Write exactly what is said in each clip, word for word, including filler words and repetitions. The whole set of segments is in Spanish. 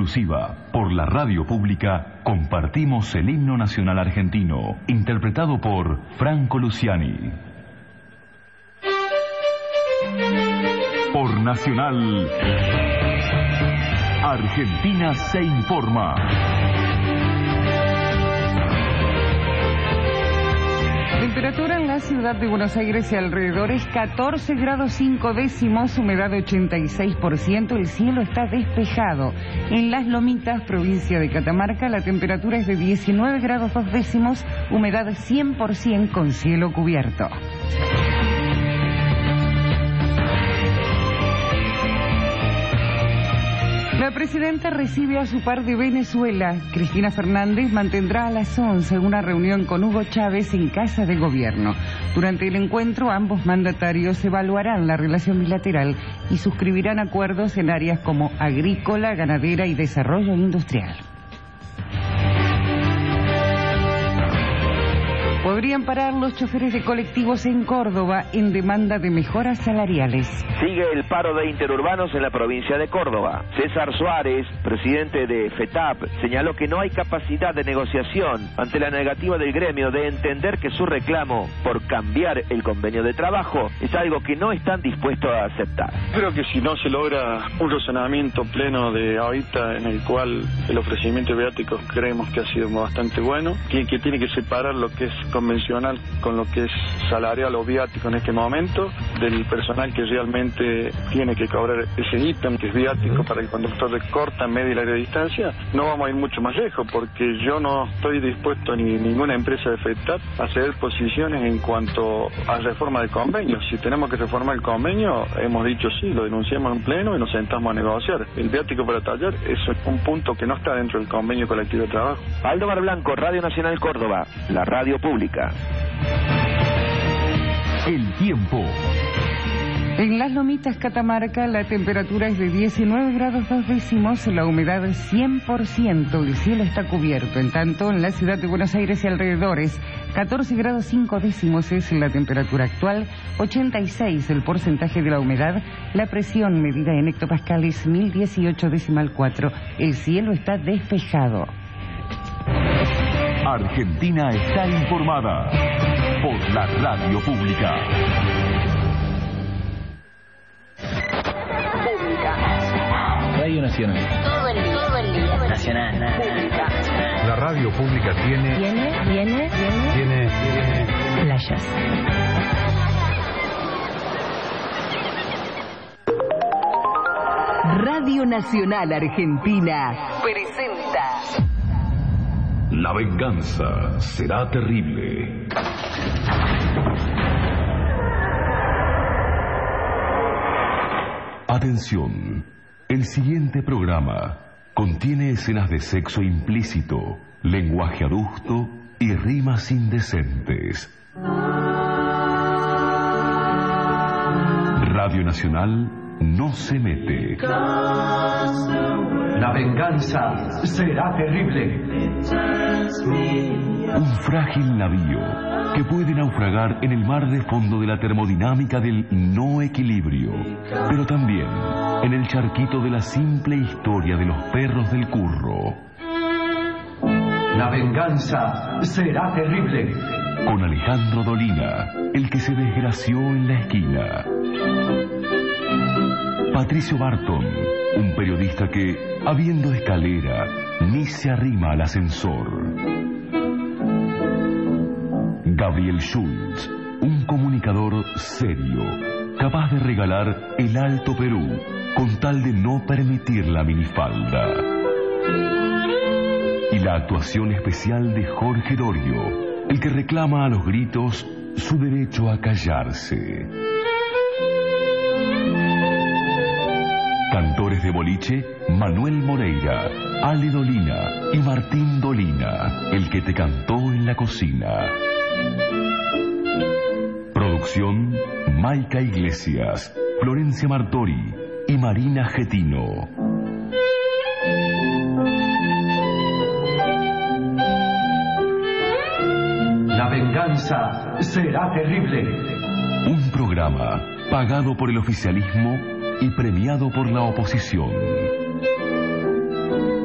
exclusiva, por la radio pública, compartimos el himno nacional argentino, interpretado por Franco Luciani. Por Nacional, Argentina se informa. Temperatura en la ciudad de Buenos Aires y alrededores catorce grados cinco décimos, humedad ochenta y seis por ciento, el cielo está despejado. En Las Lomitas, provincia de Catamarca, la temperatura es de diecinueve grados dos décimos, humedad cien por ciento con cielo cubierto. La presidenta recibe a su par de Venezuela. Cristina Fernández mantendrá a las once una reunión con Hugo Chávez en Casa de Gobierno. Durante el encuentro, ambos mandatarios evaluarán la relación bilateral y suscribirán acuerdos en áreas como agrícola, ganadera y desarrollo industrial. Podrían parar los choferes de colectivos en Córdoba en demanda de mejoras salariales. Sigue el paro de interurbanos en la provincia de Córdoba. César Suárez, presidente de FETAP, señaló que no hay capacidad de negociación ante la negativa del gremio de entender que su reclamo por cambiar el convenio de trabajo es algo que no están dispuestos a aceptar. Creo que si no se logra un razonamiento pleno de ahorita en el cual el ofrecimiento de viáticos creemos que ha sido bastante bueno, que, que tiene que separar lo que es convencional con lo que es salarial o viático en este momento, del personal que realmente tiene que cobrar ese ítem que es viático para el conductor de corta, media y larga distancia, no vamos a ir mucho más lejos, porque yo no estoy dispuesto ni ninguna empresa de FETAP a ceder posiciones en cuanto a reforma del convenio. Si tenemos que reformar el convenio, hemos dicho sí, lo denunciamos en pleno y nos sentamos a negociar. El viático para tallar es un punto que no está dentro del convenio colectivo de trabajo. Aldo Mar Blanco, Radio Nacional Córdoba, la radio pública. El tiempo. En Las Lomitas, Catamarca, la temperatura es de diecinueve grados dos décimos, la humedad cien por ciento, el cielo está cubierto. En tanto, en la ciudad de Buenos Aires y alrededores, catorce grados cinco décimos es la temperatura actual, ochenta y seis el porcentaje de la humedad, la presión medida en hectopascales mil dieciocho decimal cuatro, el cielo está despejado. Argentina está informada por la radio pública. Radio Nacional. Todo el día. Todo el día. Nacional. Nacional. La radio pública tiene... Tiene, tiene, tiene... Tiene... tiene... playas. Radio Nacional Argentina presenta... La venganza será terrible. Atención, el siguiente programa contiene escenas de sexo implícito, lenguaje adusto y rimas indecentes. Radio Nacional no se mete. La venganza será terrible. Un frágil navío que puede naufragar en el mar de fondo de la termodinámica del no equilibrio, pero también en el charquito de la simple historia de los perros del curro. La venganza será terrible. Con Alejandro Dolina, el que se desgració en la esquina. Patricio Barton, un periodista que, habiendo escalera, ni se arrima al ascensor. Gabriel Schultz, un comunicador serio, capaz de regalar el Alto Perú con tal de no permitir la minifalda. Y la actuación especial de Jorge Dorio, el que reclama a los gritos su derecho a callarse. Cantores de boliche, Manuel Moreira, Ale Dolina y Martín Dolina, el que te cantó en la cocina. Producción, Maica Iglesias, Florencia Martori y Marina Getino. La venganza será terrible. Un programa pagado por el oficialismo y premiado por la oposición.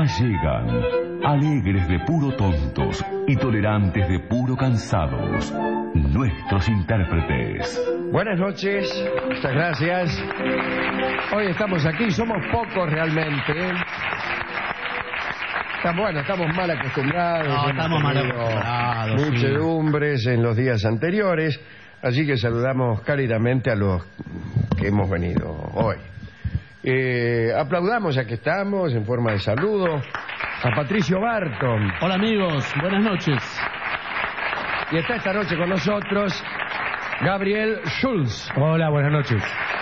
llegan, alegres de puro tontos y tolerantes de puro cansados, nuestros intérpretes. Buenas noches, muchas gracias. Hoy estamos aquí, somos pocos realmente. Estamos, bueno, estamos mal acostumbrados. No, estamos mal acostumbrados. Muchedumbres sí. En los días anteriores, así que saludamos cálidamente a los que hemos venido hoy. Eh, aplaudamos ya que estamos en forma de saludo a Patricio Barton. Hola amigos, buenas noches. Y está esta noche con nosotros Gabriel Schulz. Hola, buenas noches.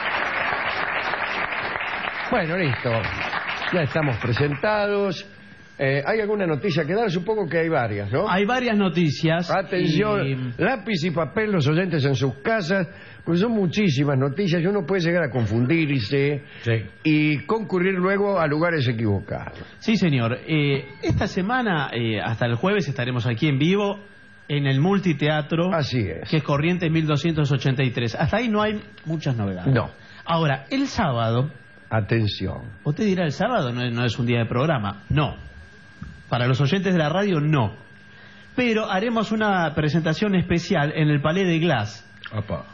Bueno, listo. Ya estamos presentados. Eh, ¿Hay alguna noticia que dar? Supongo que hay varias, ¿no? Hay varias noticias. Atención, y... lápiz y papel los oyentes en sus casas, pues son muchísimas noticias y uno puede llegar a confundirse sí. y concurrir luego a lugares equivocados. Sí, señor. Eh, esta semana, eh, hasta el jueves, estaremos aquí en vivo en el Multiteatro. Así es. Que es Corrientes mil doscientos ochenta y tres. Hasta ahí no hay muchas novedades. No. Ahora, el sábado... Atención. Usted dirá, el sábado no es, no es un día de programa. No. Para los oyentes de la radio, no. Pero haremos una presentación especial en el Palais de Glass. Opa.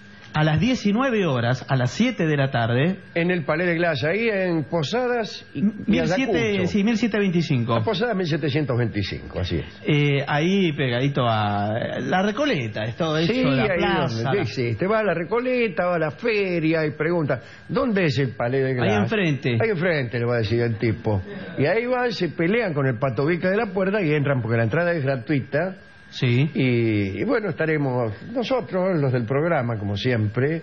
A las diecinueve horas, a las siete de la tarde. En el Palais de Glass, ahí en Posadas y, y Ayacucho. Sí, mil setecientos veinticinco. La Posadas mil setecientos veinticinco, así es. Eh, ahí pegadito a La Recoleta, es todo eso, sí, la ahí plaza. Donde, sí, te va a La Recoleta, va a la feria y pregunta, ¿dónde es el Palais de Glass? Ahí enfrente. Ahí enfrente, le va a decir el tipo. Y ahí van, se pelean con el patobica de la puerta y entran porque la entrada es gratuita. Sí. Y, y bueno, estaremos nosotros, los del programa, como siempre,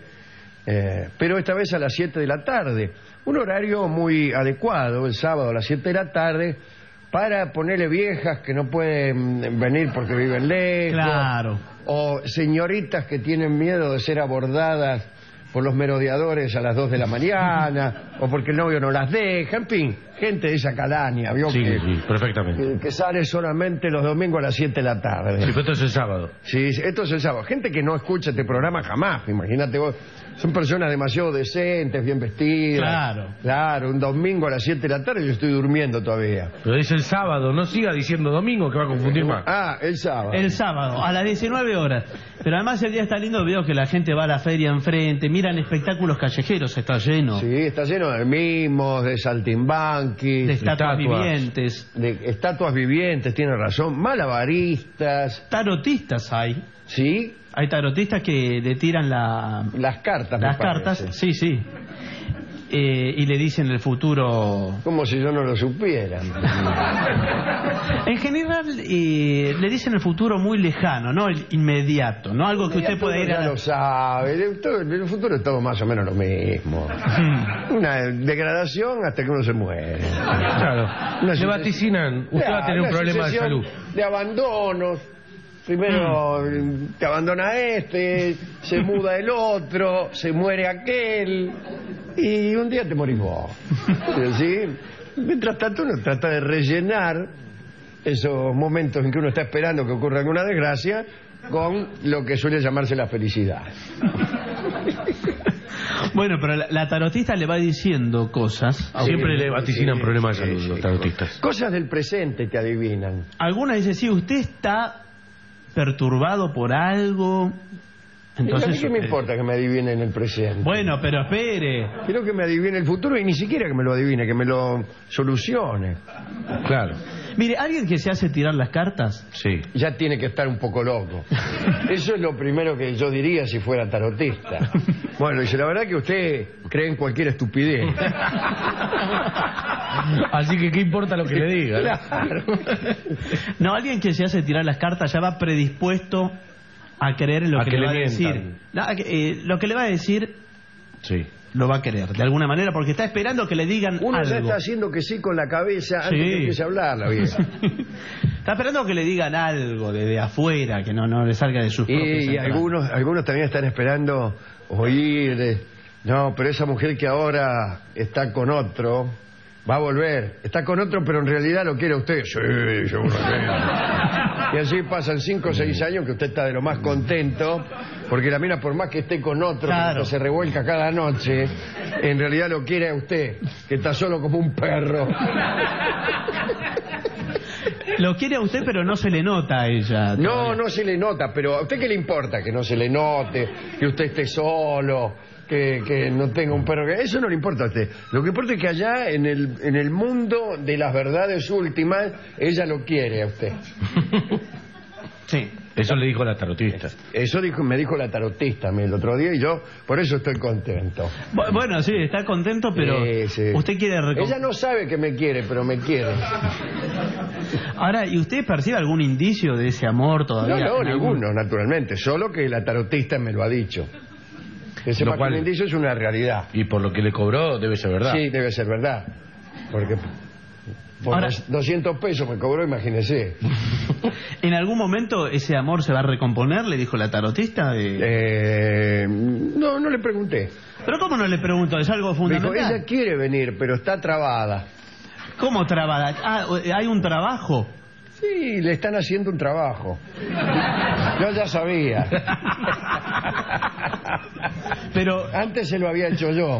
eh, pero esta vez a las siete de la tarde. Un horario muy adecuado, el sábado a las siete de la tarde, para ponerle viejas que no pueden venir porque viven lejos. Claro. O señoritas que tienen miedo de ser abordadas por los merodeadores a las dos de la mañana, o porque el novio no las deja, en fin, gente de esa calaña, ¿vio? Sí, que, sí, perfectamente. Que, que sale solamente los domingos a las siete de la tarde. Sí, pero esto es el sábado. Sí, esto es el sábado. Gente que no escucha este programa jamás, imagínate vos. Son personas demasiado decentes, bien vestidas. Claro. Claro, un domingo a las siete de la tarde yo estoy durmiendo todavía. Pero es el sábado, no siga diciendo domingo que va a confundir más. Ah, el sábado. El sábado, a las diecinueve horas. Pero además el día está lindo, veo que la gente va a la feria enfrente, miran espectáculos callejeros, está lleno. Sí, está lleno de mimos, de saltimbanquis, de estatuas, estatuas vivientes. De estatuas vivientes, tiene razón, malabaristas. Tarotistas hay. ¿Sí? Hay tarotistas que le tiran la... las cartas. Las cartas, sí, sí. Eh, y le dicen el futuro... Como si yo no lo supiera. En general, eh, le dicen el futuro muy lejano, no el inmediato, no algo que usted pueda ir a... Ya lo sabe, en el futuro es todo más o menos lo mismo. Una degradación hasta que uno se muere. Claro. Una le vaticinan, usted claro, va a tener un problema de salud. De abandonos. Primero mm. te abandona este, se muda el otro, se muere aquel, y un día te morís vos. ¿Sí? Mientras tanto uno trata de rellenar esos momentos en que uno está esperando que ocurra alguna desgracia con lo que suele llamarse la felicidad. Bueno, pero la, la tarotista le va diciendo cosas. Siempre sí, le vaticinan sí, problemas sí, de salud sí, los tarotistas. Cosas del presente te adivinan. Algunas dicen, sí, usted está perturbado por algo. Entonces, ¿a mí qué me importa que me adivinen el presente? Bueno, pero espere. Quiero que me adivine el futuro y ni siquiera que me lo adivine, que me lo solucione. Claro. Mire, alguien que se hace tirar las cartas, sí, ya tiene que estar un poco loco. Eso es lo primero que yo diría si fuera tarotista. Bueno, dice, la verdad que usted cree en cualquier estupidez. Así que qué importa lo que le diga. Claro. No, alguien que se hace tirar las cartas ya va predispuesto a creer en lo a que, que le le va mientan. a decir. No, eh, lo que le va a decir, sí, lo va a creer, de alguna manera, porque está esperando que le digan Uno algo. ya está haciendo que sí con la cabeza antes Sí. que empiece a hablar la vida. Está esperando que le digan algo desde afuera, que no, no le salga de sus propios Y, y entrañas. algunos, algunos también están esperando oír de, no, pero esa mujer que ahora está con otro va a volver. Está con otro, pero en realidad lo quiere usted. Sí, seguro que. Y así pasan cinco o seis años que usted está de lo más contento Porque la mina, por más que esté con otro, Claro. que se revuelca cada noche, en realidad lo quiere a usted, que está solo como un perro. Lo quiere a usted, pero no se le nota a ella. No, todavía. no se le nota, pero ¿a usted qué le importa que no se le note, que usted esté solo, que, que no tenga un perro? Eso no le importa a usted. Lo que importa es que allá, en el, en el mundo de las verdades últimas, ella lo quiere a usted. Sí. Eso le dijo la tarotista. Eso dijo, me dijo la tarotista a mí el otro día y yo por eso estoy contento. Bu- Bueno, sí, está contento, pero Sí, sí. usted quiere recom- Ella no sabe que me quiere, pero me quiere. Ahora, ¿y usted percibe algún indicio de ese amor No, todavía? no, en algún- ninguno, naturalmente. Solo que la tarotista me lo ha dicho. Ese Lo más cual- que un indicio es una realidad. Y por lo que le cobró, debe ser verdad. Sí, debe ser verdad. Porque por Ahora- dos- doscientos pesos me cobró, imagínese. ¿En algún momento ese amor se va a recomponer? Le dijo la tarotista. De... Eh, no, no le pregunté. Pero ¿cómo no le pregunto? Es algo Me dijo, fundamental. ella quiere venir, pero está trabada. ¿Cómo trabada? Ah, ¿hay un trabajo? Sí, le están haciendo un trabajo. Yo ya sabía. Pero, Antes se lo había hecho yo.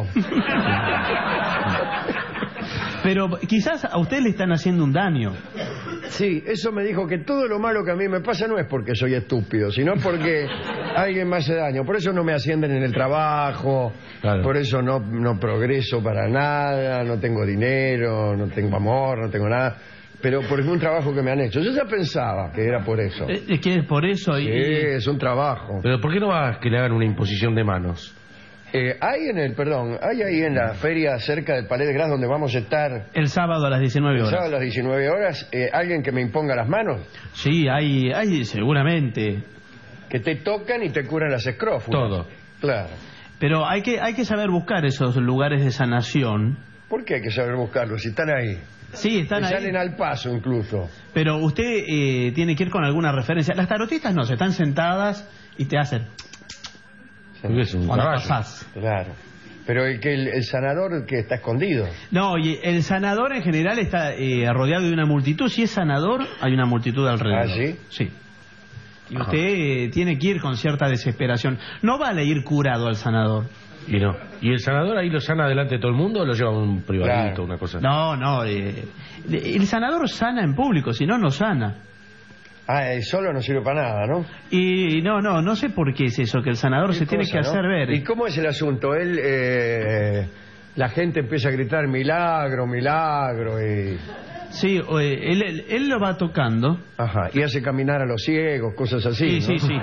pero quizás a usted le están haciendo un daño. Sí, eso me dijo que todo lo malo que a mí me pasa no es porque soy estúpido, sino porque alguien me hace daño. Por eso no me ascienden en el trabajo, Claro. por eso no, no progreso para nada, no tengo dinero, no tengo amor, no tengo nada. Pero por un trabajo que me han hecho. Yo ya pensaba que era por eso. Eh, eh, que es por eso. Y, Sí, es un trabajo. Pero ¿por qué no va a que le hagan una imposición de manos? Eh, hay en el, perdón, hay ahí en la feria cerca del Palais de Gras donde vamos a estar el sábado a las diecinueve el horas. sábado a las diecinueve horas, eh, alguien que me imponga las manos, Sí, hay, hay seguramente. que te tocan y te curan las escrófulas. Todo. Claro. Pero hay que, hay que saber buscar esos lugares de sanación. ¿Por qué hay que saber buscarlos si están ahí? Sí, están Y ahí. salen al paso incluso. Pero usted eh, tiene que ir con alguna referencia. Las tarotistas no, se están sentadas y te hacen. Porque es un Cuando caballo. pasás. Claro. Pero el que el, el sanador que está escondido. No, y el sanador en general está eh, rodeado de una multitud. Si es sanador, hay una multitud alrededor. ¿Ah, sí? Sí. Y Ajá. usted eh, tiene que ir con cierta desesperación. No vale ir curado al sanador. Y no. ¿Y el sanador ahí lo sana delante de todo el mundo o lo lleva a un privadito, Claro. una cosa? No, no. eh, el sanador sana en público, si no, no sana. Ah, el solo no sirve para nada, ¿no? Y no, no, no sé por qué es eso, que el sanador se Qué tiene cosa, que ¿no? hacer ver. ¿Y cómo es el asunto? Él, eh, la gente empieza a gritar milagro, milagro y... Sí, o, eh, él, él, él lo va tocando. Ajá, y hace caminar a los ciegos, cosas así, Sí, ¿no? sí, sí.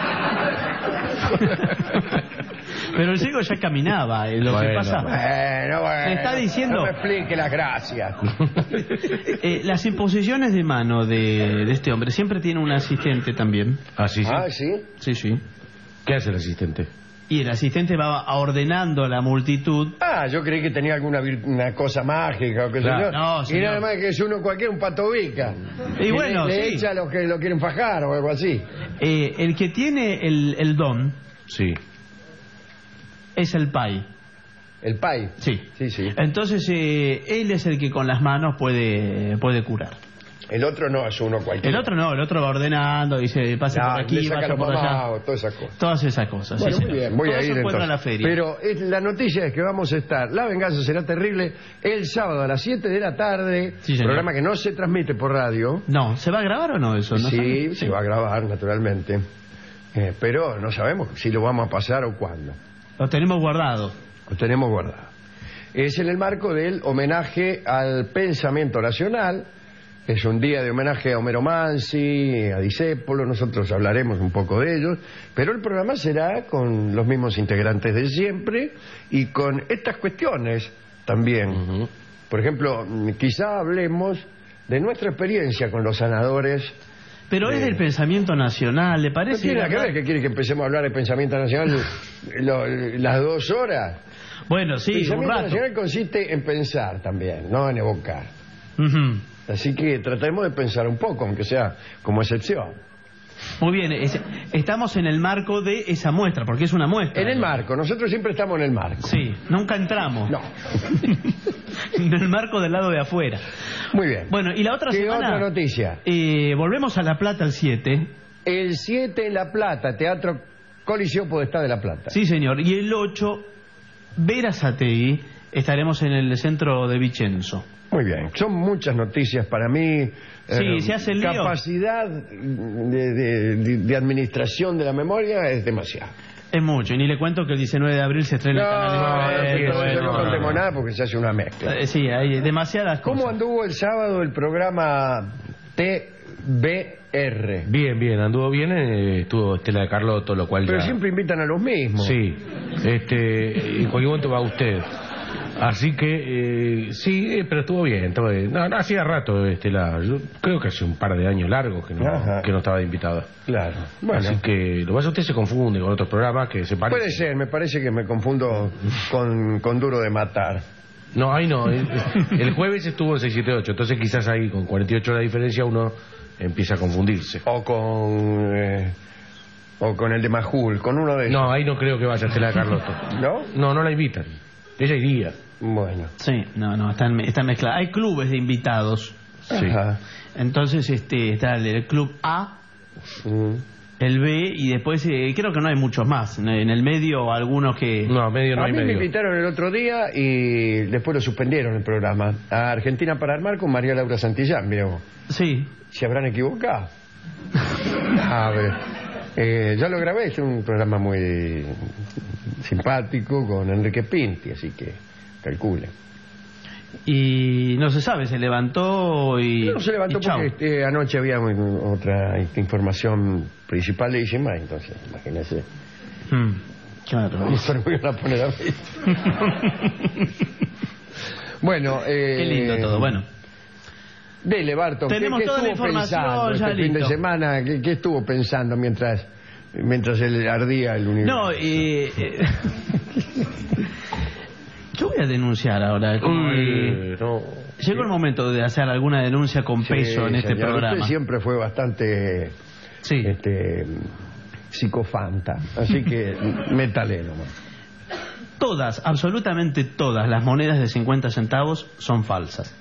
Pero el ciego ya caminaba, eh, lo que Bueno, pasa. Bueno, bueno. Me está diciendo- No me explique las gracias. Eh, las imposiciones de mano de, de este hombre siempre tiene un asistente también. Ah, sí, sí. Ah, ¿sí? Sí, sí. ¿Qué hace el asistente? Y el asistente va ordenando a la multitud. Ah, yo creí que tenía alguna vir- una cosa mágica o qué sé Claro. yo. No, y señor. nada más que es uno cualquiera, un patobica. Y bueno, le, le sí. echa a los que lo quieren fajar o algo así. Eh, el que tiene el, el don Sí. es el pai. El pai. Sí. Sí, sí. Entonces, eh, él es el que con las manos puede, puede curar. El otro no, es uno cualquiera. El otro no, el otro va ordenando, dice, pase Ah, por le aquí, saca vaya los por allá. mamados, todas esas cosas. Todas esas cosas. Bueno, sí, muy señor. bien, voy Todo a eso ir encuentra entonces. en la feria. Pero es- la noticia es que vamos a estar, La Venganza Será Terrible, el sábado a las siete de la tarde, Sí, señor. programa que no se transmite por radio. No, ¿se va a grabar o no eso? ¿No sí, sabe? se va a grabar, naturalmente. Eh, pero no sabemos si lo vamos a pasar o cuándo. Lo tenemos guardado. Lo tenemos guardado. Es en el marco del homenaje al pensamiento nacional. Es un día de homenaje a Homero Mansi, a Discépolo, nosotros hablaremos un poco de ellos, pero el programa será con los mismos integrantes de siempre y con estas cuestiones también. Ujú. Por ejemplo, quizá hablemos de nuestra experiencia con los sanadores. Pero es Eh. del pensamiento nacional, ¿le No parece? tiene nada que ¿verdad? ver que quiere que empecemos a hablar de pensamiento nacional lo- las dos horas. Bueno, sí, un Pensamiento rato. nacional consiste en pensar también, no en evocar. Ujú. Así que tratemos de pensar un poco, aunque sea como excepción. Muy bien, es- estamos en el marco de esa muestra, porque es una muestra. En el marco, nosotros siempre estamos en el marco. Sí, nunca entramos. No. En el marco del lado de afuera. Muy bien. Bueno, y la otra ¿Qué semana... otra noticia? eh, volvemos a La Plata el siete. El siete en La Plata, Teatro Coliseo Podestá de La Plata. Sí, señor. Y el ocho, Berazategui, estaremos en el centro de Vicenzo. Muy bien, son muchas noticias para mí. Sí, eh, se hace el lío. Capacidad de, de, de, de administración de la memoria es demasiado. Es mucho, y ni le cuento que el diecinueve de abril se estrena No, el canal. no, Eh, no, bueno, no contemos nada porque se hace una mezcla. Eh, sí, hay demasiadas cosas. ¿Cómo anduvo el sábado el programa T V R? Bien, bien, anduvo bien, eh, estuvo Estela de Carlotto, lo cual Pero ya... siempre invitan a los mismos. Sí, este, en cualquier momento va usted. Así que, eh, sí, eh, pero estuvo bien, estuvo bien. No, no, hacía rato, Estela, yo creo que hace un par de años largos que no, que no estaba de invitada. Claro, bueno. Así que, lo que pasa es que usted se confunde con otros programas que se parecen. Puede ser, me parece que me confundo con, con Duro de Matar. No, ahí no, el, el jueves estuvo en seiscientos setenta y ocho, entonces quizás ahí con cuarenta y ocho horas de diferencia uno empieza a confundirse. O con... Eh, o con el de Majul, con uno de esos. No, ahí no creo que vaya Estela de Carlotto. ¿No? No, no la invitan. Ella iría. Bueno. Sí, no, no, están, están mezcladas. Hay clubes de invitados. Sí. Ajá. Entonces este está el, el club A, Mm. el B, y después eh, creo que no hay muchos más. En el medio algunos que... No, medio no A hay mí me medio. invitaron el otro día y después lo suspendieron el programa. A Argentina para Armar con María Laura Santillán, mira vos. Sí. ¿Se habrán equivocado? A ver, eh, ya lo grabé, es un programa muy simpático con Enrique Pinti, así que calcule. Y no se sabe, se levantó y... No se levantó y chau. porque este, anoche había muy- otra información principal de Isimay, entonces, imagínese. Mm, claro. Eso me iban a poner a mí. Bueno, eh, Qué lindo todo, bueno. Dele, Barton, ¿qué, Tenemos qué toda la estuvo información pensando ya este fin de listo. semana? ¿Qué, qué estuvo pensando mientras mientras él ardía el universo? No, eh, eh, yo voy a denunciar ahora. Como, eh, Uy, no. llegó el momento de hacer alguna denuncia con Sí, peso en este señor, programa. usted siempre fue bastante Sí. este, psicofanta, así que métale nomás. Todas, absolutamente todas las monedas de cincuenta centavos son falsas.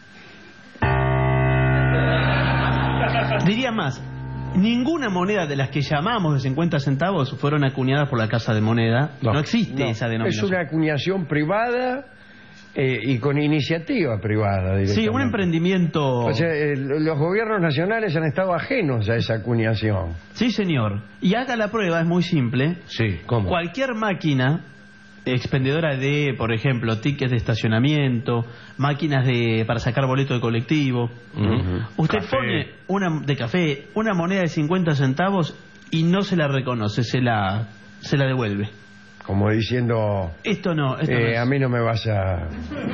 Diría más, ninguna moneda de las que llamamos de cincuenta centavos fueron acuñadas por la Casa de Moneda. No, No. existe No, esa es denominación. una acuñación privada eh, y con iniciativa privada. Sí, un directamente. emprendimiento... O sea, eh, los gobiernos nacionales han estado ajenos a esa acuñación. Sí, señor. Y haga la prueba, es muy simple. Sí, ¿cómo? Cualquier máquina expendedora de, por ejemplo, tickets de estacionamiento, máquinas de para sacar boleto de colectivo. Ujú. Usted Café. pone una de café, una moneda de cincuenta centavos y no se la reconoce, se la se la devuelve. Como diciendo, Esto no, esto eh, no es. a mí no me vas a...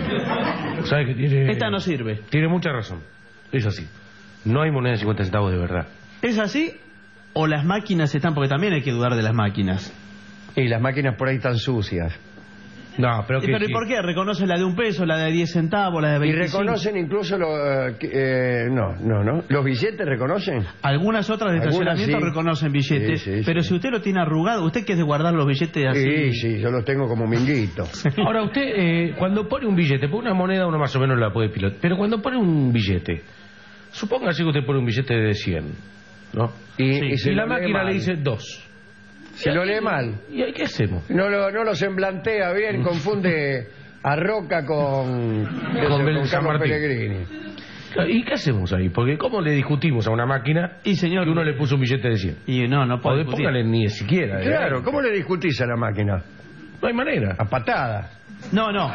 ¿Sabe que tiene... Esta no sirve. Tiene mucha razón. Es así. No hay moneda de cincuenta centavos de verdad. ¿Es así? ¿O las máquinas están? Porque también hay que dudar de las máquinas. Y las máquinas por ahí están sucias. No, pero ¿Y, que pero, ¿y sí. por qué? ¿Reconocen la de un peso, la de diez centavos, la de Y veinticinco? reconocen incluso los... eh, que- eh, no, no, no. ¿Los billetes reconocen? Algunas otras de Algunas estacionamiento sí. reconocen billetes, Sí, sí, pero sí. si usted lo tiene arrugado, ¿usted qué es de guardar los billetes así? Sí, sí, yo los tengo como minguitos. Ahora usted, eh, cuando pone un billete, pone una moneda uno más o menos la puede pilotar, pero cuando pone un billete, supóngase que usted pone un billete de cien, ¿no? Y, Sí. y Y, se la lo lee máquina mal. le dice dos. Se lo lee mal. ¿Y ahí qué hacemos? No lo, no lo semblantea bien, confunde a Roca con, Con Bel- San Carlos Martín. Pellegrini. ¿Y qué hacemos ahí? Porque ¿cómo le discutimos a una máquina Y señor, que uno le puso un billete de cien? y no, no O puedo de discutir. póngale ni siquiera. ¿eh? Claro, ¿cómo le discutís a la máquina? No hay manera. A patadas. No, no.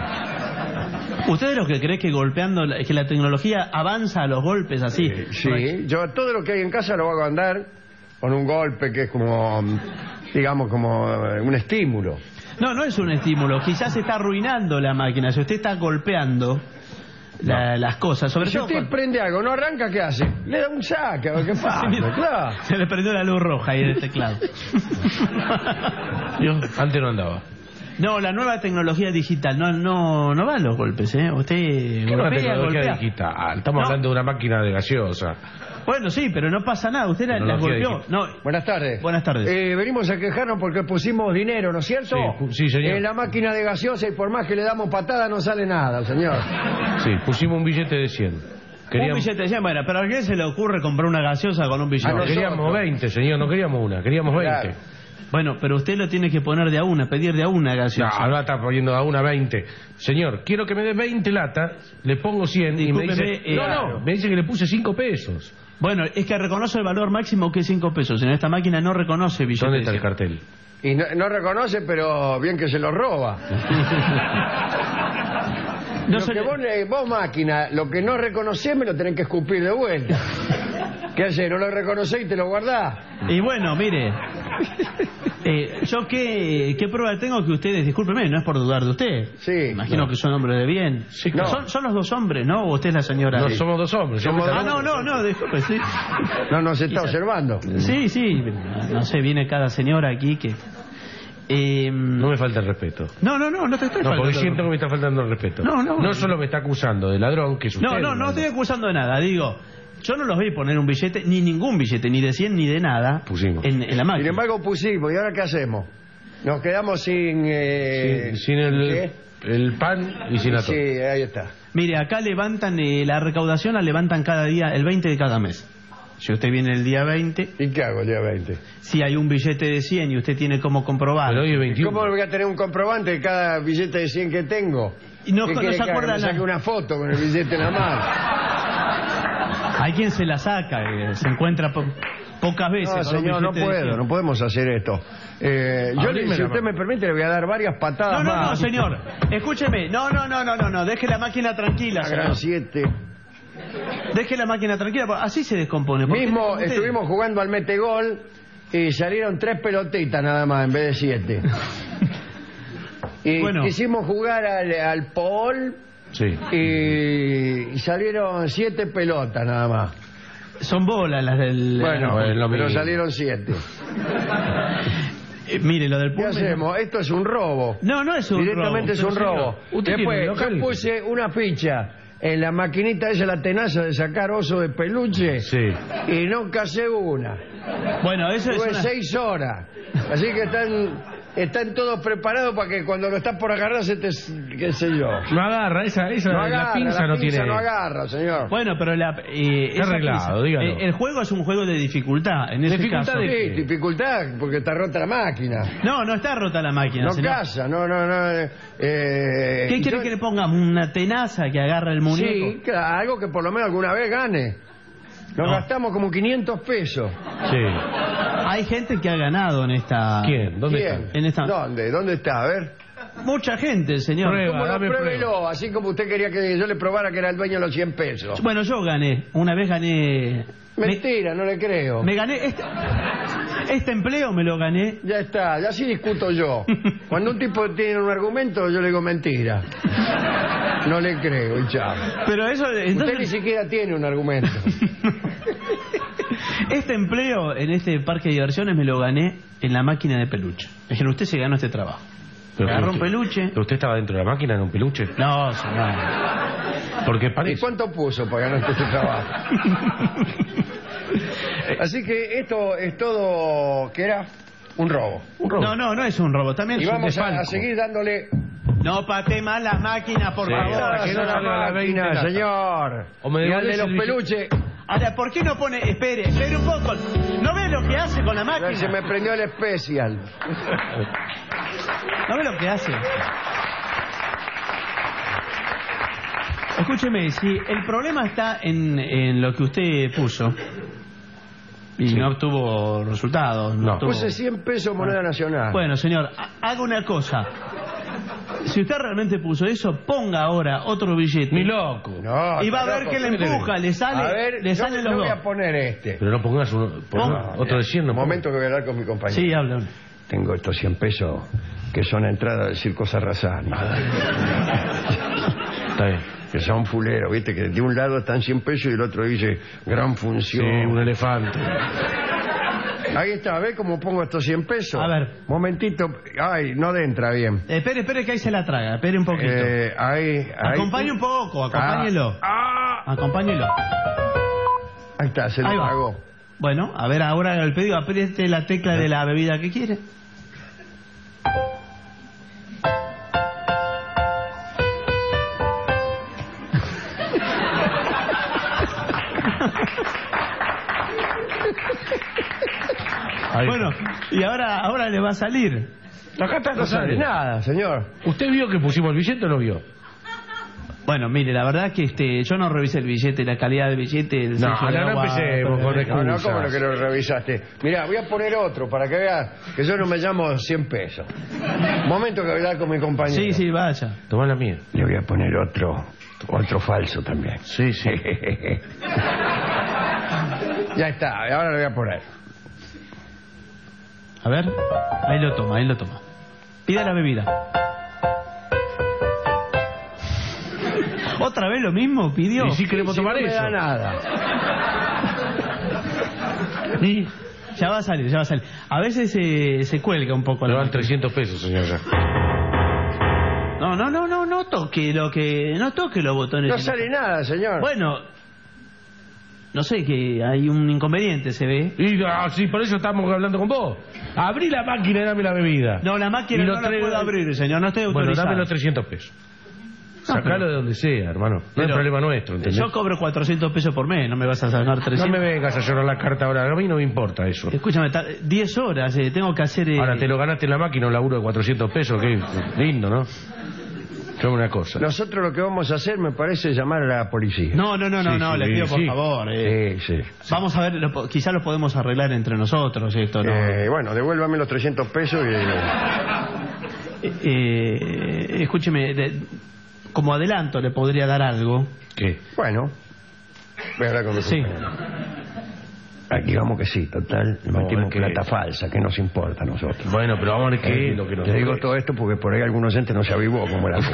¿Usted lo que cree que golpeando, la- que la tecnología avanza a los golpes así? Eh, Sí, yo todo lo que hay en casa lo hago andar con un golpe que es como, digamos, como eh, un estímulo. No, no es un estímulo. Quizás se está arruinando la máquina. Si usted está golpeando la- las cosas, sobre Si todo... usted cuando- prende algo, no arranca, ¿qué hace? Le da un saque, a ver qué pasa, Sí, mira, claro. se le prendió la luz roja ahí en el teclado. Yo antes no andaba. No, la nueva tecnología digital no no no va a los golpes, ¿eh? Usted ¿Qué nueva golpea, tecnología golpea. digital? Estamos No. hablando de una máquina de gaseosa. Bueno, sí, pero no pasa nada. Usted la, la Tecnología golpeó. No, Buenas tardes. Buenas tardes. Eh, venimos a quejarnos porque pusimos dinero, ¿no es cierto? Sí, pu- sí, señor. En la máquina de gaseosa y por más que le damos patada no sale nada, señor. Sí, pusimos un billete de cien. Un billete de cien, bueno, pero ¿a qué se le ocurre comprar una gaseosa con un billete? A nosotros. Queríamos veinte, señor, no queríamos una, queríamos veinte. Claro. Bueno, pero usted lo tiene que poner de a una, pedir de a una gaseosa. No, ahora está poniendo de a una veinte. Señor, quiero que me dé veinte latas, le pongo cien y me dice... eh, no, no, me dice que le puse cinco pesos. Bueno, es que reconoce el valor máximo que es cinco pesos. En esta máquina no reconoce billetes. ¿Dónde está el cartel? Y no, no reconoce, pero bien que se lo roba. No lo se que le- vos, le- vos, máquina, lo que no reconocés me lo tenés que escupir de vuelta. ¿Qué haces? ¿No lo reconocés y te lo guardás? Y bueno, mire, eh, yo qué, qué prueba tengo que ustedes, discúlpeme, no es por dudar de usted. Sí. Imagino no. que son hombres de bien. Sí, no. son, son los dos hombres, ¿no? ¿O usted es la señora? No Sí. somos dos hombres. Somos somos Ah, no, no, no, disculpe, sí. No nos está Quizá- observando. Sí, sí, no sé, viene cada señora aquí que... Eh, No me falta el respeto. no, no, no, no te estoy No, porque faltando. siento que me está faltando el respeto. No, no. No solo me está acusando de ladrón, que es usted. No, no, no estoy acusando de nada, digo... Yo no los vi poner un billete, ni ningún billete, ni de cien ni de nada, Pusimos. en, en la máquina. Sin embargo, pusimos. ¿Y ahora qué hacemos? Nos quedamos sin... eh, Sin, sin el, ¿qué? el pan y sin atún. Sí, ahí está. Mire, acá levantan, eh, la recaudación la levantan cada día, el veinte de cada mes. Si usted viene el día veinte, ¿Y qué hago el día veinte? si hay un billete de cien y usted tiene cómo comprobar... Pero hoy es ¿Y veintiuno. cómo voy a tener un comprobante de cada billete de cien que tengo? Y no- ¿Qué no quiere se que haga? acuerda ¿Me la- saque una foto con el billete en la mano? Hay quien se la saca, eh, se encuentra po- pocas veces. No, con un señor, no billete de puedo, cien. no podemos hacer esto. Eh, yo, le- Abrime si la usted mano. me permite, le voy a dar varias patadas No, no, no, más. señor. Escúcheme. No, no, no, no, no, no. Deje la máquina tranquila, La gran señor. siete. Deje la máquina tranquila. porque Así se descompone. ¿Por qué Mismo usted- estuvimos jugando al metegol y salieron tres pelotitas nada más en vez de siete. Y Bueno. quisimos jugar al, al pol Sí. y, y salieron siete pelotas nada más. Son bolas las del... Bueno, es lo pero mismo. salieron siete. Eh, mire, lo del ¿Qué pulme- hacemos? Esto es un robo. No, no es un Directamente robo. es un Pero, señor, robo. usted tiene Después, un local. yo puse una ficha en la maquinita esa, la tenaza de sacar oso de peluche, Sí. y no casé una. Bueno, eso es Tuve una... seis horas. Así que están están todos preparados para que cuando lo estás por agarrar se te... qué sé yo. No agarra, esa, esa No la agarra, pinza la no pinza tiene. no agarra, señor. Bueno, pero la... eh, Está esa arreglado, pinza- dígalo. eh, el juego es un juego de dificultad. En ese ¿Dificultad caso... de Sí, qué? dificultad porque está rota la máquina. No, no está rota la máquina, No señor. casa, no, no, no. eh, ¿Qué quiere yo- que le pongamos? ¿Una tenaza que agarra el muñeco? Sí, claro, algo que por lo menos alguna vez gane. Nos No. gastamos como quinientos pesos. Sí. Hay gente que ha ganado en esta... ¿Quién? ¿Dónde ¿Quién? está? En esta- ¿Dónde? ¿Dónde está? A ver. Mucha gente, señor. Prueba. ¿Cómo no? dame Pruébelo, así como usted quería que yo le probara que era el dueño de los cien pesos. Bueno, yo gané. Una vez gané... Me, Mentira, no le creo. me gané... Este, este empleo me lo gané. Ya está, ya así discuto yo. Cuando un tipo tiene un argumento, yo le digo mentira. No le creo, y chao. Pero eso... Usted ni Entonces, siquiera tiene un argumento. este empleo en este parque de diversiones me lo gané en la máquina de peluche. Dijeron, usted se ganó este trabajo. Pero Agarró un usted- peluche. ¿Pero usted estaba dentro de la máquina en un peluche? No, señor. Porque ¿Y parece... cuánto puso para ganar este trabajo? Así que esto es todo, que era un robo. Un robo. No, no, no es un robo. También Y es un vamos a, desfalco. a seguir dándole... No pate más las máquinas, por Sí, favor. para que no la salga la veinte máquina, lata. señor. O me Y al de devolvés los el peluches... Ahora, ¿por qué no pone... Espere, espere un poco. ¿No ve lo que hace con la máquina? Se me prendió el especial. ¿No ve lo que hace? Escúcheme, si el problema está en, en lo que usted puso y Sí. no obtuvo resultados, no, No. obtuvo- Puse cien pesos moneda nacional. Bueno, señor, ha- haga una cosa. Si usted realmente puso eso, ponga ahora otro billete. Ni loco. No, Y va a está ver loco. que le ¿qué le empuja, le sale, A ver, le yo, salen yo los voy dos. a poner este. Pero no pongas uno, pon No, otro de cien. No Un pongas. momento que voy a hablar con mi compañero. Sí, habla. habla. Tengo estos cien pesos que son entrada del Circo Sarrazani. Está bien. Que son fuleros, ¿viste? Que de un lado están cien pesos y el otro dice gran Sí, función. un elefante. Ahí está, ¿ves cómo pongo estos cien pesos? A ver. Momentito. Ay, no entra bien. Espere, espere que ahí se la traga, espere un poquito. Eh, ahí, ahí. Acompañe un poco, acompáñelo. Ah, Acompáñelo. ahí está, se Ahí lo va. pagó. Bueno, a ver, ahora el pedido, apriete la tecla de la bebida que quiere. Ahí Bueno, y ahora, ahora le va a salir. Acá está, No sale nada, señor. ¿Usted vio que pusimos el billete o no vio? Bueno, mire, la verdad que este, yo no revisé el billete, la calidad del billete. El No, sello de no, no agua, empecemos todo. con No, no, excusas. ¿cómo lo que lo revisaste? Mirá, voy a poner otro para que vea que yo no me llamo cien pesos. Momento que voy a hablar con mi compañero. Sí, sí, vaya. Tomá la mía. Le voy a poner otro, otro falso también. Sí, sí. Ya está, ahora lo voy a poner. A ver, ahí lo toma, ahí lo toma. Pida la bebida. ¿Otra vez lo mismo pidió? Y sí queremos Si tomar no me eso. da nada. Sí, ya va a salir, ya va a salir. A veces se, se cuelga un poco. Le la van máquina. trescientos pesos, señor. No, no, no, no, no toque lo que... No toque los botones. No sale nada, señor. Bueno, no sé, que hay un inconveniente, se ve. Y ah, sí, por eso estamos hablando con vos. Abrí la máquina y dame la bebida. No, la máquina Y no lo la traigo- puedo abrir, señor, no estoy Bueno, autorizado. dame los trescientos pesos. No, Sacalo pero- de donde sea, hermano. No Pero- es problema nuestro, ¿entendés? Yo cobro cuatrocientos pesos por mes, no me vas a sacar No trescientos. me vengas a llorar la carta ahora. A mí no me importa eso. Escúchame, ta- diez horas, eh, tengo que hacer... eh, Ahora te lo ganaste en la máquina, un laburo de cuatrocientos pesos. Qué lindo, ¿no? Dame una cosa. Nosotros lo que vamos a hacer, me parece, es llamar a la policía. No, no, no, no, Sí, no, sí, le pido por sí. favor. eh, Sí, sí. Vamos a ver, lo po- quizás lo podemos arreglar entre nosotros esto, ¿no? Eh, bueno, devuélvame los trescientos pesos y... Eh, eh, escúcheme, de- como adelanto le podría dar algo. ¿Qué? Bueno, voy a hablar con mi Sí. compañero. Ah, digamos que sí, total, le No, metimos es que- plata falsa, que nos importa a nosotros. Bueno, pero vamos a ver qué Eh, es lo que nos Te digo ofrece. todo esto porque por ahí algún oyente no se avivó como era.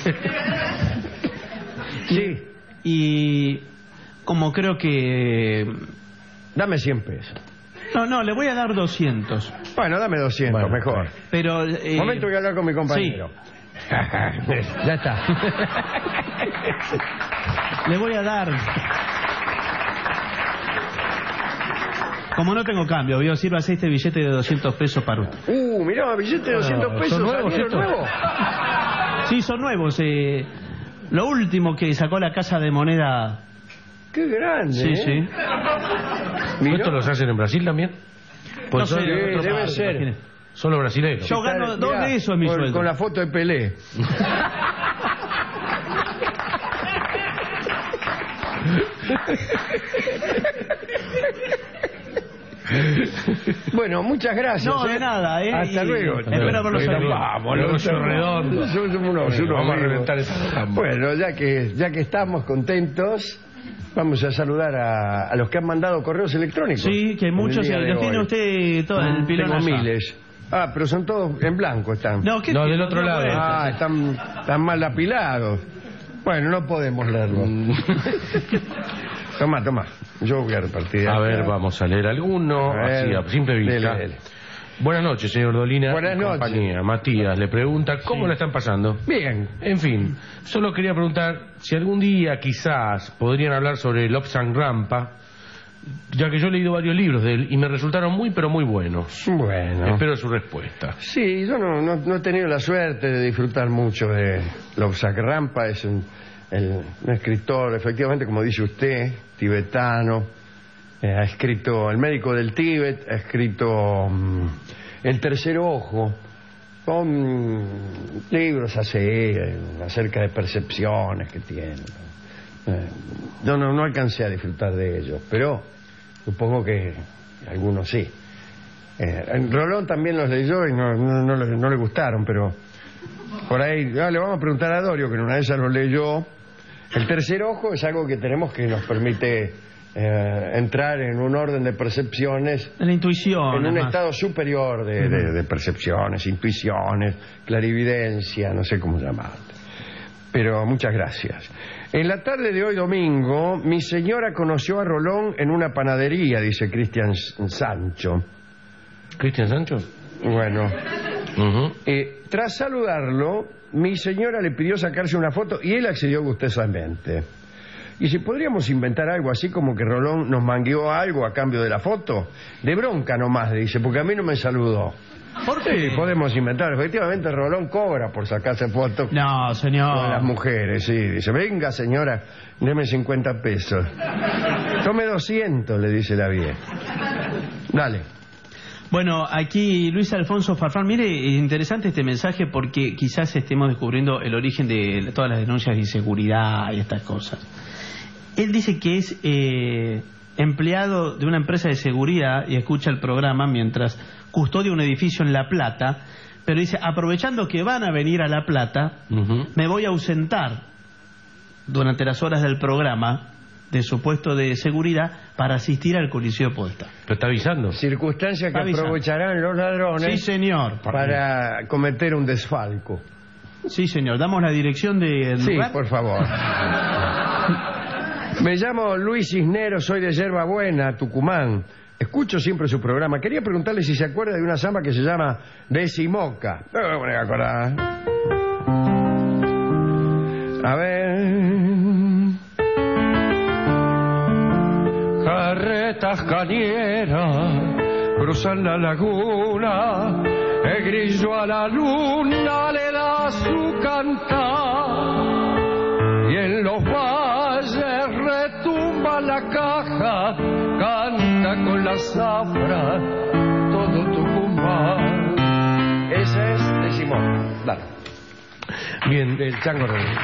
Sí, Y como creo que... dame cien pesos. No, no, le voy a dar doscientos. Bueno, dame doscientos, Bueno, mejor. Pero... eh, Momento voy a hablar con mi compañero. Ya está. Le voy a dar... Como no tengo cambio, vio, sírvase este billete de doscientos pesos para usted. Uh, mirá, billete de doscientos ¿son pesos, nuevos ¿salieron estos? nuevos? Sí, son nuevos. Eh, lo último que sacó la Casa de Moneda... Qué grande, Sí, ¿eh? sí. Mirá. ¿Esto los hacen en Brasil también? Pues No son, sé, Sí, otro debe país, ser. imagine. son los brasileños. Yo gano Mirá, dos de esos, mi con, sueldo. con la foto de Pelé. Bueno, muchas gracias. No, de ¿eh? nada, ¿eh? Hasta Y- luego. espero verlos Pero ahí. Vamos, Negocio nosotros- redondo. nosotros somos unos- Bueno, unos vamos a amigos. reventar esa gamba. Bueno, ya que, ya que estamos contentos, vamos a saludar a, a los que han mandado correos electrónicos. Sí, que hay en el muchos. día eh, de Los tiene hoy. usted todo el pilón Tengo allá. miles. Ah, pero son todos en blanco están. No, ¿qué No, tiene? del otro No, lado. bueno. Ah, están, están mal apilados. Bueno, no podemos leerlo. Toma, toma. Yo voy a repartir. A acá. ver, vamos a leer alguno, A ver. así a simple vista. Dele, dele. Buenas noches, señor Dolina. Buenas y noches. compañía. Matías le pregunta cómo la están pasando. Bien. En fin, solo quería preguntar si algún día quizás podrían hablar sobre Lobsang Rampa, ya que yo he leído varios libros de él y me resultaron muy pero muy buenos. Bueno. Espero su respuesta. Sí, yo no, no, no he tenido la suerte de disfrutar mucho de Lobsang Rampa. Es un, el- un escritor, efectivamente, como dice usted, tibetano. Eh, ha escrito El médico del Tíbet, ha escrito mm, El tercer ojo. Son libros así, eh, acerca de percepciones que tiene. Eh, yo no, no alcancé a disfrutar de ellos, pero supongo que algunos sí. Eh, Rolón también los leyó y no, no, no le, no le gustaron, pero por ahí ah, le vamos a preguntar a Dorio, que en una de esas los leyó. El tercer ojo es algo que tenemos que nos permite eh, entrar en un orden de percepciones, La intuición. en un además. estado superior de, de- de percepciones, intuiciones, clarividencia, no sé cómo llamarlo. Pero muchas gracias. En la tarde de hoy domingo, mi señora conoció a Rolón en una panadería, dice Cristian Sancho. ¿Cristian Sancho? Bueno, Ujú. eh, tras saludarlo, mi señora le pidió sacarse una foto y él accedió gustosamente. Y si podríamos inventar algo así como que Rolón nos mangueó algo a cambio de la foto, de bronca nomás, dice, porque a mí no me saludó. ¿Por Sí, qué? podemos inventar. Efectivamente, Rolón cobra por sacarse fotos No, con señor. las mujeres, sí. Dice, venga, señora, deme cincuenta pesos. Tome doscientos, le dice la vieja. Dale. Bueno, aquí Luis Alfonso Farfán, mire, interesante este mensaje porque quizás estemos descubriendo el origen de todas las denuncias de inseguridad y estas cosas. Él dice que es eh, empleado de una empresa de seguridad y escucha el programa mientras custodia un edificio en La Plata, pero dice, aprovechando que van a venir a La Plata, uh-huh. me voy a ausentar durante las horas del programa de su puesto de seguridad para asistir al Coliseo Podestá. ¿Lo está avisando? Circunstancia que avisando. aprovecharán los ladrones. Sí, señor. Para cometer un desfalco. Sí, señor. ¿Damos la dirección del sí, lugar? Sí, por favor. Me llamo Luis Cisneros, soy de Yerba Buena, Tucumán. Escucho siempre su programa. Quería preguntarle si se acuerda de una samba que se llama Decimoca. No me voy a acordar. A ver... Carretas cañeras cruzan la laguna, el grillo a la luna le da su cantar, y en los valles retumba la caja, canta con la zafra todo Tucumán. Esa es Decimoca. Dale. Bien, el Chango Rodríguez.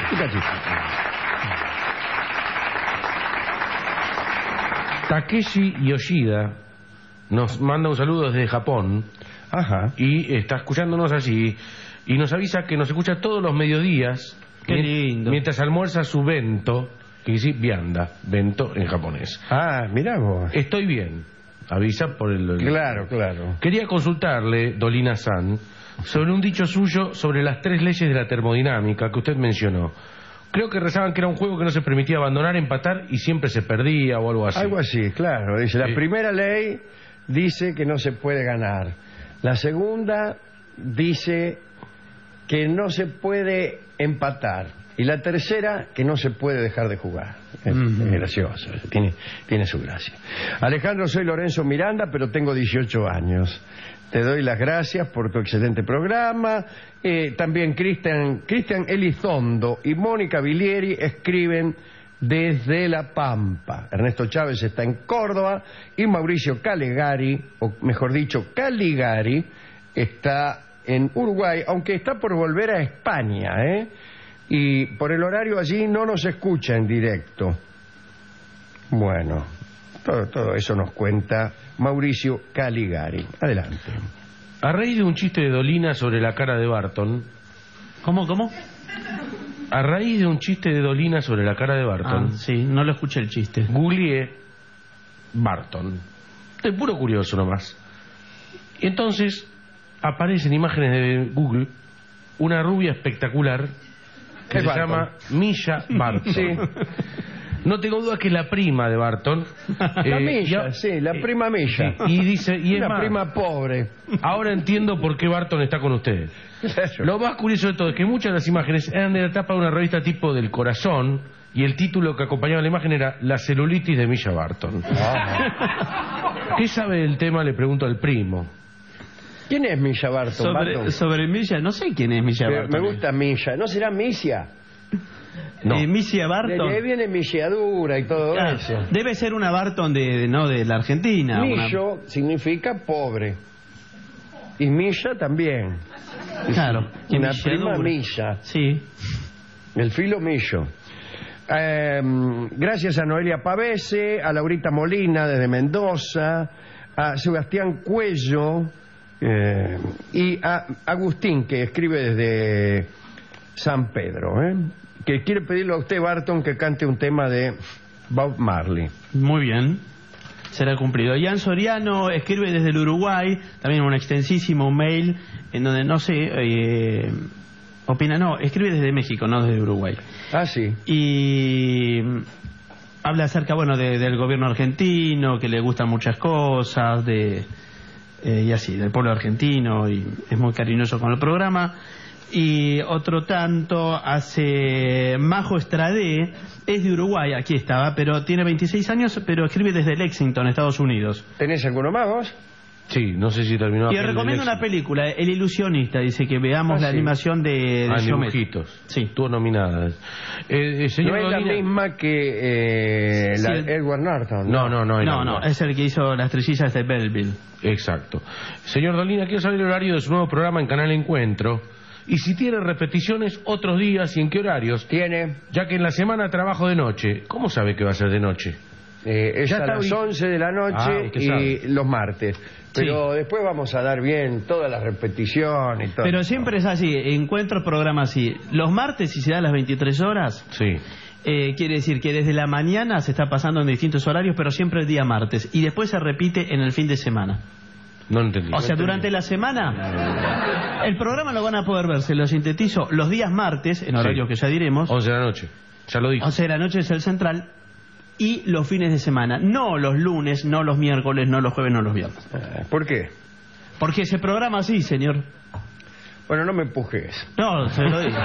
Takeshi Yoshida nos manda un saludo desde Japón. Ajá. Y está escuchándonos allí y nos avisa que nos escucha todos los mediodías. Qué lindo. Mientras almuerza su bento, que dice vianda, bento en japonés. Ah, mirá vos. Estoy bien, avisa por el... Claro, claro. Quería consultarle, Dolina-san, sobre un dicho suyo sobre las tres leyes de la termodinámica que usted mencionó. Creo que rezaban que era un juego que no se permitía abandonar, empatar y siempre se perdía o algo así. Algo así, claro. Dice, la sí. primera ley dice que no se puede ganar. La segunda dice que no se puede empatar. Y la tercera, que no se puede dejar de jugar. Es, uh-huh. es gracioso, tiene, tiene su gracia. Alejandro, soy Lorenzo Miranda, pero tengo dieciocho años. Te doy las gracias por tu excelente programa. Eh, también Cristian Cristian Elizondo y Mónica Bilieri escriben desde La Pampa. Ernesto Chávez está en Córdoba y Mauricio Caligari, o mejor dicho, Caligari, está en Uruguay, aunque está por volver a España, ¿eh? Y por el horario allí no nos escucha en directo. Bueno, todo, todo eso nos cuenta Mauricio Caligari. Adelante. A raíz de un chiste de Dolina sobre la cara de Barton... ¿Cómo, cómo? A raíz de un chiste de Dolina sobre la cara de Barton... Ah, sí, no lo escuché el chiste. Googleé Barton. De puro curioso nomás. Y entonces aparecen imágenes de Google una rubia espectacular que se Barton? llama Misha Barton. Sí. No tengo duda que es la prima de Barton. La eh, Misha, ya, sí, la prima Misha. Y, y dice, y es una más, prima pobre. ahora entiendo por qué Barton está con ustedes. Claro. Lo más curioso de todo es que muchas de las imágenes eran de la tapa de una revista tipo del Corazón y el título que acompañaba la imagen era La celulitis de Misha Barton. Ah. ¿Qué sabe del tema? Le pregunto al primo. ¿Quién es Misha Barton? Sobre, Barton? sobre Misha, no sé quién es Misha Pero Barton. me gusta Misha. ¿No será Misia? No. Eh, Misha Barton. De ahí viene Misiadura y todo Claro, eso. debe ser una Barton de, de no de la Argentina. Millo una... significa pobre. Y Misha también. Claro. Una Misiadura. prima Misha. Sí. El filo Millo. Eh, gracias a Noelia Pavese, a Laurita Molina desde Mendoza, a Sebastián Cuello eh, y a Agustín, que escribe desde San Pedro, ¿eh? que quiere pedirle a usted, Barton, que cante un tema de Bob Marley. Muy bien. Será cumplido. Ian Soriano escribe desde el Uruguay, también un extensísimo mail en donde no sé, eh, opina, no, escribe desde México, no desde Uruguay. Ah, sí. Y habla acerca, bueno, de, del gobierno argentino, que le gustan muchas cosas, de eh, y así, del pueblo argentino, y es muy cariñoso con el programa. Y otro tanto hace Majo Estradé, es de Uruguay, aquí estaba, pero tiene veintiséis años, pero escribe desde Lexington, Estados Unidos. ¿Tenés alguno más vos? Sí, no sé si terminó. Y recomiendo una película, El Ilusionista, dice que veamos ah, la sí. animación de, de ah, dibujitos. Sí. Estuvo nominada. Eh, eh, señor no es Dolina... la misma que eh, sí, la el... Edward Norton. No, no, no. No, no, no, es el que hizo las trillizas de Belleville. Exacto. Señor Dolina, quiero saber el horario de su nuevo programa en Canal Encuentro. Y si tiene repeticiones otros días y en qué horarios. Tiene. Ya que en la semana trabajo de noche. ¿Cómo sabe que va a ser de noche? Eh, es a las once de la noche ah, y sabe. Los martes. Pero sí. Después vamos a dar bien todas las repeticiones y todo. Pero siempre es así, encuentro programa así. Los martes, si se da a las veintitrés horas, sí. eh, quiere decir que desde la mañana se está pasando en distintos horarios, pero siempre el día martes. Y después se repite en el fin de semana. No entendí. O sea, no durante la semana, el programa lo van a poder ver, se lo sintetizo, los días martes, en horarios sí. que ya diremos. once de la noche, ya lo dije. once de la noche es el central. Y los fines de semana, no los lunes, no los miércoles, no los jueves, no los viernes. ¿Por qué? Porque se programa así, señor. Bueno, no me empujes. No, se lo digo.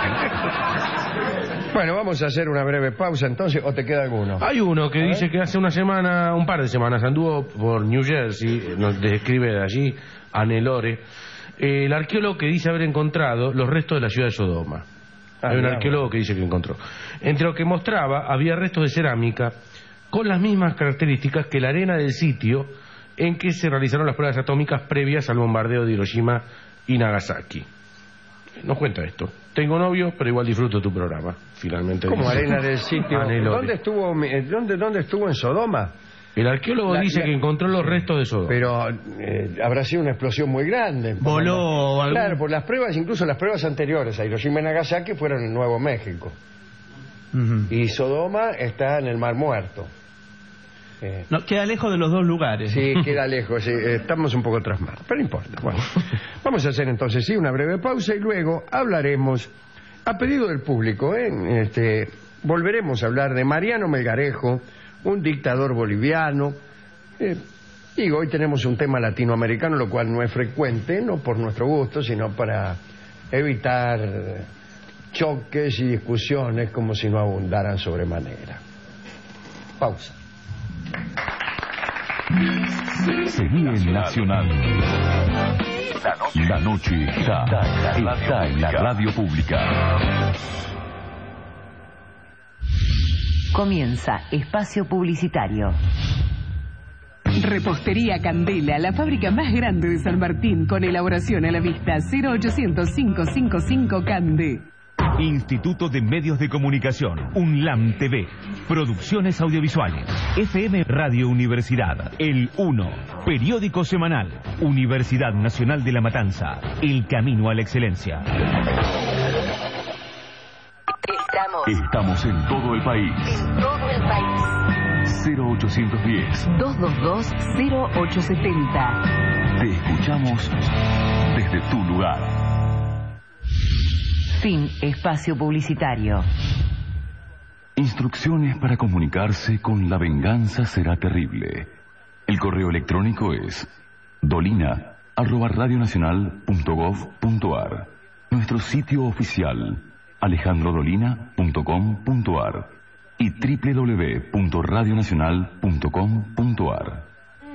Bueno, vamos a hacer una breve pausa entonces, ¿o te queda alguno? Hay uno que dice que hace una semana, un par de semanas, anduvo por New Jersey, nos describe de allí, Anelore, eh, el arqueólogo que dice haber encontrado los restos de la ciudad de Sodoma. Ah, Hay un arqueólogo que dice que encontró. Entre lo que mostraba, había restos de cerámica con las mismas características que la arena del sitio en que se realizaron las pruebas atómicas previas al bombardeo de Hiroshima y Nagasaki. Nos cuenta esto. Tengo novio, pero igual disfruto tu programa. Finalmente. ¿Cómo arena del sitio? ¿Dónde estuvo, dónde, ¿Dónde estuvo en Sodoma? El arqueólogo la, dice la, que encontró los restos de Sodoma. Pero eh, habrá sido una explosión muy grande. Voló. Algún... Claro, por las pruebas, incluso las pruebas anteriores a Hiroshima y Nagasaki fueron en Nuevo México. Uh-huh. Y Sodoma está en el Mar Muerto. Eh, no, queda lejos de los dos lugares. Sí, queda lejos. Sí, estamos un poco tras mar, pero no importa. Bueno, vamos a hacer entonces sí una breve pausa y luego hablaremos, a pedido del público, ¿eh? este, volveremos a hablar de Mariano Melgarejo, un dictador boliviano. Eh, digo, hoy tenemos un tema latinoamericano, lo cual no es frecuente, no por nuestro gusto, sino para evitar choques y discusiones como si no abundaran sobremanera. Pausa. Seguí en Nacional. La noche está, está en la radio pública. Comienza Espacio Publicitario. Repostería Candela, la fábrica más grande de San Martín, con elaboración a la vista. Cero ochocientos cinco cinco cinco Cande. Instituto de Medios de Comunicación, UNLAM T V, Producciones Audiovisuales, F M Radio Universidad, El Uno, Periódico Semanal, Universidad Nacional de La Matanza, El Camino a la Excelencia. Estamos, Estamos en todo el país. En todo el país. cero ochocientos diez. dos dos dos cero ocho setenta. Te escuchamos desde tu lugar. Fin Espacio Publicitario. Instrucciones para comunicarse con La Venganza Será Terrible. El correo electrónico es dolina arroba radionacional punto gov punto ar. Nuestro sitio oficial alejandro dolina punto com punto ar y doble u doble u doble u punto radionacional punto com punto ar.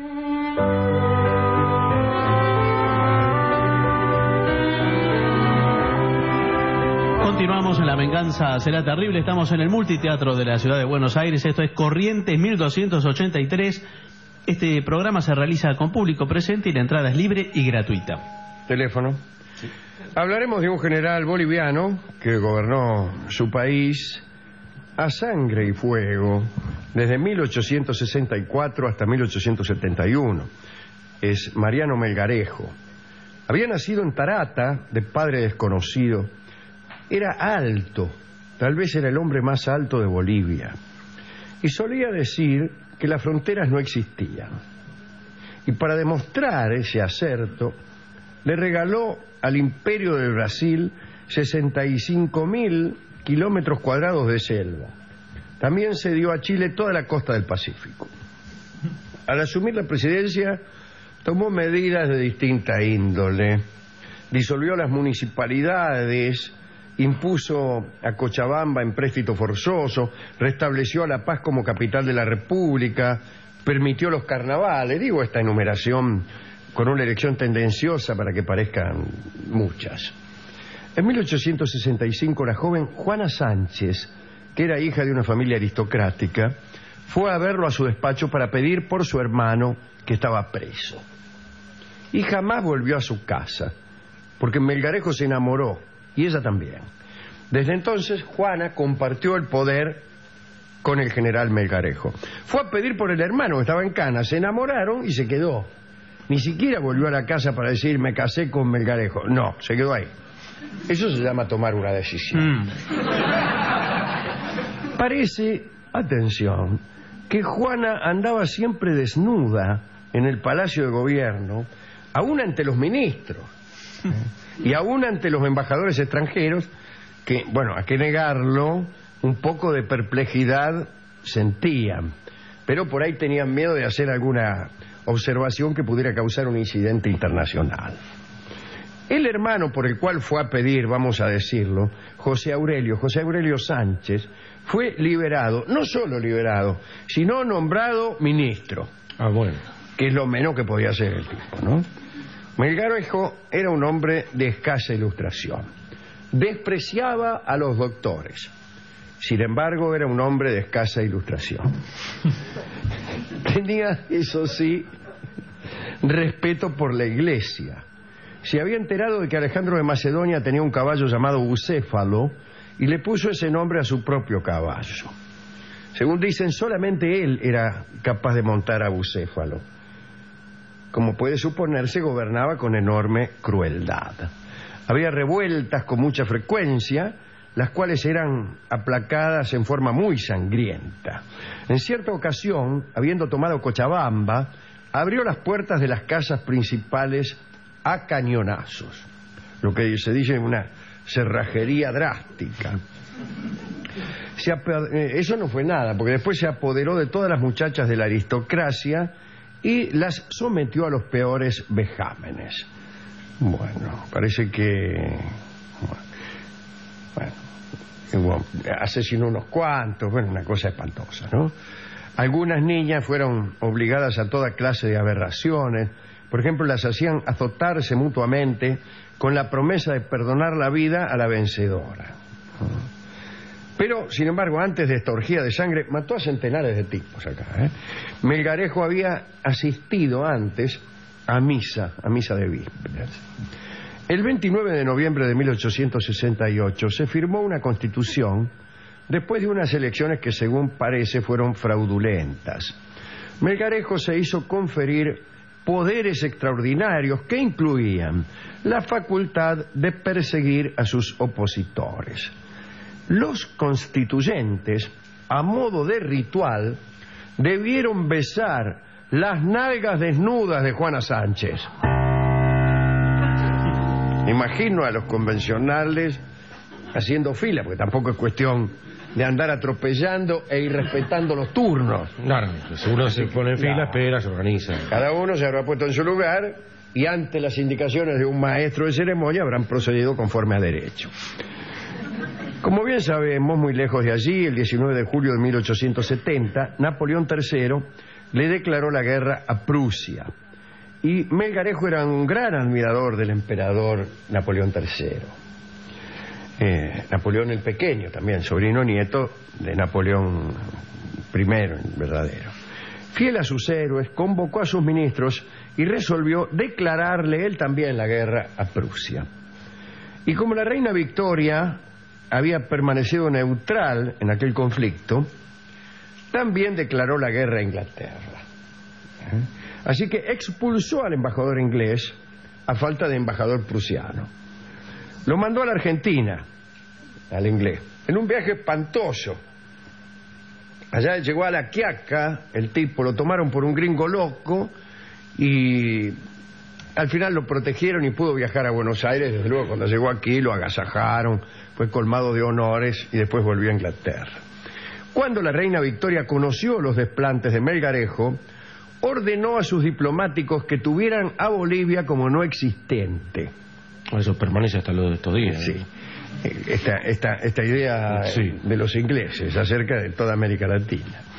Continuamos en La Venganza Será Terrible. Estamos en el Multiteatro de la Ciudad de Buenos Aires. Esto es Corrientes mil doscientos ochenta y tres. Este programa se realiza con público presente y la entrada es libre y gratuita. Teléfono. Sí. Hablaremos de un general boliviano que gobernó su país a sangre y fuego desde mil ochocientos sesenta y cuatro hasta mil ochocientos setenta y uno. Es Mariano Melgarejo. Había nacido en Tarata, de padre desconocido. Era alto, tal vez era el hombre más alto de Bolivia. Y solía decir que las fronteras no existían. Y para demostrar ese acerto, le regaló al Imperio del Brasil sesenta y cinco mil kilómetros cuadrados de selva. También se dio a Chile toda la costa del Pacífico. Al asumir la presidencia, tomó medidas de distinta índole. Disolvió las municipalidades, impuso a Cochabamba empréstito forzoso, restableció a La Paz como capital de la República, permitió los carnavales. Digo esta enumeración con una elección tendenciosa para que parezcan muchas. En mil ochocientos sesenta y cinco, la joven Juana Sánchez, que era hija de una familia aristocrática, fue a verlo a su despacho para pedir por su hermano que estaba preso. Y jamás volvió a su casa, porque Melgarejo se enamoró, y ella también. Desde entonces, Juana compartió el poder con el general Melgarejo. Fue a pedir por el hermano que estaba en Cana, se enamoraron y se quedó. Ni siquiera volvió a la casa para decir, me casé con Melgarejo. No, se quedó ahí. Eso se llama tomar una decisión. Mm. Parece, atención, que Juana andaba siempre desnuda en el Palacio de Gobierno, aún ante los ministros, ¿eh? y aún ante los embajadores extranjeros, que, bueno, a que negarlo, un poco de perplejidad sentían, pero por ahí tenían miedo de hacer alguna observación que pudiera causar un incidente internacional. El hermano por el cual fue a pedir, vamos a decirlo, José Aurelio, José Aurelio Sánchez, fue liberado, no solo liberado, sino nombrado ministro. Ah, bueno. Que es lo menos que podía hacer el tipo, ¿no? Melgarejo era un hombre de escasa ilustración. Despreciaba a los doctores. Sin embargo, era un hombre de escasa ilustración. Tenía, eso sí, respeto por la iglesia. Se había enterado de que Alejandro de Macedonia tenía un caballo llamado Bucéfalo y le puso ese nombre a su propio caballo. Según dicen, solamente él era capaz de montar a Bucéfalo. Como puede suponerse, gobernaba con enorme crueldad. Había revueltas con mucha frecuencia, las cuales eran aplacadas en forma muy sangrienta. En cierta ocasión, habiendo tomado Cochabamba, abrió las puertas de las casas principales a cañonazos, lo que se dice una cerrajería drástica. Se Eso no fue nada, porque después se apoderó de todas las muchachas de la aristocracia y las sometió a los peores vejámenes. Bueno, parece que... Bueno, asesinó unos cuantos, bueno, una cosa espantosa, ¿no? Algunas niñas fueron obligadas a toda clase de aberraciones. Por ejemplo, las hacían azotarse mutuamente con la promesa de perdonar la vida a la vencedora. Pero, sin embargo, antes de esta orgía de sangre, mató a centenares de tipos acá, ¿eh? Melgarejo había asistido antes a misa, a misa de vísperas. El veintinueve de noviembre de mil ochocientos sesenta y ocho se firmó una constitución después de unas elecciones que, según parece, fueron fraudulentas. Melgarejo se hizo conferir poderes extraordinarios que incluían la facultad de perseguir a sus opositores. Los constituyentes, a modo de ritual, debieron besar las nalgas desnudas de Juana Sánchez. Imagino a los convencionales haciendo fila, porque tampoco es cuestión de andar atropellando e irrespetando los turnos. Claro, uno se pone en fila, no. espera, se organiza. Cada uno se habrá puesto en su lugar y ante las indicaciones de un maestro de ceremonia habrán procedido conforme a derecho. Como bien sabemos, muy lejos de allí, el diecinueve de julio de mil ochocientos setenta, Napoleón tercero le declaró la guerra a Prusia. Y Melgarejo era un gran admirador del emperador Napoleón tercero. Eh, Napoleón el Pequeño también, sobrino nieto de Napoleón primero, verdadero. Fiel a sus héroes, convocó a sus ministros y resolvió declararle él también la guerra a Prusia. Y como la reina Victoria había permanecido neutral en aquel conflicto, también declaró la guerra a Inglaterra. ¿Eh? Así que expulsó al embajador inglés a falta de embajador prusiano. Lo mandó a la Argentina, al inglés, en un viaje espantoso. Allá llegó a La Quiaca, el tipo, lo tomaron por un gringo loco y al final lo protegieron y pudo viajar a Buenos Aires. Desde luego, cuando llegó aquí lo agasajaron, fue colmado de honores y después volvió a Inglaterra. Cuando la reina Victoria conoció los desplantes de Melgarejo, ordenó a sus diplomáticos que tuvieran a Bolivia como no existente. Eso permanece hasta los de estos días. Sí. Esta, esta, esta idea sí. de los ingleses acerca de toda América Latina.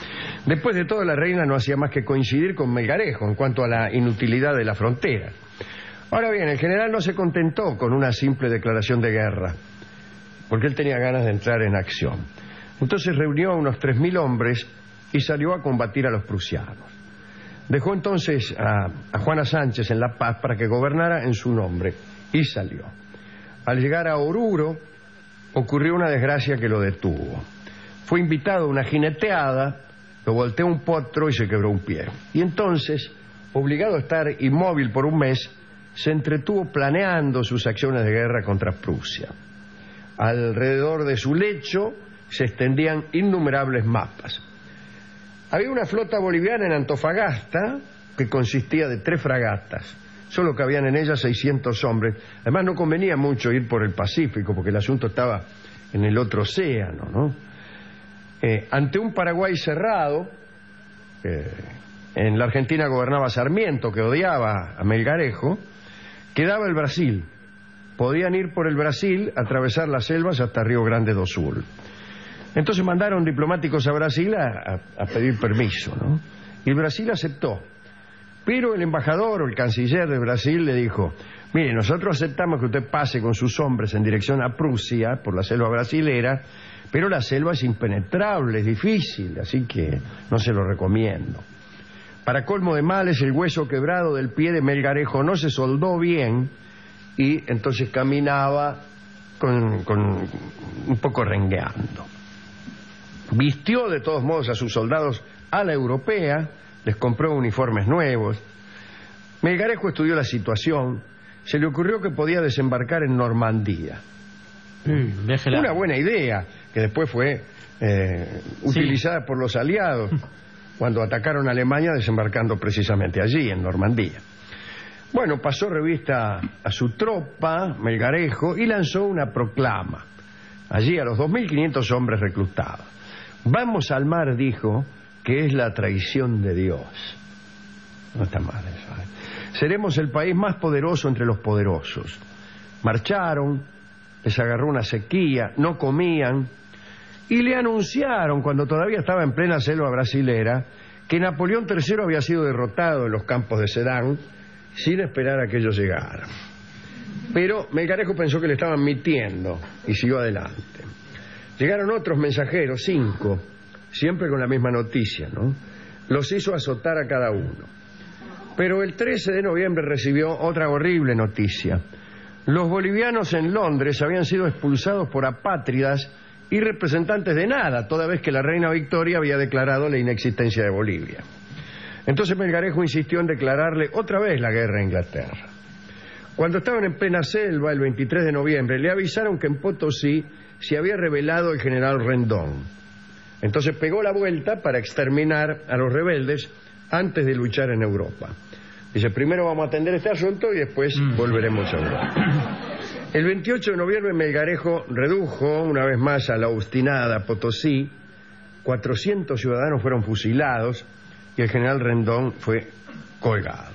Después de todo, la reina no hacía más que coincidir con Melgarejo en cuanto a la inutilidad de la frontera. Ahora bien, el general no se contentó con una simple declaración de guerra, porque él tenía ganas de entrar en acción. Entonces reunió a unos tres mil hombres y salió a combatir a los prusianos. Dejó entonces a, a Juana Sánchez en La Paz para que gobernara en su nombre, y salió. Al llegar a Oruro, ocurrió una desgracia que lo detuvo. Fue invitado a una jineteada, lo volteó un potro y se quebró un pie. Y entonces, obligado a estar inmóvil por un mes, se entretuvo planeando sus acciones de guerra contra Prusia. Alrededor de su lecho se extendían innumerables mapas. Había una flota boliviana en Antofagasta que consistía de tres fragatas. Solo cabían en ella seiscientos hombres. Además, no convenía mucho ir por el Pacífico porque el asunto estaba en el otro océano, ¿no? Eh, ante un Paraguay cerrado, eh, en la Argentina gobernaba Sarmiento, que odiaba a Melgarejo, quedaba el Brasil. Podían ir por el Brasil, atravesar las selvas hasta Río Grande do Sul. Entonces mandaron diplomáticos a Brasil a, a, a pedir permiso, ¿no? Y el Brasil aceptó. Pero el embajador o el canciller de Brasil le dijo: mire, nosotros aceptamos que usted pase con sus hombres en dirección a Prusia por la selva brasilera, pero la selva es impenetrable, es difícil, así que no se lo recomiendo. Para colmo de males, el hueso quebrado del pie de Melgarejo no se soldó bien y entonces caminaba con, con un poco rengueando. Vistió de todos modos a sus soldados a la europea, les compró uniformes nuevos. Melgarejo estudió la situación, se le ocurrió que podía desembarcar en Normandía. Mm, Una buena idea, que después fue eh, utilizada sí. por los aliados cuando atacaron a Alemania, desembarcando precisamente allí, en Normandía. Bueno, pasó revista a su tropa, Melgarejo, y lanzó una proclama, allí a los dos mil quinientos hombres reclutados. Vamos al mar, dijo, que es la traición de Dios. No está mal eso, ¿eh? Seremos el país más poderoso entre los poderosos. Marcharon, les agarró una sequía, no comían, y le anunciaron, cuando todavía estaba en plena selva brasilera, que Napoleón tercero había sido derrotado en los campos de Sedán, sin esperar a que ellos llegaran. Pero Melgarejo pensó que le estaban mintiendo y siguió adelante. Llegaron otros mensajeros, cinco, siempre con la misma noticia, ¿no? Los hizo azotar a cada uno. Pero el trece de noviembre recibió otra horrible noticia. Los bolivianos en Londres habían sido expulsados por apátridas y representantes de nada, toda vez que la reina Victoria había declarado la inexistencia de Bolivia. Entonces Melgarejo insistió en declararle otra vez la guerra a Inglaterra. Cuando estaban en plena selva, el veintitrés de noviembre, le avisaron que en Potosí se había rebelado el general Rendón. Entonces pegó la vuelta para exterminar a los rebeldes antes de luchar en Europa. Dice, primero vamos a atender este asunto y después mm. volveremos a Europa. El veintiocho de noviembre Melgarejo redujo una vez más a la obstinada Potosí. cuatrocientos ciudadanos fueron fusilados y el general Rendón fue colgado.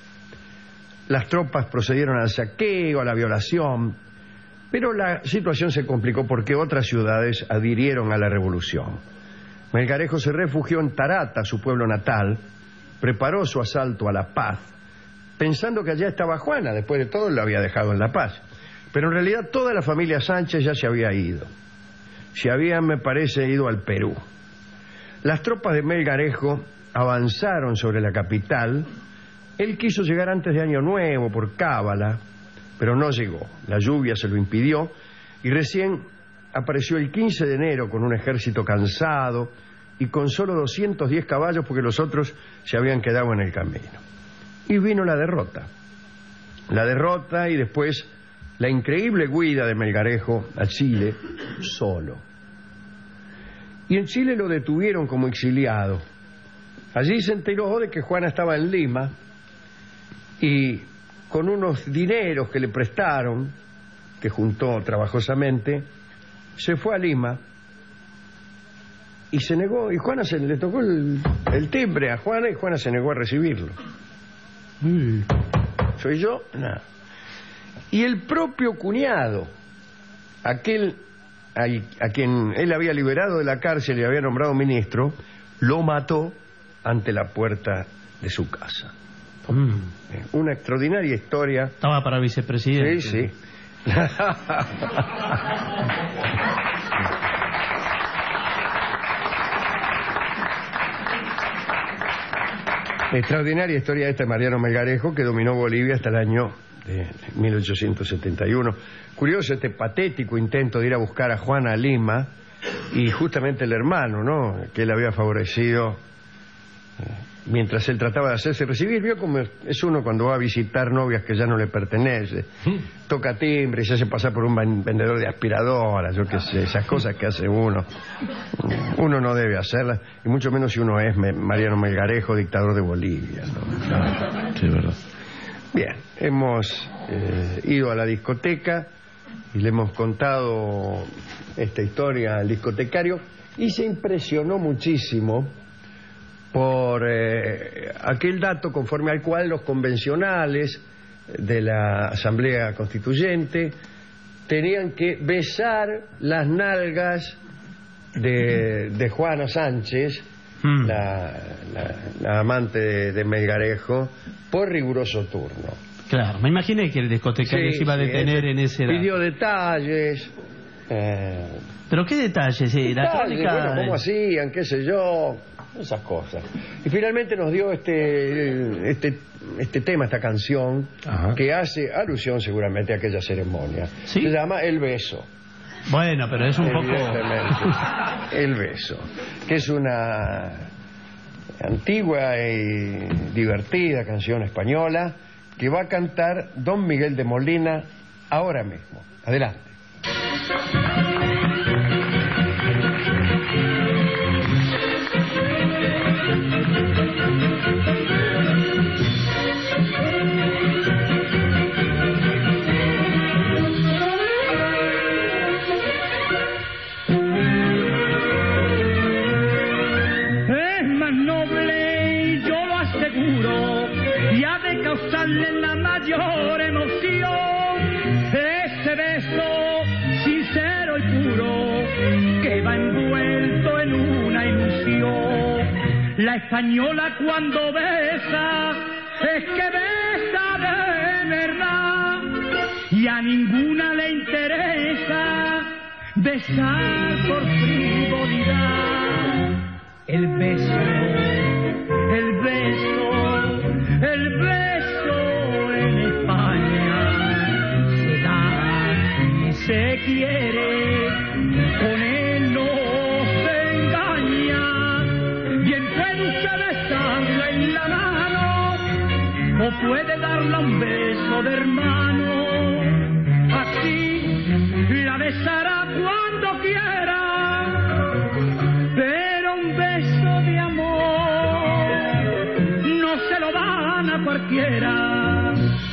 Las tropas procedieron al saqueo, a la violación, pero la situación se complicó porque otras ciudades adhirieron a la revolución. Melgarejo se refugió en Tarata, su pueblo natal, preparó su asalto a La Paz, pensando que allá estaba Juana, después de todo la había dejado en La Paz. Pero en realidad toda la familia Sánchez ya se había ido. Se habían, me parece, ido al Perú. Las tropas de Melgarejo avanzaron sobre la capital. Él quiso llegar antes de Año Nuevo por cábala, pero no llegó. La lluvia se lo impidió y recién apareció el quince de enero con un ejército cansado y con solo doscientos diez caballos porque los otros se habían quedado en el camino. Y vino la derrota. La derrota y después la increíble huida de Melgarejo a Chile solo. Y en Chile lo detuvieron como exiliado. Allí se enteró de que Juana estaba en Lima y con unos dineros que le prestaron, que juntó trabajosamente, se fue a Lima y se negó, y Juana se le tocó el, el timbre a Juana y Juana se negó a recibirlo. Mm. ¿Soy yo? No. Y el propio cuñado, aquel a, a quien él había liberado de la cárcel y había nombrado ministro, lo mató ante la puerta de su casa. Mm. Una extraordinaria historia. Estaba para vicepresidente. Sí, sí. Extraordinaria historia esta de Mariano Melgarejo, que dominó Bolivia hasta el año de mil ochocientos setenta y uno. Curioso este patético intento de ir a buscar a Juana a Lima, y justamente el hermano, ¿no?, que él había favorecido mientras él trataba de hacerse recibir. Vio como es uno cuando va a visitar novias que ya no le pertenece, toca timbre y se hace pasar por un vendedor de aspiradoras, yo qué sé, esas cosas que hace uno. Uno no debe hacerlas, y mucho menos si uno es Mariano Melgarejo, dictador de Bolivia, ¿no? Claro, sí, verdad. Bien, hemos eh, ido a la discoteca y le hemos contado esta historia al discotecario, y se impresionó muchísimo por eh, aquel dato conforme al cual los convencionales de la Asamblea Constituyente tenían que besar las nalgas de, de Juana Sánchez, mm. la, la, la amante de, de Melgarejo, por riguroso turno. Claro, me imaginé que el discotecario Sí, se iba a sí, detener ese- en ese... Pidió detalles. eh, ¿Pero qué detalles? Eh, la detalles, crónica... bueno, cómo hacían, qué sé yo, esas cosas. Y finalmente nos dio este este este tema, esta canción, Ajá. que hace alusión seguramente a aquella ceremonia. ¿Sí? Se llama El Beso. Bueno, pero es un poco... Evidentemente. El Beso, que es una antigua y divertida canción española que va a cantar don Miguel de Molina ahora mismo. Adelante. Es más noble, yo lo aseguro, y ha de causarle la mayor emoción ese beso sincero y puro que va envuelto en una ilusión. La española cuando besa es que besa de verdad, y a ninguna le interesa besar por frivolidad. El beso, el beso, el beso en España se da y se quiere, con él no se engaña. Bien puede usted besarla en la mano, o puede darle un beso de hermano. Así la besará cuando quiera, pero un beso de amor no se lo dan a cualquiera.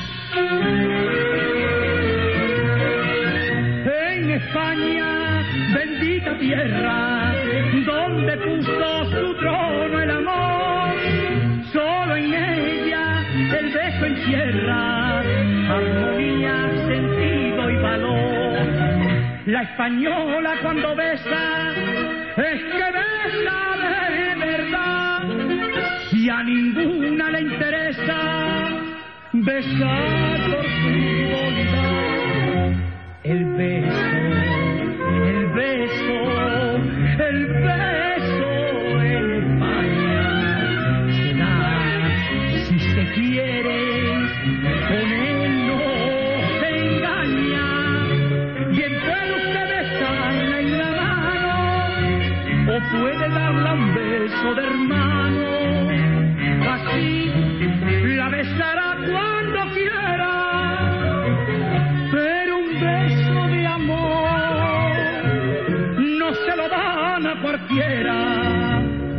En España, bendita tierra, donde puso su trono el amor, solo en ella el beso encierra armonía, sentido y valor. La española cuando besa es que besa de verdad, y a ninguna le interesa besar por frivolidad. El beso, el beso, el beso en España se da si se quiere, con él no se engaña. Bien puede usted besarla en la mano, o puede darle un beso de hermano. Así la besará cuando quiera, pero un beso de amor no se lo dan a cualquiera.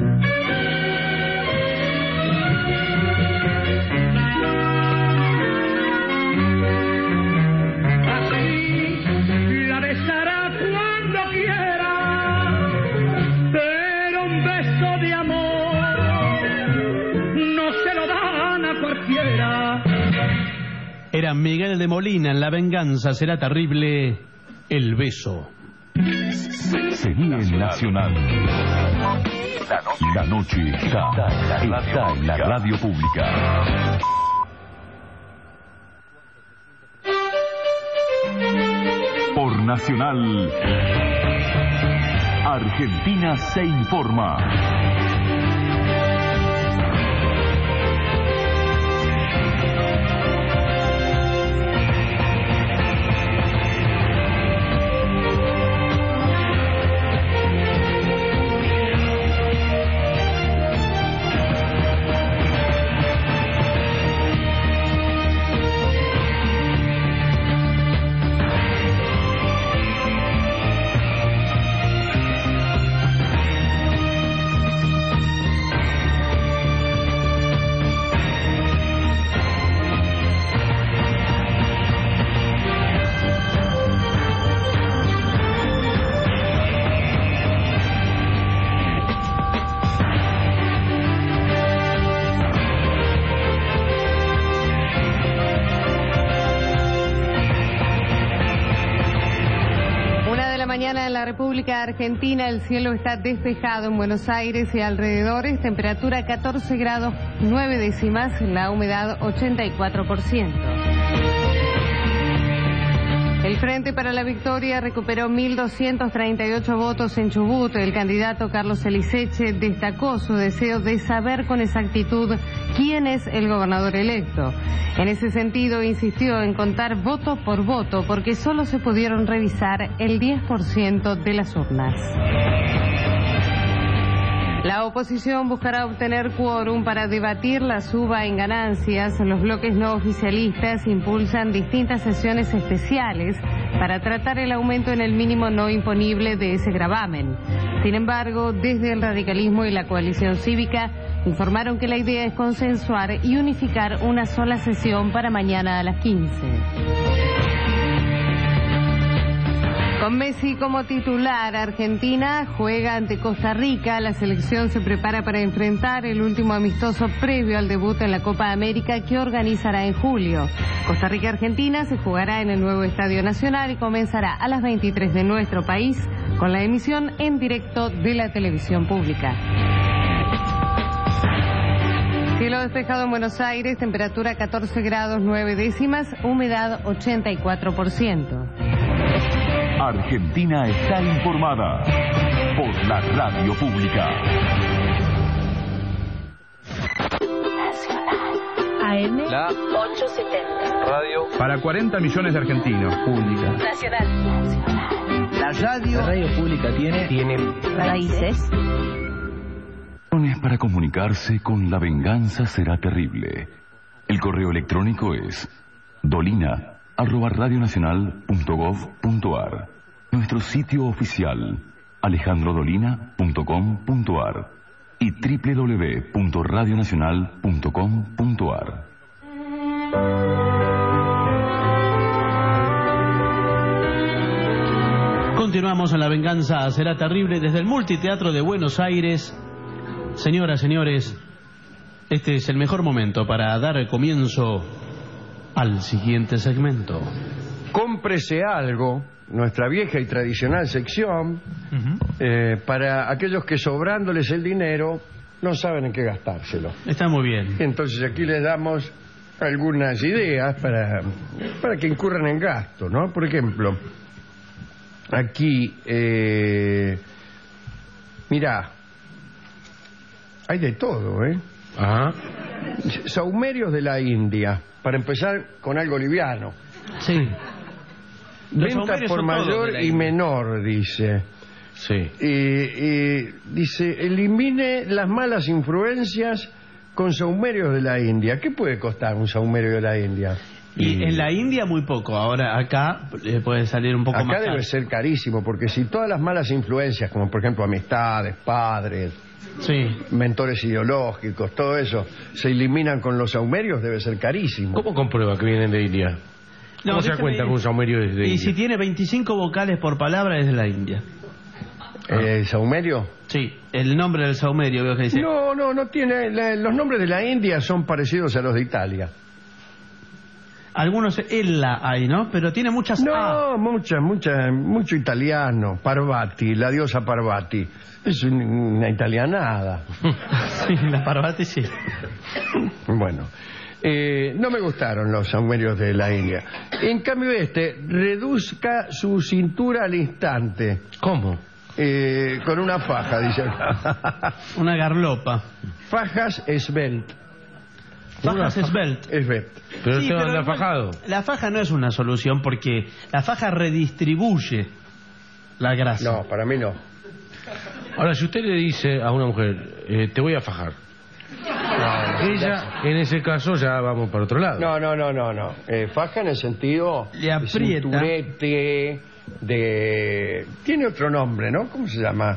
Así la besará cuando quiera, pero un beso de amor no se lo dan a cualquiera. Era Miguel de Molina en La Venganza Será Terrible, El Beso. Seguí en Nacional. La noche está, está en la radio pública. Por Nacional, Argentina se informa. Mañana en la República Argentina el cielo está despejado en Buenos Aires y alrededores, temperatura catorce grados nueve décimas, la humedad ochenta y cuatro por ciento. El Frente para la Victoria recuperó mil doscientos treinta y ocho votos en Chubut. El candidato Carlos Eliseche destacó su deseo de saber con exactitud quién es el gobernador electo. En ese sentido, insistió en contar voto por voto, porque solo se pudieron revisar el diez por ciento de las urnas. La oposición buscará obtener quórum para debatir la suba en ganancias. Los bloques no oficialistas impulsan distintas sesiones especiales para tratar el aumento en el mínimo no imponible de ese gravamen. Sin embargo, desde el radicalismo y la coalición cívica informaron que la idea es consensuar y unificar una sola sesión para mañana a las quince. Con Messi como titular, Argentina juega ante Costa Rica. La selección se prepara para enfrentar el último amistoso previo al debut en la Copa América que organizará en julio. Costa Rica-Argentina se jugará en el nuevo Estadio Nacional y comenzará a las veintitrés de nuestro país con la emisión en directo de la televisión pública. Cielo despejado en Buenos Aires, temperatura catorce grados nueve décimas, humedad ochenta y cuatro por ciento. Argentina está informada por la radio pública. A M La ochocientos setenta. Radio para cuarenta millones de argentinos. Pública. Nacional. La radio. La radio pública tiene Tiene Raíces. Para comunicarse con La Venganza Será Terrible. El correo electrónico es dolina arroba radionacional punto gov punto ar. Nuestro sitio oficial alejandro dolina punto com punto ar y doble u doble u doble u punto radionacional punto com punto ar. Continuamos en La Venganza Será Terrible desde el Multiteatro de Buenos Aires. Señoras, señores, este es el mejor momento para dar comienzo al siguiente segmento. Cómprese algo, nuestra vieja y tradicional sección, uh-huh. eh, para aquellos que sobrándoles el dinero no saben en qué gastárselo. Está muy bien. Entonces aquí les damos algunas ideas para, para que incurran en gasto, ¿no? Por ejemplo, aquí, eh, mirá, hay de todo, ¿eh? Ajá. Saumerios de la India, para empezar con algo liviano. Sí. Venta por mayor y menor, dice. Sí. Y, y dice, elimine las malas influencias con saumerios de la India. ¿Qué puede costar un saumerio de la India? Y, y en la India muy poco. Ahora acá eh, puede salir un poco acá más caro. Acá debe ser carísimo, porque si todas las malas influencias, como por ejemplo amistades, padres, sí, mentores ideológicos, todo eso, se eliminan con los saumerios, debe ser carísimo. ¿Cómo comprueba que vienen de India? ¿Cómo no, se da cuenta que un saumerio es de y India? Y si tiene veinticinco vocales por palabra es de la India. ¿El saumerio? Sí, el nombre del saumerio, veo que dice. No, no, no tiene. La, los nombres de la India son parecidos a los de Italia. Algunos ella hay, ¿no? Pero tiene muchas No, A. muchas, muchas, mucho italiano. Parvati, la diosa Parvati. Es un- una italianada. Sí, la Parvati sí. Bueno, eh, no me gustaron los saumerios de la India. En cambio este, reduzca su cintura al instante. ¿Cómo? Eh, con una faja, dice acá. Una garlopa. Fajas esbelt. Fajas esbelt. Esbelt. Pero Sí, usted pero anda igual, fajado. La faja no es una solución porque la faja redistribuye la grasa. No, para mí no. Ahora, si usted le dice a una mujer, eh, te voy a fajar, ella, en ese caso, ya vamos para otro lado. No, no, no, no, no. Eh, faja en el sentido Le de aprieta. cinturete, de... Tiene otro nombre, ¿no? ¿Cómo se llama?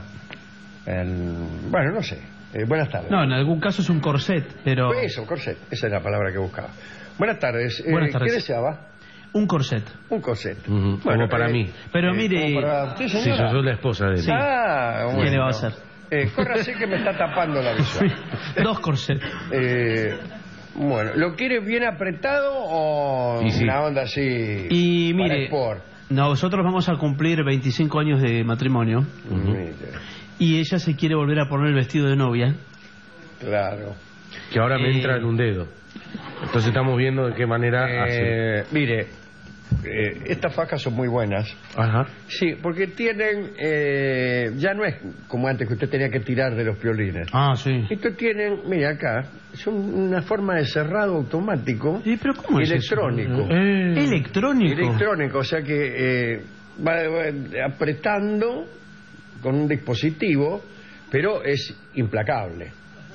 El... Bueno, no sé. Eh, buenas tardes. No, en algún caso es un corset, pero... Eso, corset. Esa es la palabra que buscaba. Buenas tardes. Eh, Buenas tardes. ¿Qué deseaba? Un corset. Un corset. Ujú, como para eh, mí. Pero eh, mire... como para usted, Sí, señora. yo soy la esposa de él. Sí. Ah, ¿Qué bueno. le va a hacer? Eh, córrase que me está tapando la visual. Dos corsets. Eh, bueno, ¿lo quiere bien apretado o Y sí. una onda así? Y para mire, sport? nosotros vamos a cumplir veinticinco años de matrimonio Mire, y ella se quiere volver a poner el vestido de novia. claro. Que ahora me Eh, entra en un dedo. Entonces estamos viendo de qué manera hace. Eh, mire, eh, estas fajas son muy buenas. Ajá. Sí, porque tienen, eh, ya no es como antes que usted tenía que tirar de los violines. Ah, sí. Estos tienen, mire acá, son una forma de cerrado automático ¿Y pero cómo es eso? electrónico. Eh, Electrónico. Electrónico, o sea que eh, va, va apretando con un dispositivo, pero es implacable.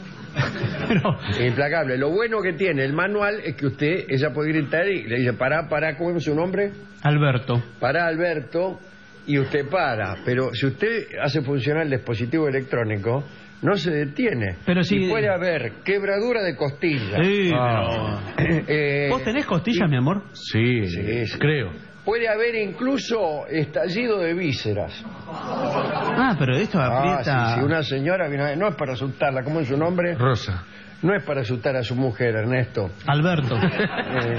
Pero, Implacable. Lo bueno que tiene el manual es que usted, ella puede gritar y le dice, pará, pará, ¿cómo es su nombre? Alberto. Pará, Alberto, y usted para. Pero si usted hace funcionar el dispositivo electrónico, no se detiene. Pero si- Y puede haber quebradura de costilla. Sí, Ah. Eh, ¿Vos tenés costillas, mi amor? Sí, Sí, sí. creo. Puede haber incluso estallido de vísceras. Ah, pero esto Ah, aprieta... sí, sí, una señora vino, no es para asustarla, ¿cómo es su nombre? Rosa. No es para asustar a su mujer, Ernesto. Alberto. Eh,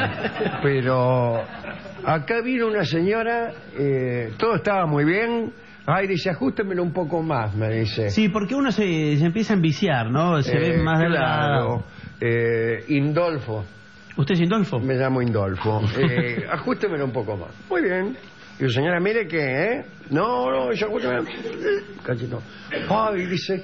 pero acá vino una señora, eh, todo estaba muy bien. Ay, dice, ajústemelo un poco más, me dice. Sí, porque uno se, se empieza a enviciar, ¿no? Se Eh, ve más claro. delgado. Eh, Indolfo, ¿Usted es Indolfo? me llamo Indolfo. Eh, ajústemelo un poco más. Muy bien. Y la señora, mire que, ¿eh? No, no, yo ajústemelo. Cachito. Ay, dice,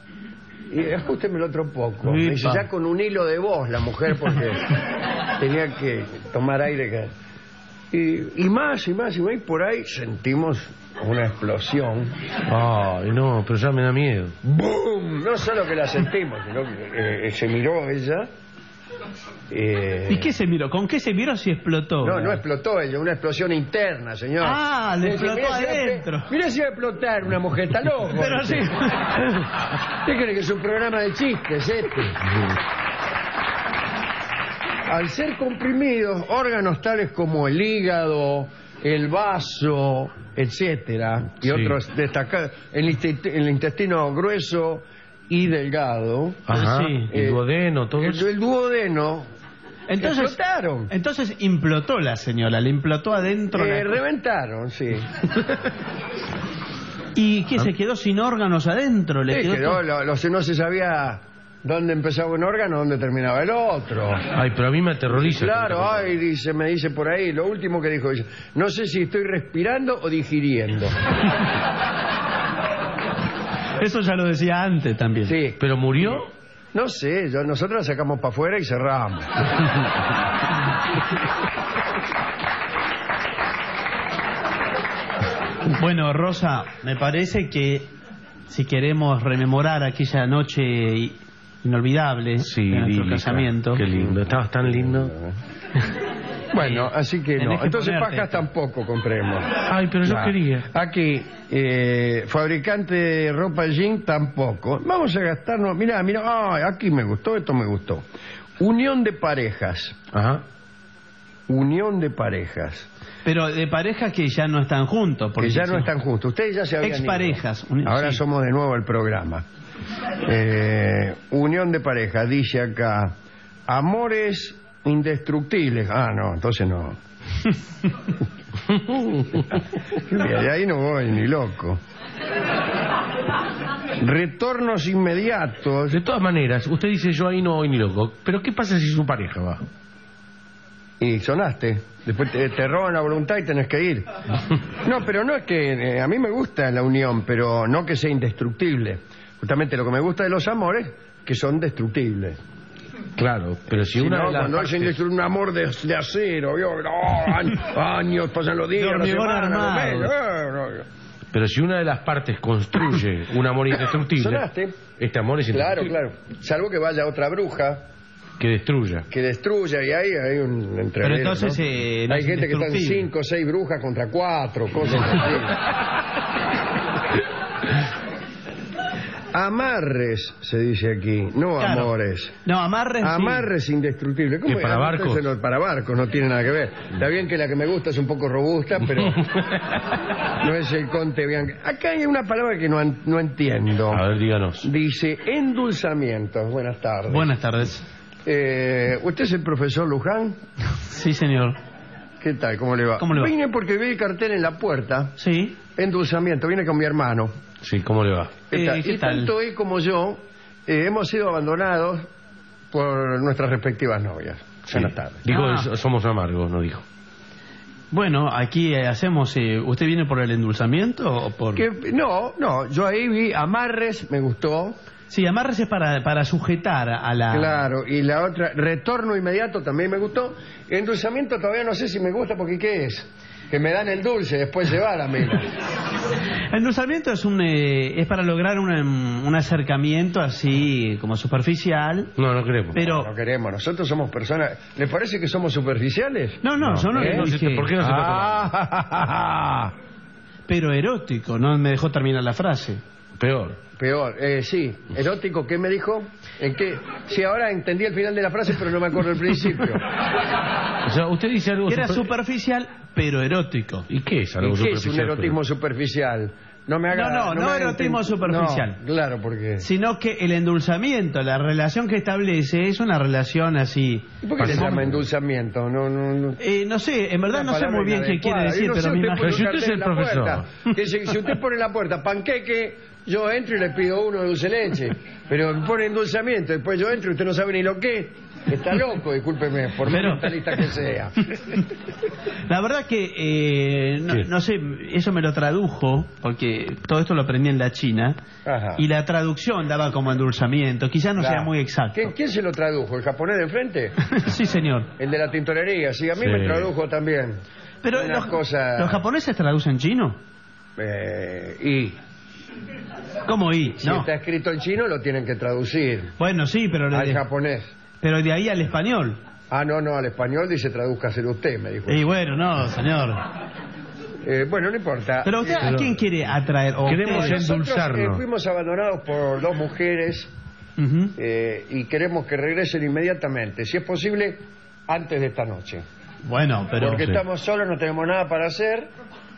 y ajústemelo otro poco. Me dice, Epa. ya con un hilo de voz la mujer, porque tenía que tomar aire. Que... Y, y más, y más, y más, y por ahí sentimos una explosión. Ay, no, pero ya me da miedo. ¡Bum! No solo que la sentimos, sino que eh, se miró ella. Eh, ¿Y qué se miró? ¿Con qué se miró si explotó? No, no explotó ella, una explosión interna, señor. Ah, le Dice, explotó "Mira si va a expl- adentro". Mira si va a explotar una mujer, está loco. Pero sí. ¿Usted cree que es un programa de chistes este? Al ser comprimidos, órganos tales como el hígado, el vaso, etcétera, y Sí. otros destacados, el, insti- el intestino grueso y delgado, Ajá. Sí. El Eh, duodeno, todo el, eso. el duodeno, Entonces, explotaron. entonces implotó la señora, le implotó adentro Eh, la... reventaron, sí. ¿Y qué, se quedó sin órganos adentro? Le Sí, quedó quedó, todo- lo- lo- no se sabía dónde empezaba un órgano, dónde terminaba el otro. Ay, pero a mí me aterroriza. Claro, tanta cosa. ay, dice, me dice por ahí, lo último que dijo, dice, no sé si estoy respirando o digiriendo. Eso ya lo decía antes también. Sí. ¿Pero murió? No sé, yo, nosotros la sacamos para afuera y cerramos. Bueno, Rosa, me parece que si queremos rememorar aquella noche i- inolvidable Sí, de nuestro idílica. casamiento... Qué lindo, estabas tan lindo. Bueno, así que Tenés no. que Entonces ponerte. pajas tampoco compremos. Ay, pero yo Nah. quería. Aquí, eh, fabricante de ropa jean tampoco. Vamos a gastarnos, mirá, mirá, ay, aquí me gustó, esto me gustó. Unión de parejas. Ajá. Unión de parejas. Pero de parejas que ya no están juntos. Porque Que ya si- no están juntos. Ustedes ya se habían ido. Exparejas. Uni- Ahora sí. somos de nuevo el programa. Eh, unión de parejas, dice acá. Amores Indestructibles. Ah, no, entonces no. De ahí no voy ni loco. Retornos inmediatos. De todas maneras, usted dice yo ahí no voy ni loco. Pero ¿qué pasa si su pareja va? Y sonaste. Después te, te roban la voluntad y tenés que ir. No, pero no es que... Eh, a mí me gusta la unión, pero no que sea indestructible. Justamente lo que me gusta de los amores, que son destructibles. Claro, pero si, si una no, de las cuando partes... es indestructible, un amor de, de acero, ¿vio? No, años, años, pasan los días, las semanas, los meses. No, no, no. Pero si una de las partes construye un amor indestructible... ¿Sonaste? Este amor es indestructible. Claro, claro. Salvo que vaya otra bruja... Que destruya. Que destruya, y ahí hay un entrevero, Pero entonces... ¿no? Eh, no hay es gente que están cinco o seis brujas contra cuatro, cosas así. Amarres, se dice aquí, no claro. amores. No, amarres. Amarres sí. Indestructibles. ¿Cómo para barcos? No, para barcos, no tiene nada que ver. Está bien que la que me gusta es un poco robusta, pero no es el Conte Bianca. Acá hay una palabra que no, no entiendo. A ver, díganos. Dice endulzamientos. Buenas tardes. Buenas tardes. Eh, ¿Usted es el profesor Luján? Sí, señor. ¿Qué tal? ¿Cómo le va? ¿Cómo le va? Vine porque vi el cartel en la puerta. Sí. Endulzamiento. Vine con mi hermano. Sí, ¿cómo le va? ¿Qué tal? Eh, ¿qué y tal? Tanto él como yo eh, hemos sido abandonados por nuestras respectivas novias. Sí. Buenas tardes. Dijo, Ah. somos amargos, no dijo. Bueno, aquí eh, hacemos... Eh, ¿Usted viene por el endulzamiento o por...? Que, no, no. Yo ahí vi amarres, me gustó. Sí, amarres es para, para sujetar a la... Claro, y la otra, retorno inmediato, también me gustó. Endulzamiento todavía no sé si me gusta porque ¿qué es? Que me dan el dulce, después llevar a mí. El endulzamiento es un eh, es para lograr una, un acercamiento así como superficial. No, no queremos. Pero no, no queremos. Nosotros somos personas. ¿Les parece que somos superficiales? No, no, no yo no ¿eh? le dije. ¿Por qué no se ah, Pero erótico, no me dejó terminar la frase. Peor. Peor, eh, sí. Erótico, ¿qué me dijo? ¿En qué? Sí, ahora entendí el final de la frase, pero no me acuerdo el principio. O sea, usted dice algo... Era super... superficial, pero erótico. ¿Y qué es algo ¿Y qué superficial? es un erotismo pero... superficial? No me haga... No, no, no, no erotismo ent... superficial. No, claro, porque... Sino que el endulzamiento, la relación que establece es una relación así... ¿Y por qué le llama endulzamiento? No, no, no. Eh, no sé, en verdad no sé muy bien qué quiere decir, no pero sé, me imagino... Pero si usted es el profesor... Que si, si usted pone en la puerta panqueque... Yo entro y le pido uno de dulce leche, pero me pone endulzamiento, después yo entro y usted no sabe ni lo que. Está loco, discúlpeme, por más mentalista que sea. La verdad que, eh, no, no sé, eso me lo tradujo, porque todo esto lo aprendí en la China, Ajá. Y la traducción daba como endulzamiento, quizás no claro. sea muy exacto. ¿Quién, ¿Quién se lo tradujo? ¿El japonés de enfrente? Sí, señor. El de la tintorería, sí, a mí sí. me tradujo también. Pero los, cosa... ¿los japoneses traducen chino? Eh, y... ¿Cómo y? Si no. está escrito en chino lo tienen que traducir. Bueno, sí, pero... Al de... japonés. Pero de ahí al español. Ah, no, no, al español dice tradúzcaselo usted, me dijo. Y bueno, no, señor. Eh, bueno, no importa. Pero usted, eh, ¿a quién quiere atraer? ¿O queremos endulzarnos. Eh, fuimos abandonados por dos mujeres uh-huh. eh, y queremos que regresen inmediatamente, si es posible, antes de esta noche. Bueno, pero... Porque sí. estamos solos, no tenemos nada para hacer...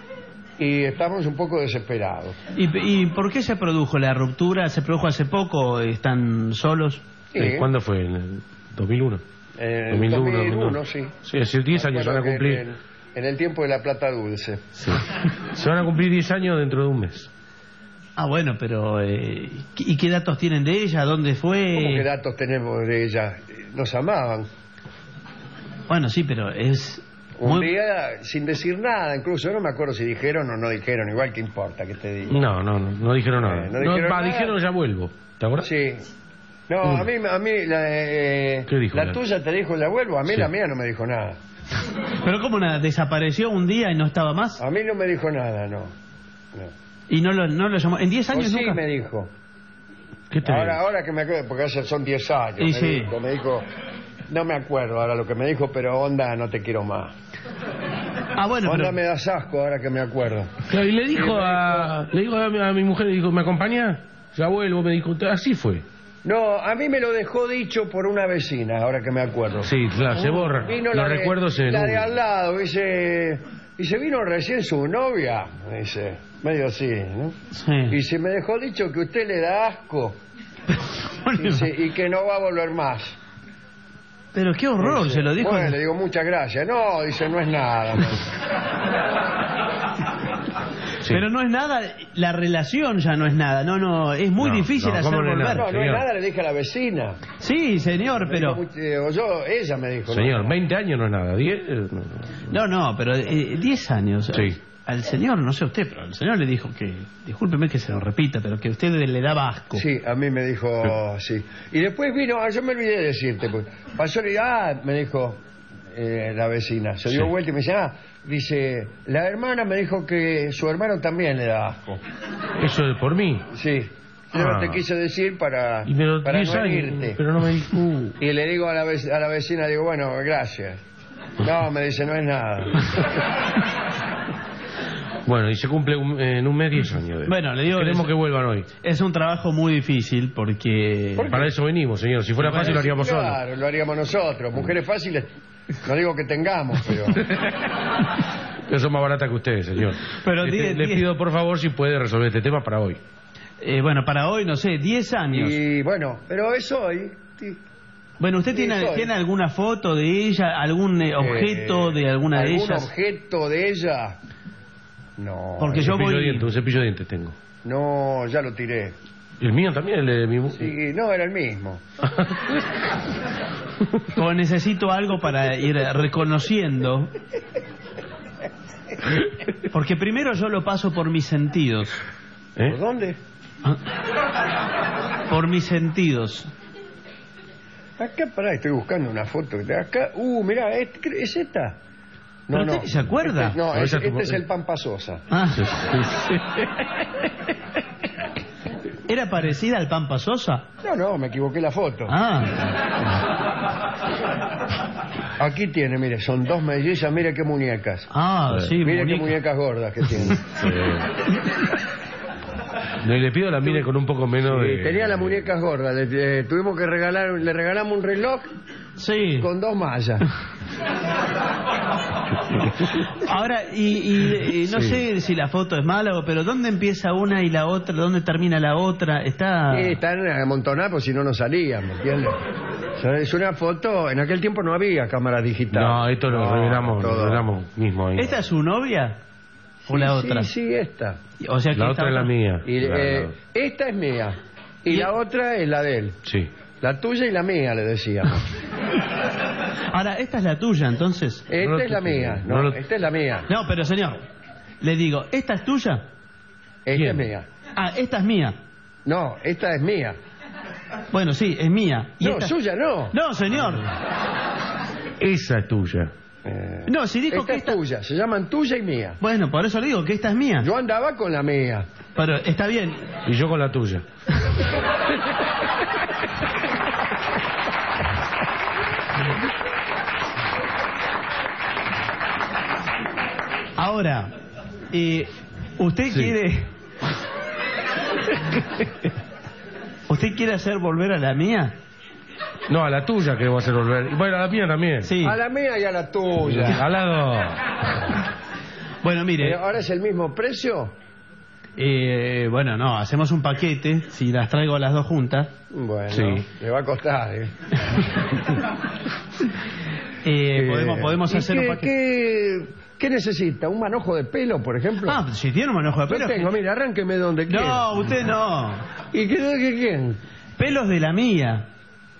Y estamos un poco desesperados. ¿Y, ¿Y por qué se produjo la ruptura? ¿Se produjo hace poco? ¿Están solos? Sí. ¿Cuándo fue? ¿En el dos mil uno? En el dos mil uno, sí. Sí, hace diez años se van a cumplir. En, en el tiempo de la plata dulce. Sí. Se van a cumplir diez años dentro de un mes. Ah, bueno, pero... Eh, ¿y qué datos tienen de ella? ¿Dónde fue? ¿Cómo qué datos tenemos de ella? Nos amaban. Bueno, sí, pero es... Un Muy... día sin decir nada, incluso no me acuerdo si dijeron o no dijeron, igual que importa que te diga. No, no, no, no dijeron nada. Eh, no dijeron, no, va, nada. dijeron ya vuelvo, ¿te acuerdas? Sí. No, Uno. a mí, a mí la, eh, ¿Qué dijo la la... tuya te dijo ya vuelvo, a mí sí. La mía no me dijo nada. ¿Pero cómo nada? ¿Desapareció un día y no estaba más? A mí no me dijo nada, no. no. ¿Y no lo, no lo llamó? ¿En diez años o sí nunca? me dijo. ¿Qué te ahora, digo? ahora que me acuerdo, porque hace son diez años, y me, sí. dijo, me dijo, no me acuerdo ahora lo que me dijo, pero onda, no te quiero más. Ah, bueno, onda pero... me das asco ahora que me acuerdo. Claro, y le dijo, a, le dijo a, mi, a mi mujer, le dijo, ¿me acompaña? Ya vuelvo, me dijo, así fue. No, a mí me lo dejó dicho por una vecina, ahora que me acuerdo. Sí, claro, se borra. Vino Los la recuerdos de, se La de al lado, dice... Y se vino recién su novia, dice, medio así, ¿no? Sí. Y se me dejó dicho que usted le da asco. Dice, y que no va a volver más. Pero qué horror, Dice, se lo dijo. Bueno, le digo, muchas gracias. No, dice, no es nada. Sí. Pero no es nada, la relación ya no es nada. No, no, es muy no, difícil no, hacer no volver. Es no, no es nada, le dije a la vecina. Sí, señor, me pero... Dijo, o yo, ella me dijo. Señor, no, veinte años no es nada, diez... No, no, pero eh, diez años. Sí. Al señor, no sé usted, pero al señor le dijo que, discúlpeme que se lo repita, pero que a usted le daba asco. Sí, a mí me dijo, sí. Y después vino, ah, yo me olvidé de decirte, pues, pasó y ah, me dijo eh, la vecina, se dio Sí. vuelta y me dice, ah, dice, la hermana me dijo que su hermano también le da asco. ¿Eso es por mí? Sí. Yo Ah. no te quise decir para, Y me lo- para diez no años, herirte. pero no me dijo... Uh. Y le digo a la, vec- a la vecina, digo, bueno, gracias. No, me dice, no es nada. Bueno, y se cumple un- en un mes diez años. de- Bueno, le digo... Queremos es, que vuelvan hoy. es un trabajo muy difícil porque... ¿Por qué? Para eso venimos, señor. Si fuera fácil lo haríamos solos. Claro, lo haríamos nosotros. Mujeres fáciles, no digo que tengamos, pero... Pero son más baratas que ustedes, señor. Pero le, diez- le diez- pido por favor si puede resolver este tema para hoy. Eh, bueno, para hoy, no sé, diez años. Y bueno, pero es hoy. Sí. Bueno, ¿usted Sí, tiene, soy. tiene alguna foto de ella, algún eh, objeto Eh, de alguna de ¿algún ellas? objeto de ella? No. Porque Un yo cepillo voy... de dientes, un cepillo de dientes tengo. No, ya lo tiré. ¿Y el mío también? El de mi... Sí, no, era el mismo. Como necesito algo para ir reconociendo. Porque primero yo lo paso por mis sentidos. ¿Eh? ¿Por dónde? Por mis sentidos. Acá, pará, estoy buscando una foto. Acá, uh, mirá, ¿es, es esta? ¿Pero usted se acuerda? Este, no, No, es- esa tu- este es el Pampa Sosa. Ah. ¿Era parecida al Pampa Sosa? No, no, me equivoqué la foto. Ah. Aquí tiene, mire, son dos mellizas, mire qué muñecas. Ah, sí, Mire qué muñeca. muñecas gordas que tiene. No, y le pido la mire con un poco menos Sí, de... tenía las muñecas gordas, le, le tuvimos que regalar, le regalamos un reloj Sí. con dos mallas. Ahora, y, y- y no Sí. sé si la foto es mala, o- pero ¿dónde empieza una y la otra? ¿Dónde termina la otra? Está... Sí, están amontonadas, pues si no, no salían, ¿me entiendes? O sea, es una foto, en aquel tiempo no había cámara digital. No, esto lo No, revelamos, lo todo. revelamos mismo ahí. ¿Esta es su novia? ¿O Sí, la sí, otra? Sí, esta. O sea que La esta otra es la mía. Y, La- eh, la- esta es mía. Y, la otra es la de él. Sí. La tuya y la mía, le decía. Ahora, esta es la tuya, entonces. Esta No lo es la toques, mía. no No, lo- esta es la mía. No, pero señor, le digo, ¿esta es tuya? Esta ¿Quién? es mía. Ah, esta es mía. No, esta es mía. Bueno, sí, es mía. ¿Y No, esta? suya no. No, señor. Esa es tuya. Eh, No, si dijo esta que es esta... tuya. Se llaman tuya y mía. Bueno, por eso le digo que esta es mía. Yo andaba con la mía. Pero está bien. Y yo con la tuya. Ahora, eh, ¿usted Sí. quiere... ¿Usted quiere hacer volver a la mía? No, a la tuya queremos hacer volver. Y bueno, a la mía también. Sí. A la mía y a la tuya. Al lado. Bueno, Eh, mire, ¿Ahora es el mismo precio? eh, bueno, no, hacemos un paquete, si las traigo a las dos juntas. Bueno, Sí. le va a costar, ¿eh? Eh, Eh, podemos podemos ¿y hacer qué, un paquete. qué, qué necesita? ¿Un manojo de pelo, por ejemplo? Ah, si tiene un manojo de Yo pelo. tengo, mira, arránqueme donde quiera. No, usted no. ¿Y qué de quién? Pelos de la mía.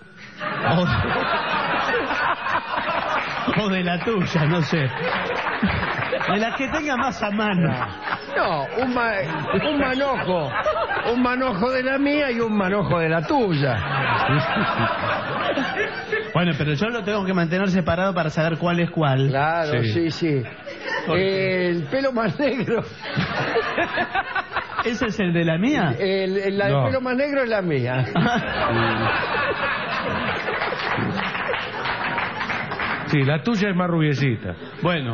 O, o de la tuya, no sé. De las que tenga más a mano. No, un, ma- un manojo. Un manojo de la mía y un manojo de la tuya. Bueno, pero yo lo tengo que mantener separado para saber cuál es cuál. Claro, sí, sí. El pelo más negro. ¿Ese es el de la mía? El, el- la No. del pelo más negro es la mía. Sí, la tuya es más rubiecita. Bueno.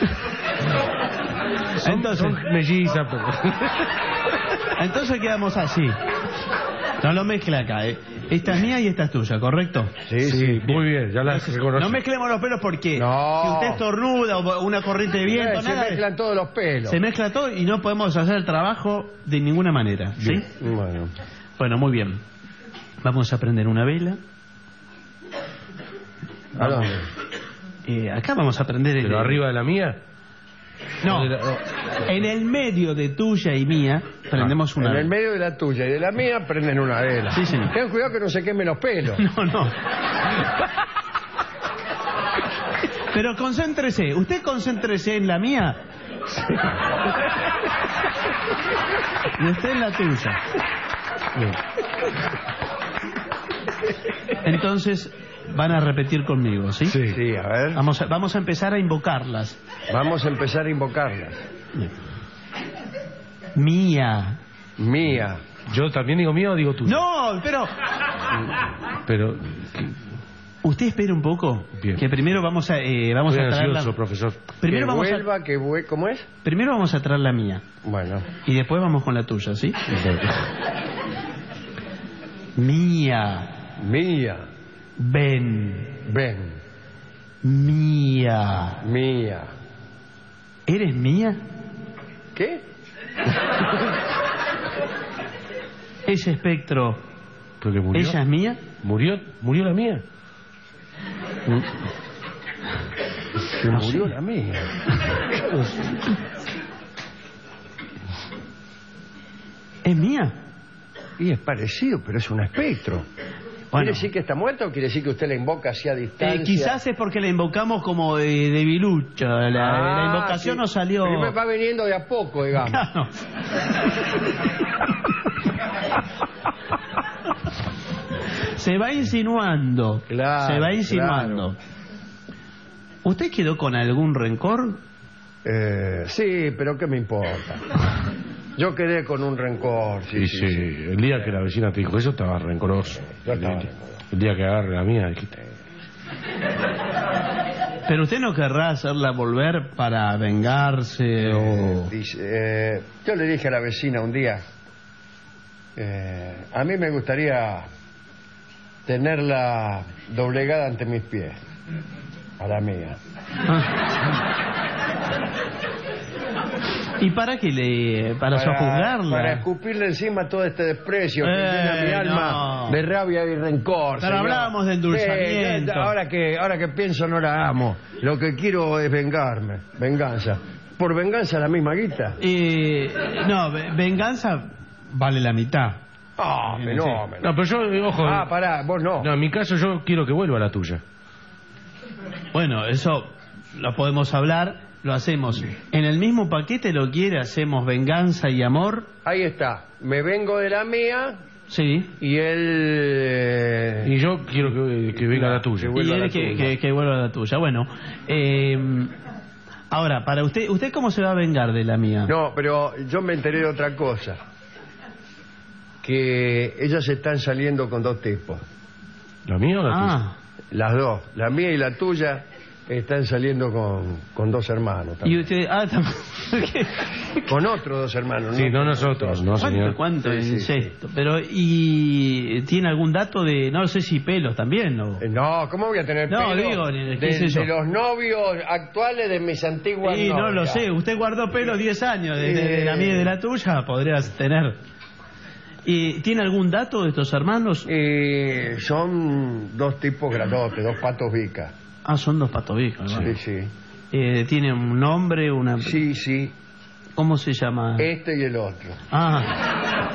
Son, Entonces, son mellizas, pero... entonces quedamos así. No lo mezcle acá, ¿eh? Esta es mía y esta es tuya, ¿correcto? Sí, Sí, muy bien, ya las reconocí. No mezclemos los pelos porque No. si usted estornuda o una corriente de viento, Eh, se nada de- mezclan todos los pelos. se mezcla todo y no podemos hacer el trabajo de ninguna manera. ¿Sí? Bueno. Bueno, muy bien. Vamos a prender una vela. ¿A dónde? Eh, acá vamos a aprender el... ¿Pero arriba de la mía? No, en el medio de tuya y mía prendemos una En vela. el medio de la tuya y de la mía prenden una vela. Sí, señor. Ten cuidado que no se quemen los pelos. No, no. Pero concéntrese, usted concéntrese en la mía. Y usted en la tuya. Bien. Entonces van a repetir conmigo, ¿sí? Sí, sí, a ver. Vamos a, vamos a empezar a invocarlas. Vamos a empezar a invocarlas. Bien. Mía. Mía. ¿Yo también digo mía o digo tuya? No, pero... Pero... Usted espere un poco. Bien. Que primero vamos a eh, vamos Estoy a traer ansioso, la... profesor. Primero que vamos vuelva, a... que vue... ¿Cómo es? Primero vamos a traer la mía. Bueno. Y después vamos con la tuya, ¿sí? Mía. Mía. Ven. Ven. Mía. Mía. ¿Eres mía? ¿Qué? Ese espectro. ¿Porque murió? ¿Ella es mía? ¿Murió? ¿Murió la mía? Se No murió sé. la mía. ¿Es mía? Y es parecido, pero es un espectro. Bueno. ¿Quiere decir que está muerta o quiere decir que usted la invoca así a distancia? Eh, quizás es porque la invocamos como de, de bilucha. La, la Ah, invocación sí. nos salió... Primero va viniendo de a poco, digamos. Claro. Se va insinuando. Claro, Se va insinuando. ¿Usted quedó con algún rencor? Eh, sí, pero ¿qué me importa? Yo quedé con un rencor. Sí, Y sí, sí, sí. el día que la vecina te dijo eso estaba rencoroso. Yo El, estaba día- el día que agarre la mía dijiste... Pero usted no querrá hacerla volver para vengarse Eh, o... dice, eh, yo le dije a la vecina un día, eh, a mí me gustaría tenerla doblegada ante mis pies, a la mía. ¿Y para qué le... para, sojuzgarla? Para escupirle encima todo este desprecio que Eh, llena mi alma no. de rabia y rencor. Pero señor. hablábamos de endulzamiento. Sí, ahora que ahora que pienso no la amo. Lo que quiero es vengarme, venganza. Por venganza la misma guita. Eh, no, ve- venganza vale la mitad. Ah, Sí. fenómeno. No, pero yo, eh, ojo... Ah, pará, vos no. No, en mi caso yo quiero que vuelva la tuya. Bueno, eso lo podemos hablar, lo hacemos. En el mismo paquete lo quiere, hacemos venganza y amor. Ahí está. Me vengo de la mía Sí. y él... eh, Y yo quiero que, que venga la tuya. Que Y vuelva él la que, tuya. que, que vuelva la tuya. Bueno, eh, ahora, para usted, ¿usted cómo se va a vengar de la mía? No, pero yo me enteré de otra cosa. Que ellas están saliendo con dos tipos. ¿La mía o la Ah, Las dos. La mía y la tuya están saliendo con, con dos hermanos. y también. usted... Ah, tam- Con otros dos hermanos. tuya? Sí, no nosotros, no ¿Cuánto, señor. cuánto Sí, sí, incesto? Pero, ¿y tiene algún dato de, no sé si pelos también? O... Eh, No, ¿cómo voy a tener No, pelo digo, ni- qué de, sé yo. de los novios actuales de mis antiguas Sí, no lo novias? sé. Usted guardó pelo diez años, de, de- de la Eh. mía y de la tuya, podrías tener. ¿Y tiene algún dato de estos hermanos? Eh, son dos tipos grandotes, dos patos vicas. Ah, son dos patovicos. Sí, sí. Eh, ¿Tiene un nombre? Una... Sí, sí. ¿Cómo se llama? Este y el otro. Ah.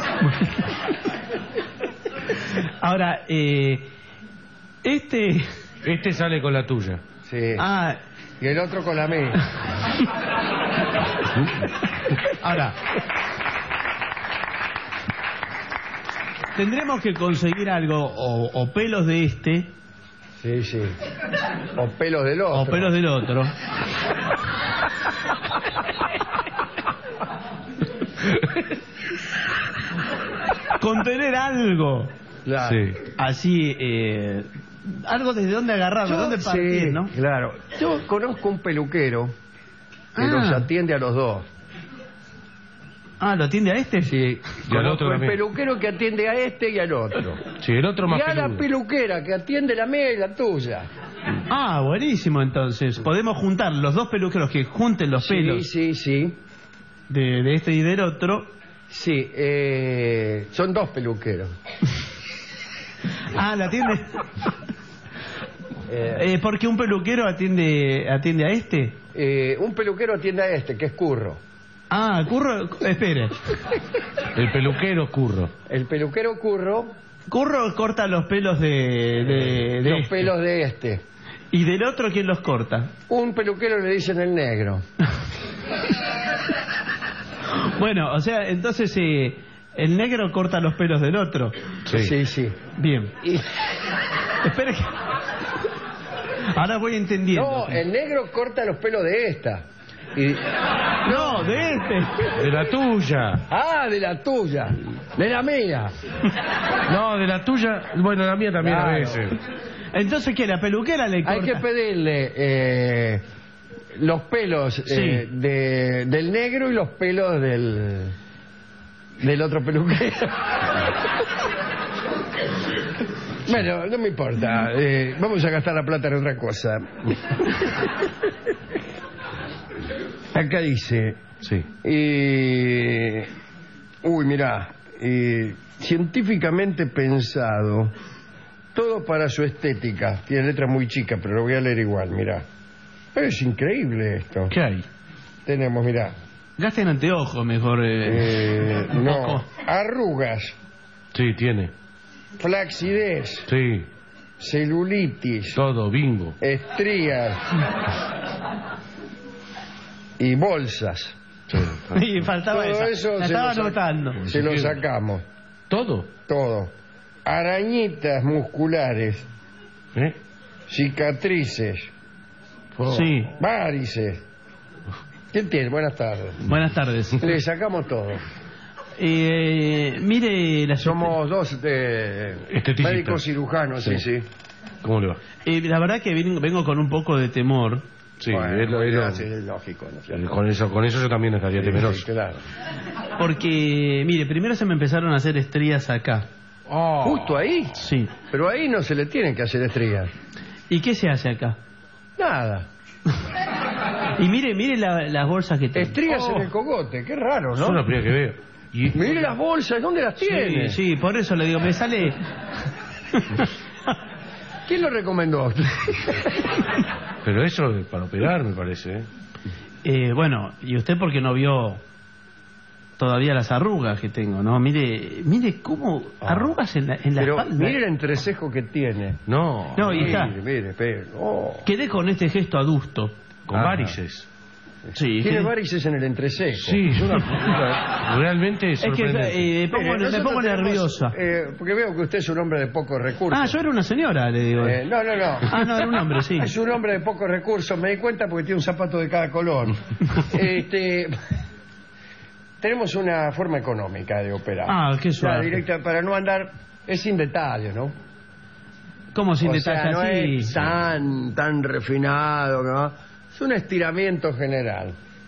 Ahora, eh, este... Este sale con la tuya. Sí. Ah, Y el otro con la mía. ahora... Tendremos que conseguir algo, o, o pelos de este, Sí, sí. O pelos del otro. o pelos del otro. Contener algo. Claro. Sí. Así, eh, algo desde dónde agarrarlo, Yo- dónde partir, sí, ¿no? Claro. Yo conozco un peluquero que Ah. los atiende a los dos. Ah, ¿lo atiende a este? Sí. Y al Conozco otro el también. peluquero que atiende a este y al otro. Sí, el otro más Y a la peludo. peluquera que atiende la mía y la tuya. Ah, buenísimo, entonces. Podemos juntar los dos peluqueros que junten los Sí, pelos sí, sí. de, de este y del otro. Sí, eh, son dos peluqueros. Ah, la atiende. Eh, Eh, ¿Porque un peluquero atiende atiende a este? eh, un peluquero atiende a este, que es Curro. Ah, Curro, espere. El peluquero Curro. El peluquero Curro, Curro corta los pelos de... de, de los este. pelos de este. ¿Y del otro quién los corta? Un peluquero le dicen el negro. Bueno, o sea, entonces eh, el negro corta los pelos del otro. Sí, Sí, sí. Bien. Y- Espere que... Ahora voy entendiendo. no, el negro corta los pelos de esta. Y... No, de este. De la tuya. Ah, de la tuya. De la mía. No, de la tuya. Bueno, la mía también Claro. a veces. Entonces, ¿qué? ¿La peluquera le corta? Hay que pedirle eh, los pelos eh, Sí. de, del negro y los pelos del, del otro peluquero. Bueno, no me importa. eh, vamos a gastar la plata en otra cosa. Acá dice... Sí. Eh, uy, mirá, eh, científicamente pensado, todo para su estética. Tiene letra muy chica, pero lo voy a leer igual, mirá. Pero es increíble esto. ¿Qué hay? Tenemos, mirá. Gasten anteojos mejor. Eh, Eh, un no, poco. arrugas, Sí, tiene. flacidez, Sí, celulitis, todo, bingo. estrías y bolsas. Sí. Y faltaba Todo esa. eso La se estaba lo, sac- anotando. se lo sacamos. ¿Todo? Todo. Arañitas musculares, ¿Eh? cicatrices, Sí. varices. ¿Quién tiene? Buenas tardes. Buenas tardes. Le sacamos todo. Eh, mire, la Somos dos eh, Esteticistas. médicos cirujanos, sí, sí. ¿Cómo le va? eh, la verdad que vengo, vengo con un poco de temor. Sí, Bueno, es lo- es lo- sí, es lógico, ¿no es cierto? con eso, con eso yo también estaría Sí, temeroso. sí, claro. Porque, mire, primero se me empezaron a hacer estrías acá. Oh. Justo ahí. Sí. Pero ahí no se le tienen que hacer estrías. ¿Y qué se hace acá? Nada. Y mire, mire la- las bolsas que tengo. Estrías Oh. en el cogote, qué raro, Es ¿no? una primera que veo. Y, Mire las bolsas, ¿dónde las tiene? Sí, sí, por eso le digo, me sale... ¿Quién lo recomendó a usted? pero eso es para operar, me parece. ¿eh? Eh, bueno, y usted porque no vio todavía las arrugas que tengo, ¿no? Mire, mire cómo arrugas en la, en la Pero espalda. mire el entrecejo que tiene. No, No, y está. Mire, mire, espere. Oh. Quedé con este gesto adusto. con Ajá. varices. Sí, Tiene quedé- varices en el entrecejo. Sí, es una cosa realmente Es que sorprendente. eh, pongo- Mire, me nosotros pongo tenemos, nerviosa. eh, porque veo que usted es un hombre de pocos recursos. Ah, yo era una señora, le digo. Eh, no, no, no. Ah, no, era un hombre, sí. Es un hombre de pocos recursos, me di cuenta porque tiene un zapato de cada color. este, tenemos una forma económica de operar. Ah, qué O sea, suerte. directa, para no andar, es sin detalle, ¿no? ¿Cómo sin o detalle sea, no así? es tan, tan refinado, ¿no? Es un estiramiento general.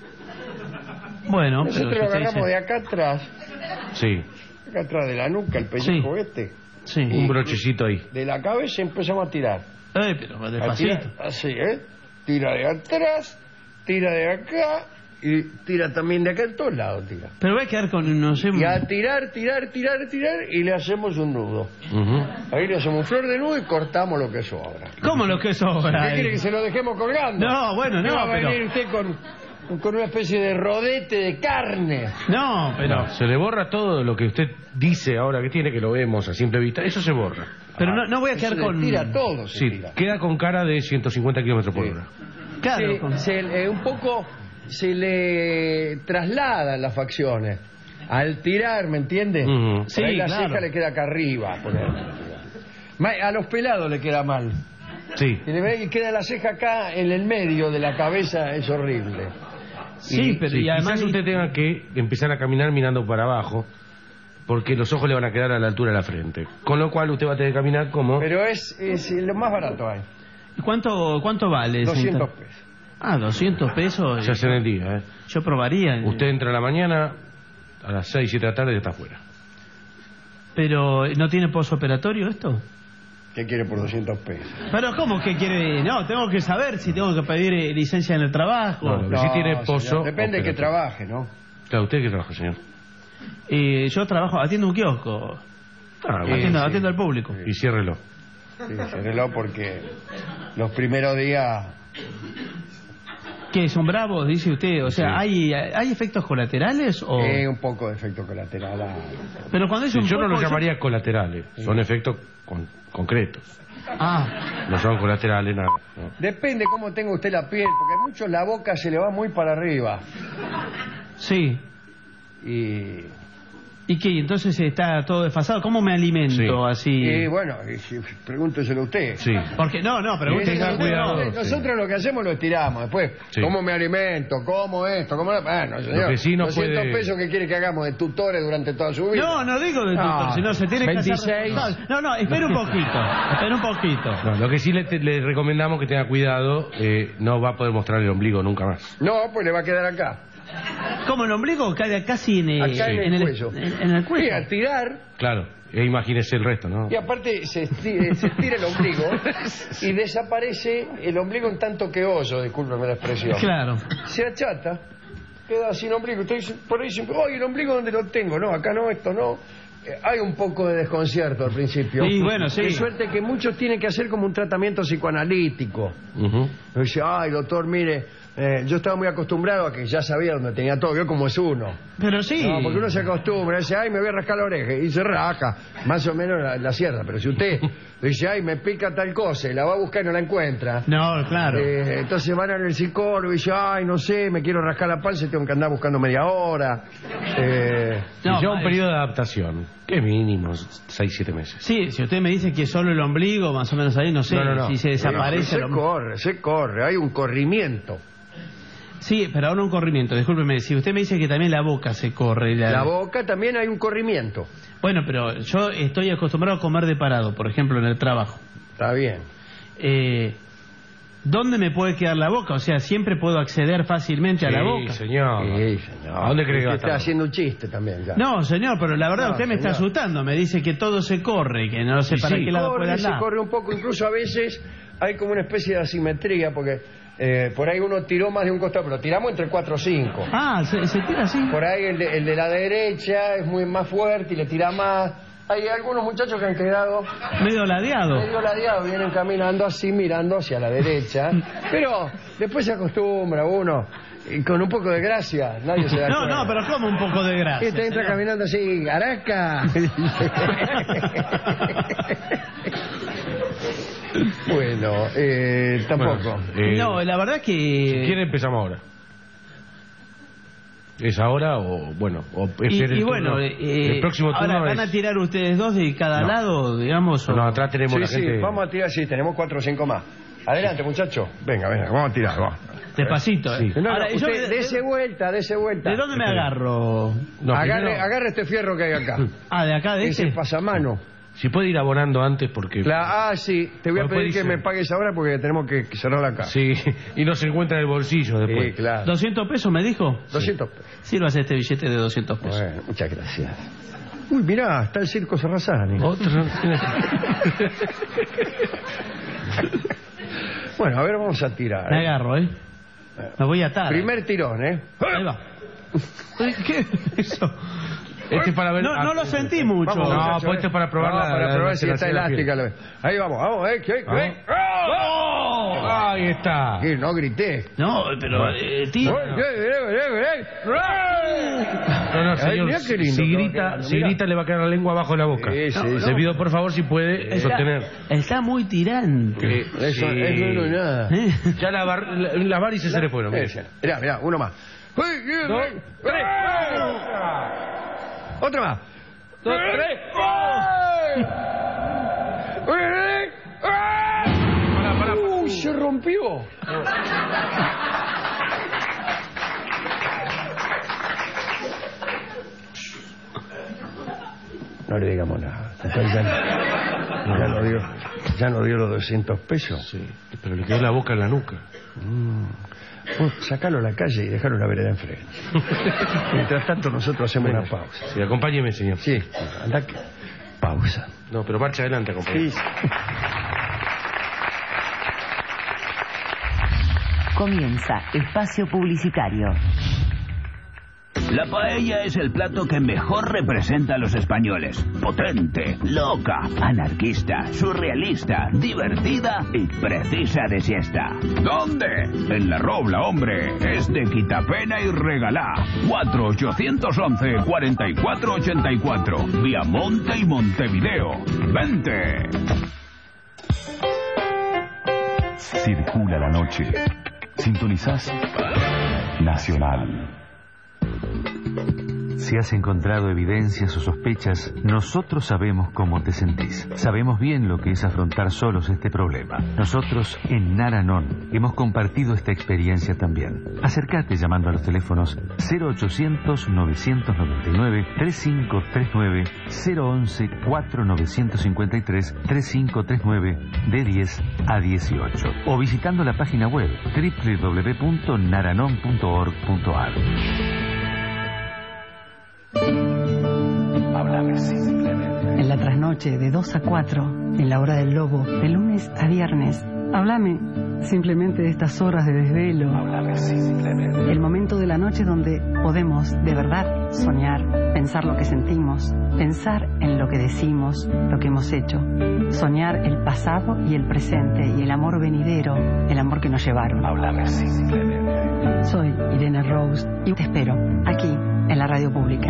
Bueno, pero Nosotros si lo usted agarramos dice- de acá atrás, Sí, acá atrás de la nuca, el pellejo Sí. este, Sí. un brochecito ahí. de la cabeza y empezamos a tirar. Eh, pero A despacito. tirar, así, ¿eh? Tira de atrás, tira de acá y tira también de acá, en todos lados tira. Pero va a quedar con, no sé... Y a tirar, tirar, tirar, tirar y le hacemos un nudo. Ujú. Ahí le hacemos un flor de nudo y cortamos lo que sobra. ¿Cómo lo que sobra? ¿Qué quiere que se lo dejemos colgando? No, bueno, no, va a pero- venir usted con, con una especie de rodete de carne. No, pero... No, se le borra todo lo que usted dice ahora que tiene, que lo vemos a simple vista. Eso se borra. Pero no, no voy a Eso quedar se con... tira todo, se Sí, tira. queda con cara de ciento cincuenta kilómetros por Sí. hora. Claro, Se- con- se le- un poco se le trasladan las facciones. Al tirar, ¿me entiende? Ujú. Por Sí, ahí la claro. ceja le queda acá arriba. por ejemplo. Ma- A los pelados le queda mal. Sí. Y le ve y queda la ceja acá en el medio de la cabeza, es horrible. Sí, pero Sí, y además... quizás usted tenga que empezar a caminar mirando para abajo, porque los ojos le van a quedar a la altura de la frente. Con lo cual usted va a tener que caminar como... Pero es, es lo más barato hay. ¿Cuánto, cuánto vale? doscientos señorita? pesos. Ah, doscientos pesos. Se hace en el día, ¿eh? Yo probaría. Usted entra a la mañana, a las seis, siete de la tarde ya está afuera. Pero, ¿no tiene posoperatorio esto? ¿Qué quiere por doscientos pesos? Pero, ¿cómo que quiere? No, tengo que saber si tengo que pedir eh, licencia en el trabajo. No, no. Sí tiene pozo señor, depende de que operatorio. trabaje, ¿no? Claro, ¿usted qué trabaja, señor? Eh, yo trabajo, atiendo un kiosco. Ah, bueno. atiendo, sí. atiendo al público. Y ciérrelo. Sí, ese reloj porque los primeros días... ¿Qué? ¿Son bravos, dice usted? O sea, ¿hay, ¿hay efectos colaterales o...? Eh, un poco de efecto colateral. Pero cuando es Sí, un yo no poco, los llamaría colaterales, son efectos con- concretos. Ah, No son colaterales nada. ¿no? Depende cómo tenga usted la piel, porque a muchos la boca se le va muy para arriba. sí. Y, ¿Y qué? Entonces está todo desfasado. ¿Cómo me alimento Sí. así? y bueno, y si- pregúnteselo usted. Sí. Porque no, no, Y pregúntese ese- usted, no. cuidado. Nosotros lo que hacemos lo estiramos. Después, Sí. ¿cómo me alimento? ¿Cómo esto? ¿Cómo... Bueno, señor, que sí no doscientos puede- pesos que quiere que hagamos de tutores durante toda su vida. No, no digo de tutor, Ah, sino se tiene que hacer veintiséis. responsable. No, no, espera un poquito, espera un poquito. No, lo que sí le, te- le recomendamos que tenga cuidado, eh, no va a poder mostrar el ombligo nunca más. No, pues le va a quedar acá. ¿Cómo el ombligo cae casi en, eh, Acá en el cuello. En, en el Y cuello. a tirar, Claro, e imagínese el resto, ¿no? y aparte se estira, se estira el ombligo y desaparece el ombligo en tanto que hoyo, discúlpeme la expresión. Claro. Se achata, queda sin ombligo. Usted dice, por ahí siempre, ¡ay, el ombligo dónde lo tengo! No, acá no, esto no. Eh, hay un poco de desconcierto al principio. Sí, bueno, sí. De suerte que muchos tienen que hacer como un tratamiento psicoanalítico. Ujú. Dice, ay, doctor, mire, eh, yo estaba muy acostumbrado a que ya sabía dónde tenía todo, vio como es uno. Pero sí. No, porque uno se acostumbra, dice, ay, me voy a rascar la oreja, y se rasca, más o menos la, la cierra. Pero si usted dice, ay, me pica tal cosa, y la va a buscar y no la encuentra. No, claro. Eh, entonces van al psicólogo y dice, ay, no sé, me quiero rascar la panza y tengo que andar buscando media hora. Eh, No, y lleva un ma- periodo de adaptación, que mínimo, seis, siete meses. Sí, si usted me dice que solo el ombligo, más o menos ahí, no sé, No, no, no. si se desaparece se el ombligo. corre, se corre, hay un corrimiento. Sí, pero ahora un corrimiento, discúlpeme, si usted me dice que también la boca se corre. La... La boca también hay un corrimiento. Bueno, pero yo estoy acostumbrado a comer de parado, por ejemplo, en el trabajo. Está bien. Eh, ¿Dónde me puede quedar la boca? O sea, siempre puedo acceder fácilmente a la boca. Sí, señor. Sí, señor. ¿A dónde cree que va a Está estar? haciendo un chiste también ya. No, señor, pero la verdad No, usted me está señor. asustando. Me dice que todo se corre, que no sé Y para sí, qué lado corre, puede se andar. corre un poco, incluso a veces hay como una especie de asimetría, porque eh, por ahí uno tiró más de un costado, pero tiramos entre cuatro o cinco. Ah, se, se tira así. Por ahí el de, el de la derecha es muy más fuerte y le tira más. Hay algunos muchachos que han quedado Medio ladeado. medio ladeados, vienen caminando así, mirando hacia la derecha, pero después se acostumbra uno, y con un poco de gracia, nadie se da No, cuenta. no, pero como un poco de gracia. Y te entra señor? caminando así, Araca. Bueno, eh, tampoco. Bueno, eh, No, la verdad que... Si quiere empezamos ahora. ¿Es ahora o bueno? O Y, espere el y bueno, turno? eh, el próximo ahora turno van es... a tirar ustedes dos de cada No. lado, digamos. o- No, atrás tenemos Sí, la sí, gente... vamos a tirar, sí, tenemos cuatro o cinco más. Adelante, muchacho. Venga, venga, vamos a tirar, vamos. Despacito, ¿eh? No, no, Ahora, yo usted, me- dese vuelta, dese vuelta. ¿De dónde me Espere. agarro? No, agarre, primero, agarre este fierro que hay acá. Ah, de acá, de Ese este. pasamano. si puede ir abonando antes porque... La, ah, sí, te voy a No, pedir puede que ser. me pagues ahora porque tenemos que cerrar acá. Sí, y no se encuentra en el bolsillo después. Sí, claro. ¿doscientos pesos me dijo? doscientos pesos. Sírvase este billete de doscientos pesos. Bueno, muchas gracias. Uy, mirá, está el circo Sarrazani. Otro... Bueno, a ver, vamos a tirar. Me ¿eh? agarro, ¿eh? Me voy a atar. Primer tirón, ¿eh? Ahí va. Uy, ¿qué es eso? Este es para ver... No, no lo sentí mucho. Vamos, No, muchachos, pues ¿eh? este es para probar No, la- para la- probar la si está alteración de la elástica. la- Ahí vamos, vamos, ¿eh? ¿Qué? Vamos. ¿Qué? ¡Oh! Ahí está. ¿Qué? No grité. No, pero, eh, tío. Uy, ¿qué? ¿Qué? ¿Qué? No, no, Ay, señor, mirá qué lindo si que va grita, quedando, si mirá. grita le va a quedar la lengua abajo de la boca. Sí, sí, Le sí. pido por favor si puede Está, sostener. está muy tirante. Eso, Sí. eso no es nada. ¿Eh? Ya la, bar, la, la varice se le fueron. mire. Ese. Mirá, mirá, uno más. Uy, uy, Dos, uy, tres. uy. Otro más. Dos, tres. Uy, uy, Pará, pará. uy, se rompió. No le digamos nada. Total, Ya, ya no dio, ya no dio los doscientos pesos. Sí, pero le quedó la boca en la nuca. Mm. Bueno, sacalo a la calle y dejarlo en la vereda enfrente. Mientras tanto nosotros hacemos Venga. una pausa. Sí, acompáñeme, señor. Sí, anda que... Pausa. No, pero marcha adelante, acompáñeme. Sí. Comienza Espacio Publicitario. La paella es el plato que mejor representa a los españoles. Potente, loca, anarquista, surrealista, divertida y precisa de siesta. ¿Dónde? En La Robla, hombre. Es de Quitapena y Regalá. cuatro ocho once, cuarenta y cuatro ochenta y cuatro. Viamonte y Montevideo. ¡Vente! Circula la noche. Sintonizás Nacional. Si has encontrado evidencias o sospechas, nosotros sabemos cómo te sentís. Sabemos bien lo que es afrontar solos este problema. Nosotros, en Naranón, hemos compartido esta experiencia también. Acércate llamando a los teléfonos cero ochocientos, novecientos noventa y nueve, treinta y cinco treinta y nueve, cero once, cuatro novecientos cincuenta y tres, treinta y cinco treinta y nueve, de diez a dieciocho. O visitando la página web doble u doble u doble u punto naranon punto org punto ar. Háblame simplemente. En la trasnoche de dos a cuatro, en la hora del lobo, de lunes a viernes. Háblame simplemente de estas horas de desvelo. Háblame simplemente. El momento de la noche donde podemos, de verdad, soñar, pensar lo que sentimos, pensar en lo que decimos, lo que hemos hecho. Soñar el pasado y el presente y el amor venidero, el amor que nos llevaron. Háblame simplemente. Soy Irene Rose y te espero aquí, en la radio pública.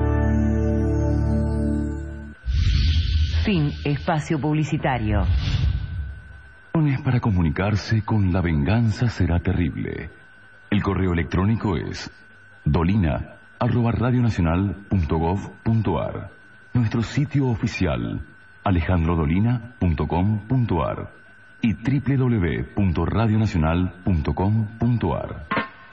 Fin espacio publicitario. Para comunicarse con La Venganza Será Terrible. El correo electrónico es dolina arroba radionacional punto gov punto ar. Nuestro sitio oficial alejandro dolina punto com punto ar y doble u doble u doble u punto radionacional punto com punto ar.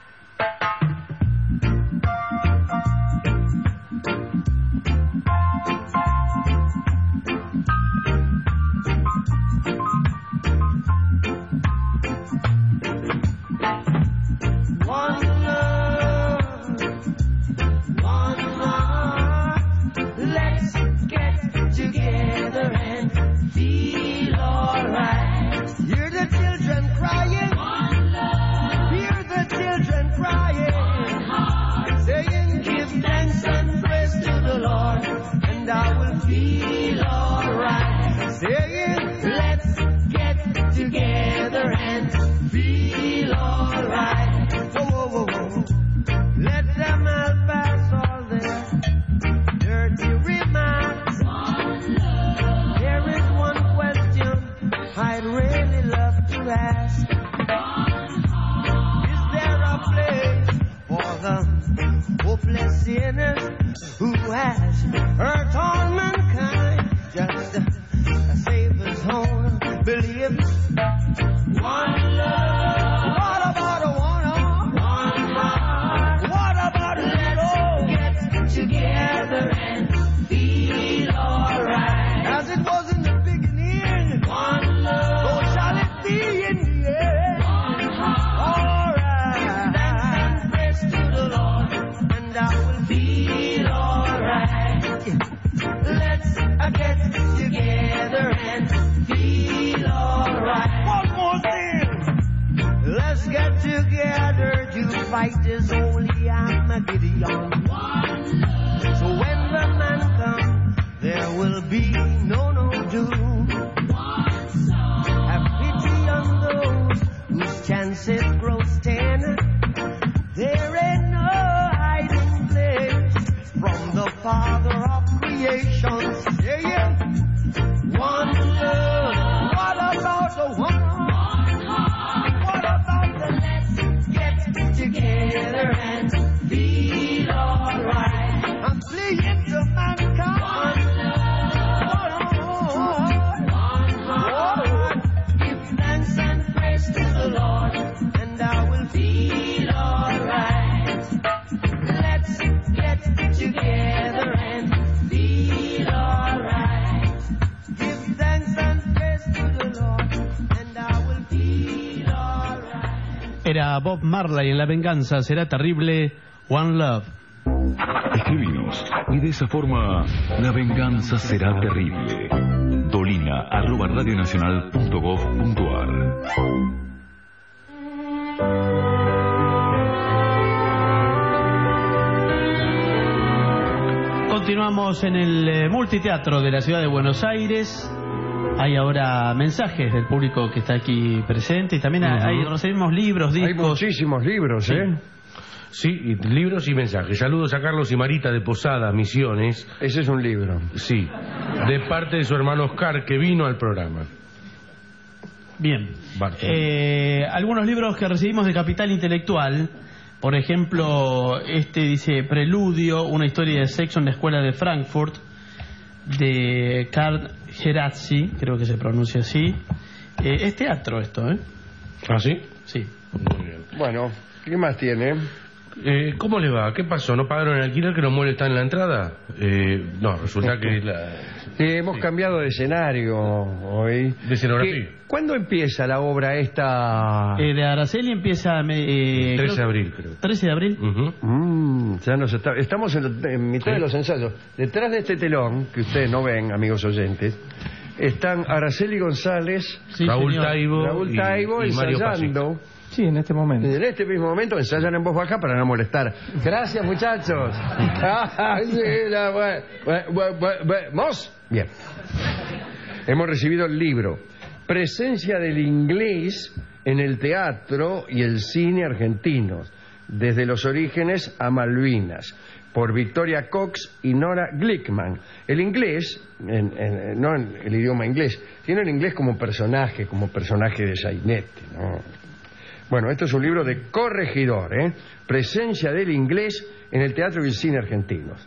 Era Bob Marley en La Venganza Será Terrible, One Love. Escribinos y de esa forma La Venganza Será Terrible. Dolina arroba radionacional punto gov punto ar. Continuamos en el eh, multiteatro de la ciudad de Buenos Aires. Hay ahora mensajes del público que está aquí presente y también uh-huh. hay, recibimos libros, discos. Hay muchísimos libros, sí. ¿eh? Sí, y libros y mensajes. Saludos a Carlos y Marita de Posadas, Misiones. Ese es un libro. Sí, de parte de su hermano Oscar, que vino al programa. Bien. Eh, algunos libros que recibimos de Capital Intelectual. Por ejemplo, este dice Preludio, una historia de sexo en la escuela de Frankfurt, de Karl Gerazzi, creo que se pronuncia así. Eh, es teatro esto, ¿eh? ¿Ah, sí? Sí. Muy bien. Bueno, ¿qué más tiene? Eh, ¿Cómo le va? ¿Qué pasó? ¿No pagaron el alquiler que los muebles están en la entrada? Eh, no, resulta que... La... Sí, hemos sí. cambiado de escenario hoy. ¿De escenografía? ¿Cuándo empieza la obra esta? Eh, de Araceli empieza... Eh, trece de abril, creo. ¿trece de abril? Uh-huh. Mm, ya nos está... Estamos en, en mitad ¿Sí? de los ensayos. Detrás de este telón, que ustedes no ven, amigos oyentes, están Araceli González, sí, Raúl señor. Taibo, Raúl Taibo y, y ensayando. Sí, en este momento. En este mismo momento ensayan en voz baja para no molestar. Gracias, muchachos. ¿Vamos? Bien. Hemos recibido el libro Presencia del inglés en el teatro y el cine argentinos, desde los orígenes a Malvinas, por Victoria Cox y Nora Glickman. El inglés, en, en, no en el idioma inglés, tiene el inglés como personaje, como personaje de sainete, ¿no? Bueno, esto es un libro de Corregidor, ¿eh? Presencia del inglés en el teatro y el cine argentinos.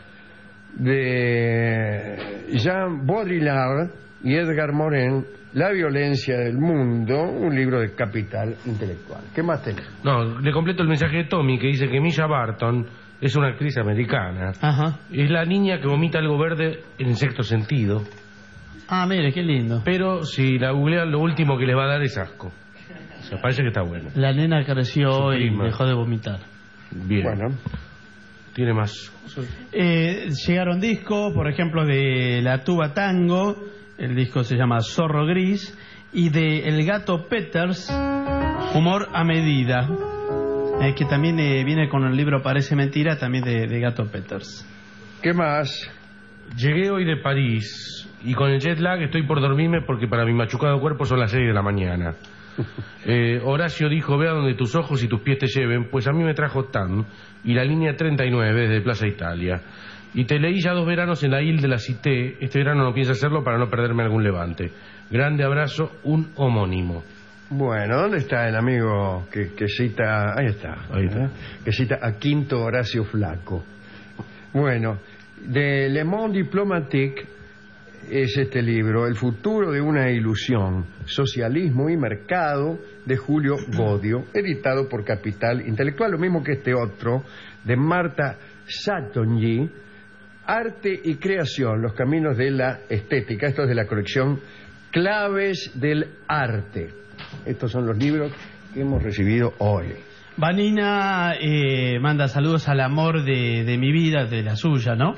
De Jean Baudrillard y Edgar Morin, La violencia del mundo, un libro de Capital Intelectual. ¿Qué más tenés? No, le completo el mensaje de Tommy, que dice que Misha Barton es una actriz americana. Ajá. Es la niña que vomita algo verde en sexto sentido. Ah, mire, qué lindo. Pero si la googlean, lo último que le va a dar es asco. O sea, parece que está bueno. La nena creció y dejó de vomitar. Bien. Bueno. ¿Tiene más? Eh, llegaron discos, por ejemplo, de La Tuba Tango. El disco se llama Zorro Gris. Y de El Gato Peters, Humor a Medida. Eh, que también eh, viene con el libro Parece Mentira, también de, de Gato Peters. ¿Qué más? Llegué hoy de París y con el jet lag estoy por dormirme porque para mi machucado cuerpo son las seis de la mañana. Eh, Horacio dijo, vea donde tus ojos y tus pies te lleven, pues a mí me trajo T A M y la línea treinta y nueve desde Plaza Italia. Y te leí ya dos veranos en la Ile de la Cité. Este verano no pienso hacerlo para no perderme algún levante. Grande abrazo, un homónimo. Bueno, ¿dónde está el amigo que, que cita? Ahí está, Ahí está. ¿eh? Que cita a Quinto Horacio Flaco. Bueno, de Le Monde Diplomatique es este libro, El futuro de una ilusión, Socialismo y Mercado, de Julio Bodio, editado por Capital Intelectual, lo mismo que este otro, de Marta Satonyi, Arte y Creación, los caminos de la estética. Esto es de la colección Claves del Arte. Estos son los libros que hemos recibido hoy. Vanina eh, manda saludos al amor de, de mi vida, de la suya, ¿no?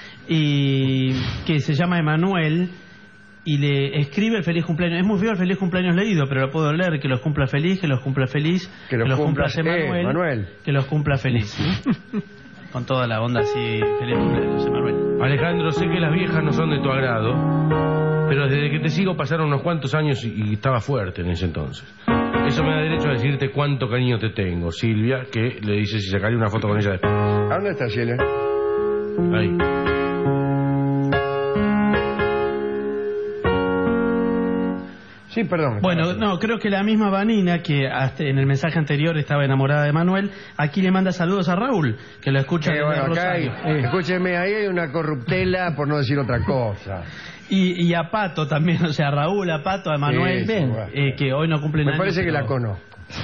Y que se llama Emanuel y le escribe el feliz cumpleaños. Es muy feo el feliz cumpleaños leído, pero lo puedo leer. Que los cumpla feliz, que los cumpla feliz, que los, que los cumpla Emanuel, eh, Manuel. Que los cumpla feliz. Con toda la onda así, feliz cumpleaños, Emanuel. Alejandro, sé que las viejas no son de tu agrado, pero desde que te sigo pasaron unos cuantos años y, y estaba fuerte en ese entonces. Eso me da derecho a decirte cuánto cariño te tengo. Silvia, que le dice si sacaría una foto con ella después. ¿A dónde está Silvia? Ahí. Sí, perdón. Bueno, no, creo que la misma Vanina, que hasta en el mensaje anterior estaba enamorada de Manuel, aquí le manda saludos a Raúl, que lo escucha eh, desde bueno, acá hay, Rosario. eh, escúcheme, ahí hay una corruptela, por no decir otra cosa. Y, y a Pato también, o sea, a Raúl, a Pato, a Manuel, Sí, sí, bueno. eh, que hoy no cumplen Me años, parece que pero- la conozco.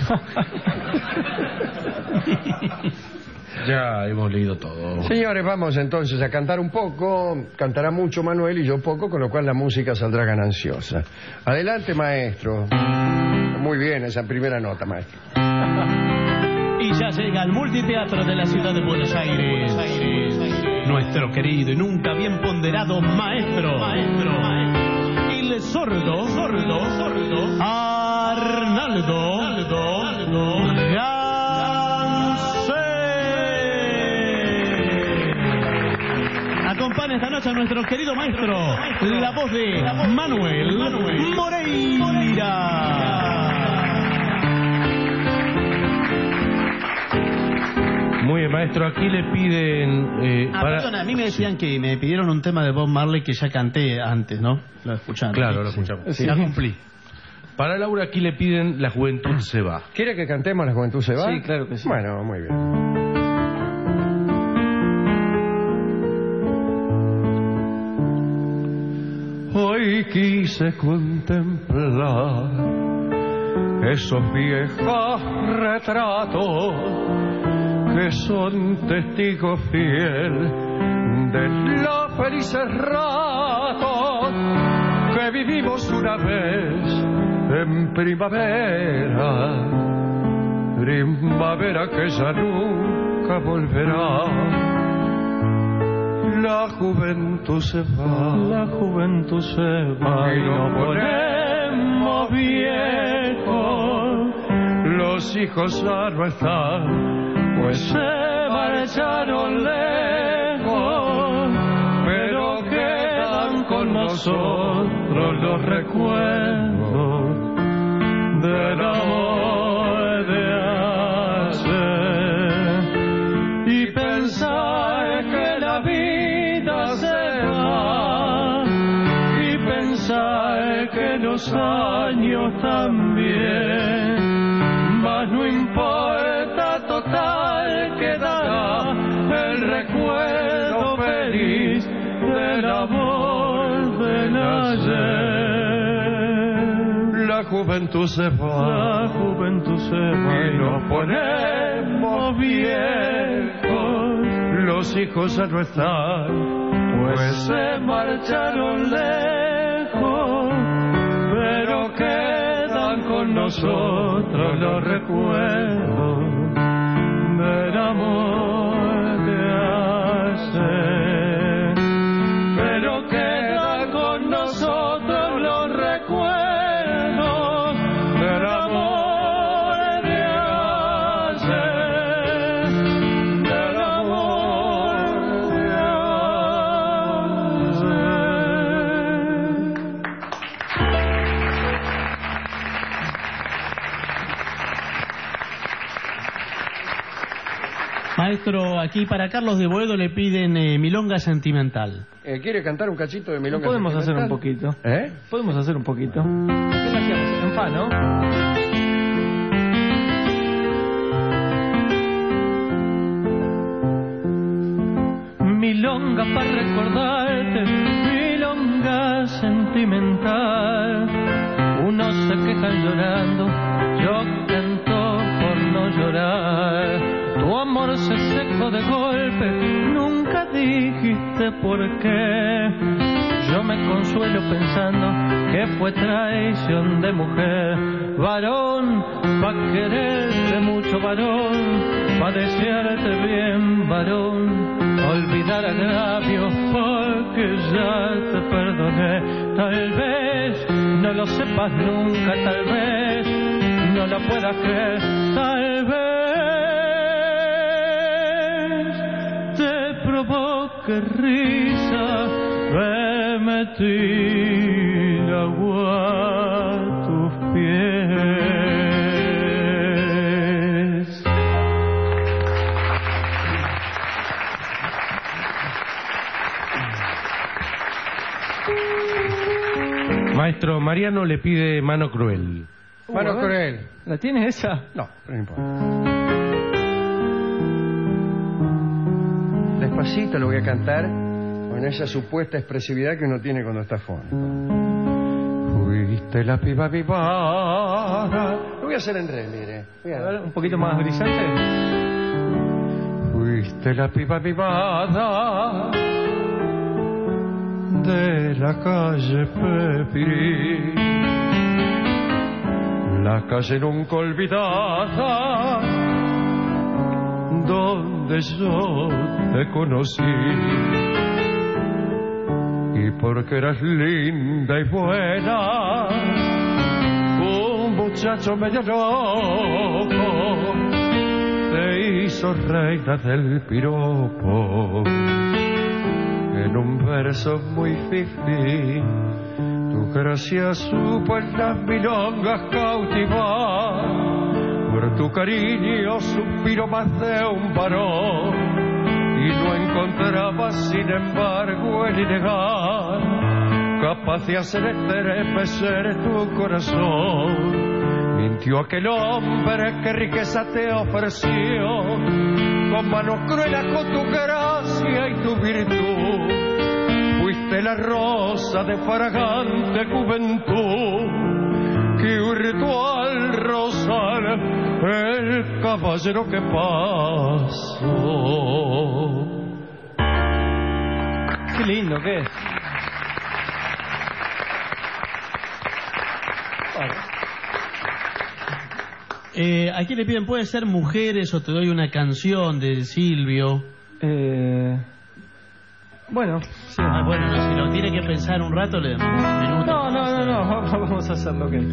Ya hemos leído todo. Señores, vamos entonces a cantar un poco. Cantará mucho Manuel y yo poco, con lo cual la música saldrá gananciosa. Adelante, maestro. Muy bien esa primera nota, maestro. Y ya llega al multiteatro de la ciudad de Buenos Aires, nuestro querido y nunca bien ponderado maestro, maestro, maestro. el sordo, sordo, sordo, Arnaldo, Arnaldo, Gansé. acompaña esta noche a nuestro querido maestro, la voz de Manuel Moreira. Muy bien, maestro, aquí le piden... Eh, ah, para... Perdona, a mí me decían que me pidieron un tema de Bob Marley que ya canté antes, ¿no? Lo escucharon. Claro, lo escuchamos. Sí. Ya cumplí. Para Laura aquí le piden La juventud se va. ¿Quiere que cantemos La juventud se va? Sí, claro que sí. Bueno, muy bien. Hoy quise contemplar esos viejos retratos que son testigos fiel de los felices ratos que vivimos una vez en primavera, primavera que ya nunca volverá. La juventud se va, la juventud se va y nos ponemos viejos. Los hijos ya no están, pues se marcharon lejos, pero quedan con nosotros los recuerdos del amor de ayer. Y pensar que la vida se va, y pensar que los años también, mas no importa, total quedará el recuerdo feliz del amor del ayer. La juventud se va, la juventud se va y nos ponemos viejos. Los hijos ya no están, pues se marcharon lejos, pero quedan con nosotros los recuerdos del amor de ayer. Pero quedan con nosotros los recuerdos del amor de ayer, del amor de ayer. Maestro, aquí para Carlos de Boedo le piden eh, Milonga Sentimental. Eh, ¿Quiere cantar un cachito de Milonga Podemos hacer un Sentimental? poquito. ¿Eh? Podemos hacer un poquito. ¿Qué hacíamos? En fa, ¿no? Milonga para recordarte, milonga sentimental. Unos se quejan llorando, yo canto por no llorar. Tu amor se secó de golpe, nunca dijiste por qué. Yo me consuelo pensando que fue traición de mujer. Varón, pa' quererte mucho, varón, pa' desearte bien, varón. Olvidar agravios porque ya te perdoné. Tal vez no lo sepas nunca, tal vez no lo puedas creer, tal vez te provoque risa verme tirar agua a tus pies. Maestro, Mariano le pide Mano Cruel. Mano Cruel. ¿La tienes esa? No, no importa. Despacito lo voy a cantar con esa supuesta expresividad que uno tiene cuando está fónico. Fuiste la piba vivada. Lo voy a hacer en re, mire. Voy a... A ver, un poquito más brillante. Fuiste la piba vivada de la calle Pepirí, la calle nunca olvidada donde yo te conocí. Y porque eras linda y buena, un muchacho medio loco te hizo reina del piropo. en un verso muy fifí. Tu gracia supo en las milongas cautivar, por tu cariño suspiro más de un varón, y no encontraba sin embargo el ilegal capaz de hacer estremecer tu corazón. Mintió aquel hombre que riqueza te ofreció, con manos crueles con tu gracia y tu virtud. Fuiste la rosa de fragante juventud que hurtó al rosal el caballero que pasó. Qué lindo que es. Eh, aquí le piden, ¿puede ser Mujeres o te doy una canción de Silvio? Eh, bueno, sí. Ah, bueno, no, si lo tiene que pensar un rato, le damos un minuto. No, no, no, no, vamos a hacer lo que...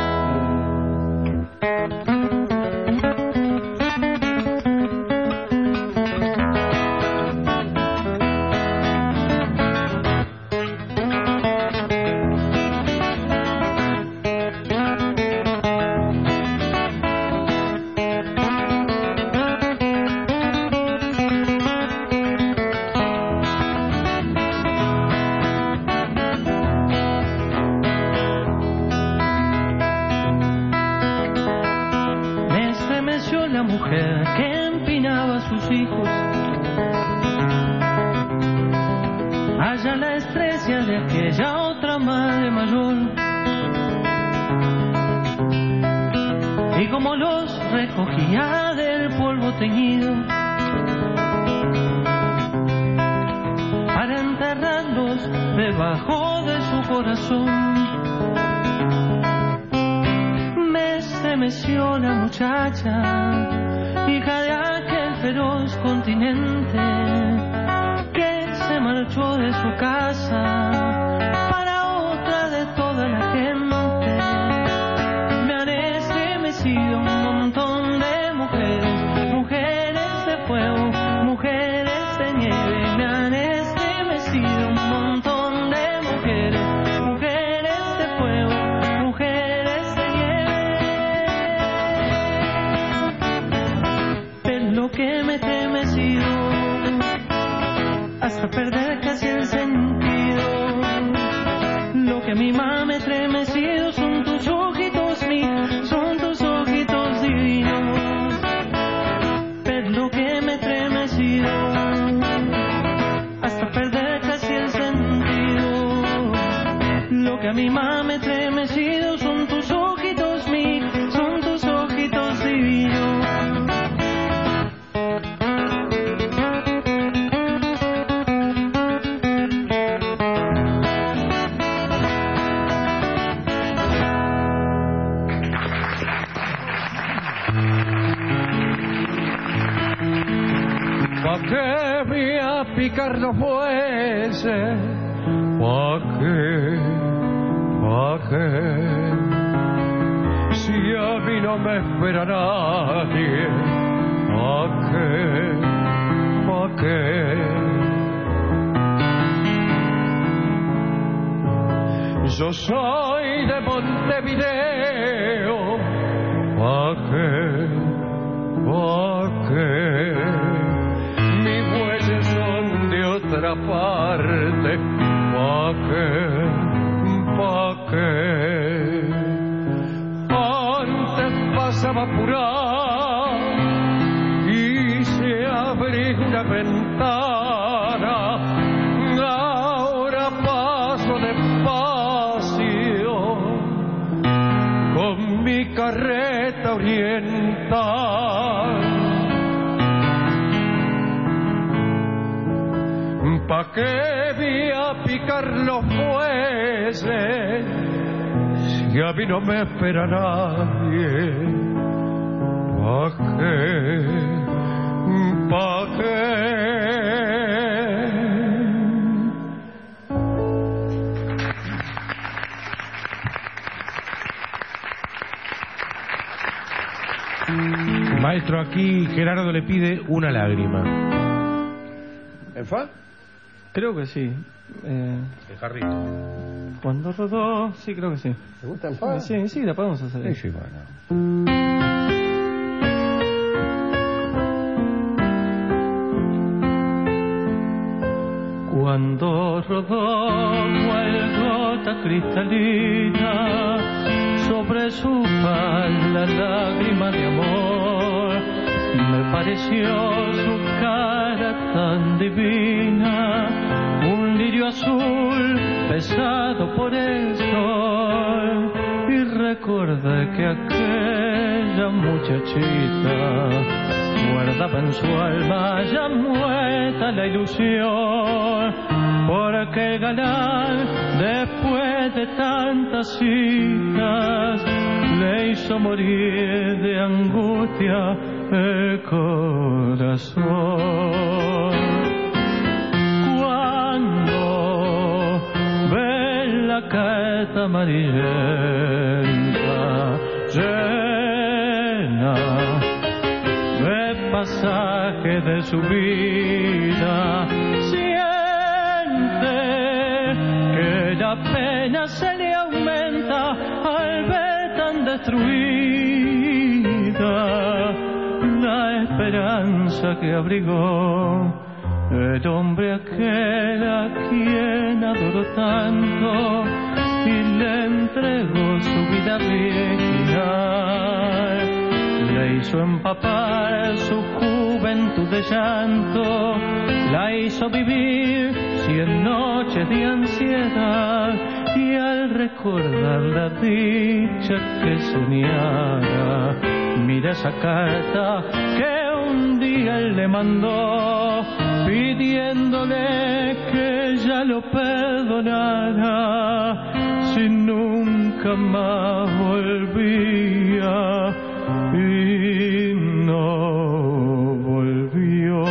hija de aquel feroz continente que se marchó de su casa para otra de toda la gente. Me han estremecido un montón de mujeres, mujeres de fuego, mujeres de nieve. Me han estremecido un montón de mujeres, mujeres de fuego, mujeres de que me he estremecido hasta perder casi el sentido. Lo que a mí más me ha estremecido son tus ojitos, mi, son tus ojitos divinos. Pero lo que me he estremecido hasta perder casi el sentido. Lo que a mí más me ha estremecido son tus ojitos, mi, son tus ojitos divinos. Que me a picar los jueces, ¿pa' qué? ¿Pa' qué? Si a mí no me espera nadie, ¿pa' qué? ¿Pa' qué? Yo soy de Montevideo, ¿pa' qué? ¿Pa' qué? Otra parte, ¿pa' qué? ¿Pa' qué? Antes pasaba apurado y se abrió una ventana, ahora paso despacio con mi carreta oriental. ¿Pa' qué vi a picar los jueces si a mí no me espera nadie? ¿Pa' qué? ¿Pa' qué? Maestro, aquí Gerardo le pide una lágrima. ¿En fa? Creo que sí. Eh, El jarrito. Cuando rodó, sí, creo que sí. ¿Te gusta el fa? Sí, sí, la podemos hacer. Sí, sí, bueno. Cuando rodó cual gota cristalina sobre su falda lágrima de amor, me pareció su cara tan divina, un lirio azul pesado por el sol, y recordé que aquella muchachita guardaba en su alma ya muerta la ilusión, porque el galán, después de tantas citas, le hizo morir de angustia el corazón. Cuando ve la carta amarillenta llena pasaje de su vida, siente que la pena se le aumenta al ver tan destruida la esperanza que abrigó el hombre aquel a quien adoró tanto y le entregó su vida virginal. Le hizo empapar su juventud de llanto, la hizo vivir cien noches de ansiedad, y al recordar la dicha que soñara, mira esa carta que un día él le mandó, pidiéndole que ella lo perdonara, si nunca más volvía. Y no volvió.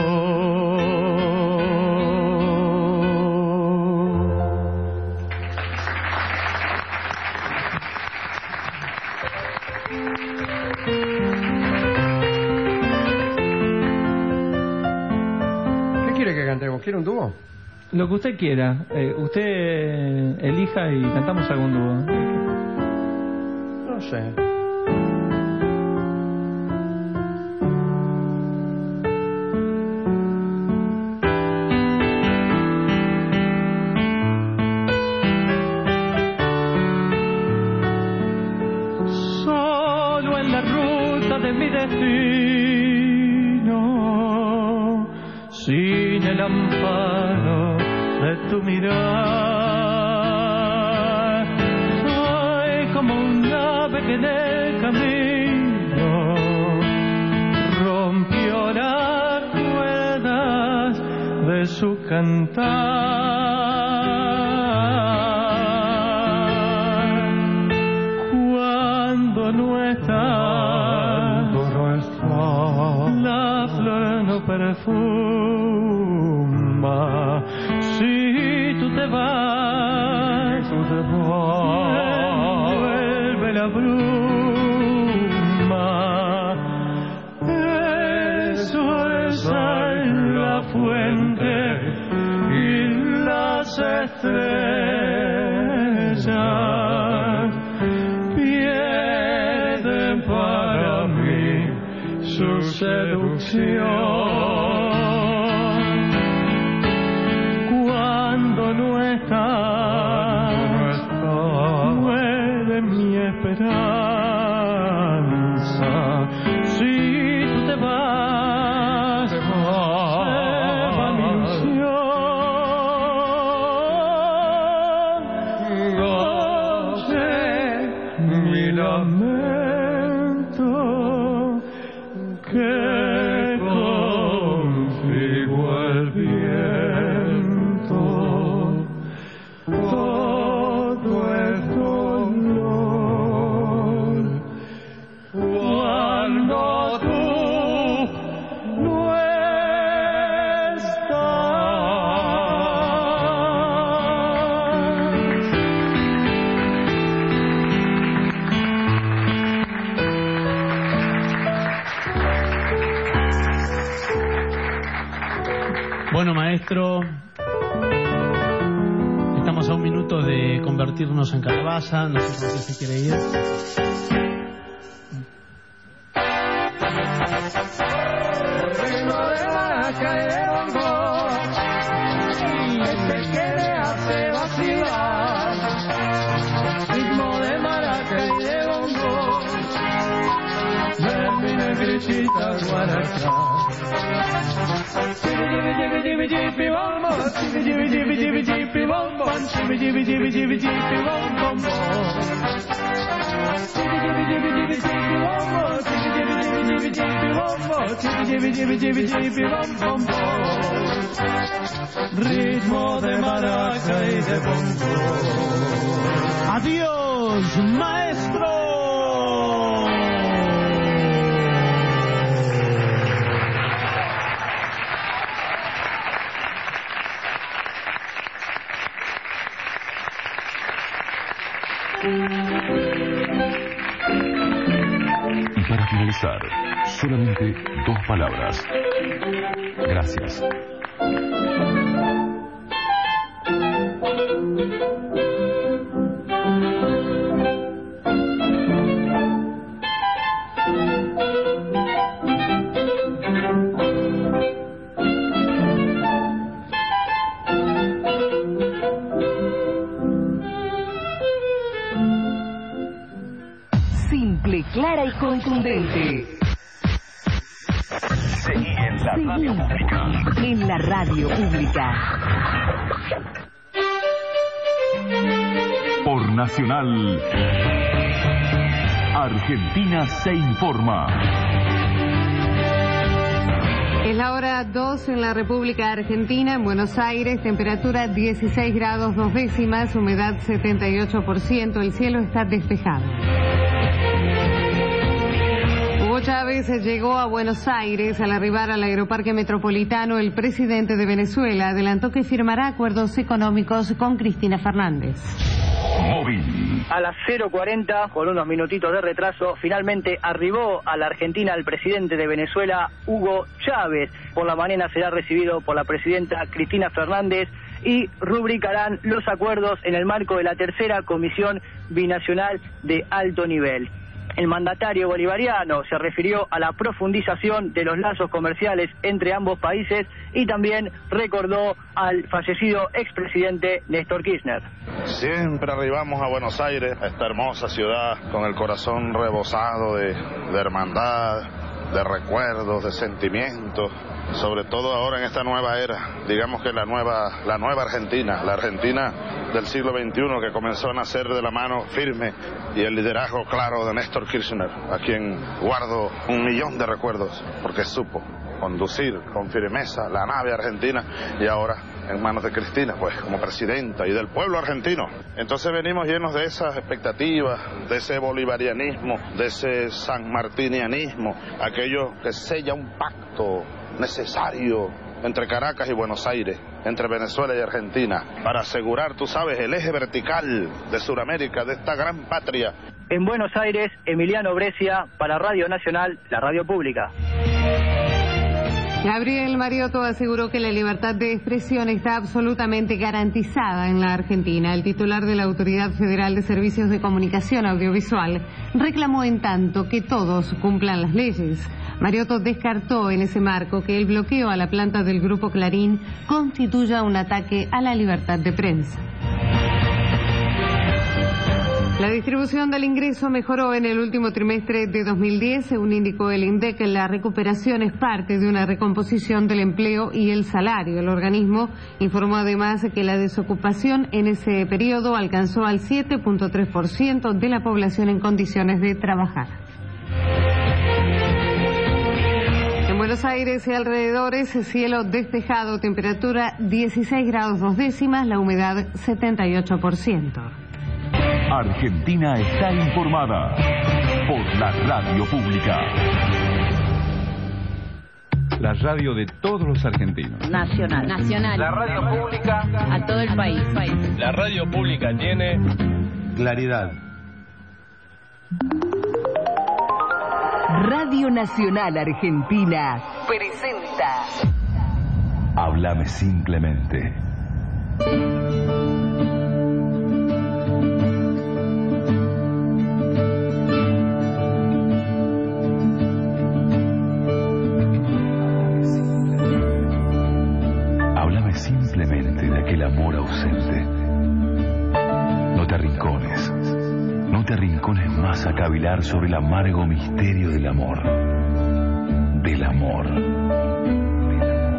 ¿Qué quiere que cantemos? ¿Quiere un dúo? Lo que usted quiera. Eh, usted elija y cantamos algún dúo. No sé. Mi destino, sin el amparo de tu mirar, soy como un ave que en el camino rompió las cuerdas de su cantar. Cuando no estás, la flor no perfuma. Si tú te vas, tú te vas, vuelve la bruma. El sol sale la fuente y las estrellas pierden para mí su seducción. Cuando no estás, muere mi esperanza. Si tú te vas, se va mi ilusión. Noche, mi lamento, que contigo el viento, todo es dolor. Cuando tú no Bueno, maestro, punto de convertirnos en calabaza. No sé por qué se quiere ir. Ritmo de maraca y de bongo. Adiós, maestro. Y para finalizar, solamente dos palabras. Gracias. Simple, clara y contundente. Seguí en la radio pública. En la radio pública. Por Nacional, Argentina se informa. Es la hora dos en la República Argentina, en Buenos Aires, temperatura dieciséis grados dos décimas, humedad setenta y ocho por ciento, el cielo está despejado. Hugo Chávez llegó a Buenos Aires. Al arribar al aeroparque metropolitano, el presidente de Venezuela adelantó que firmará acuerdos económicos con Cristina Fernández. Móvil. A las cero cuarenta, con unos minutitos de retraso, finalmente arribó a la Argentina el presidente de Venezuela, Hugo Chávez. Por la mañana será recibido por la presidenta Cristina Fernández y rubricarán los acuerdos en el marco de la tercera Comisión Binacional de Alto Nivel. El mandatario bolivariano se refirió a la profundización de los lazos comerciales entre ambos países y también recordó al fallecido expresidente Néstor Kirchner. Siempre arribamos a Buenos Aires, a esta hermosa ciudad, con el corazón rebosado de, de hermandad, de recuerdos, de sentimientos, sobre todo ahora en esta nueva era, digamos que la nueva, la nueva Argentina, la Argentina del siglo veintiuno que comenzó a nacer de la mano firme y el liderazgo claro de Néstor Kirchner, a quien guardo un millón de recuerdos, porque supo conducir con firmeza la nave argentina y ahora en manos de Cristina, pues como presidenta y del pueblo argentino. Entonces venimos llenos de esas expectativas, de ese bolivarianismo, de ese sanmartinianismo, aquello que sella un pacto necesario entre Caracas y Buenos Aires, entre Venezuela y Argentina, para asegurar, tú sabes, el eje vertical de Sudamérica, de esta gran patria. En Buenos Aires, Emiliano Brescia, para Radio Nacional, la radio pública. Gabriel Mariotto aseguró que la libertad de expresión está absolutamente garantizada en la Argentina. El titular de la Autoridad Federal de Servicios de Comunicación Audiovisual reclamó en tanto que todos cumplan las leyes. Mariotto descartó en ese marco que el bloqueo a la planta del Grupo Clarín constituya un ataque a la libertad de prensa. La distribución del ingreso mejoró en el último trimestre de dos mil diez, según indicó el INDEC. La recuperación es parte de una recomposición del empleo y el salario. El organismo informó además que la desocupación en ese periodo alcanzó al siete punto tres por ciento de la población en condiciones de trabajar. En Buenos Aires y alrededores, cielo despejado, temperatura dieciséis grados dos décimas, la humedad setenta y ocho por ciento. Argentina está informada por la radio pública. La radio de todos los argentinos. Nacional. Nacional. La radio pública a todo el país. La radio pública tiene claridad. Radio Nacional Argentina presenta Háblame simplemente. simplemente de aquel amor ausente. No te arrincones, no te arrincones más a cavilar sobre el amargo misterio del amor, del amor.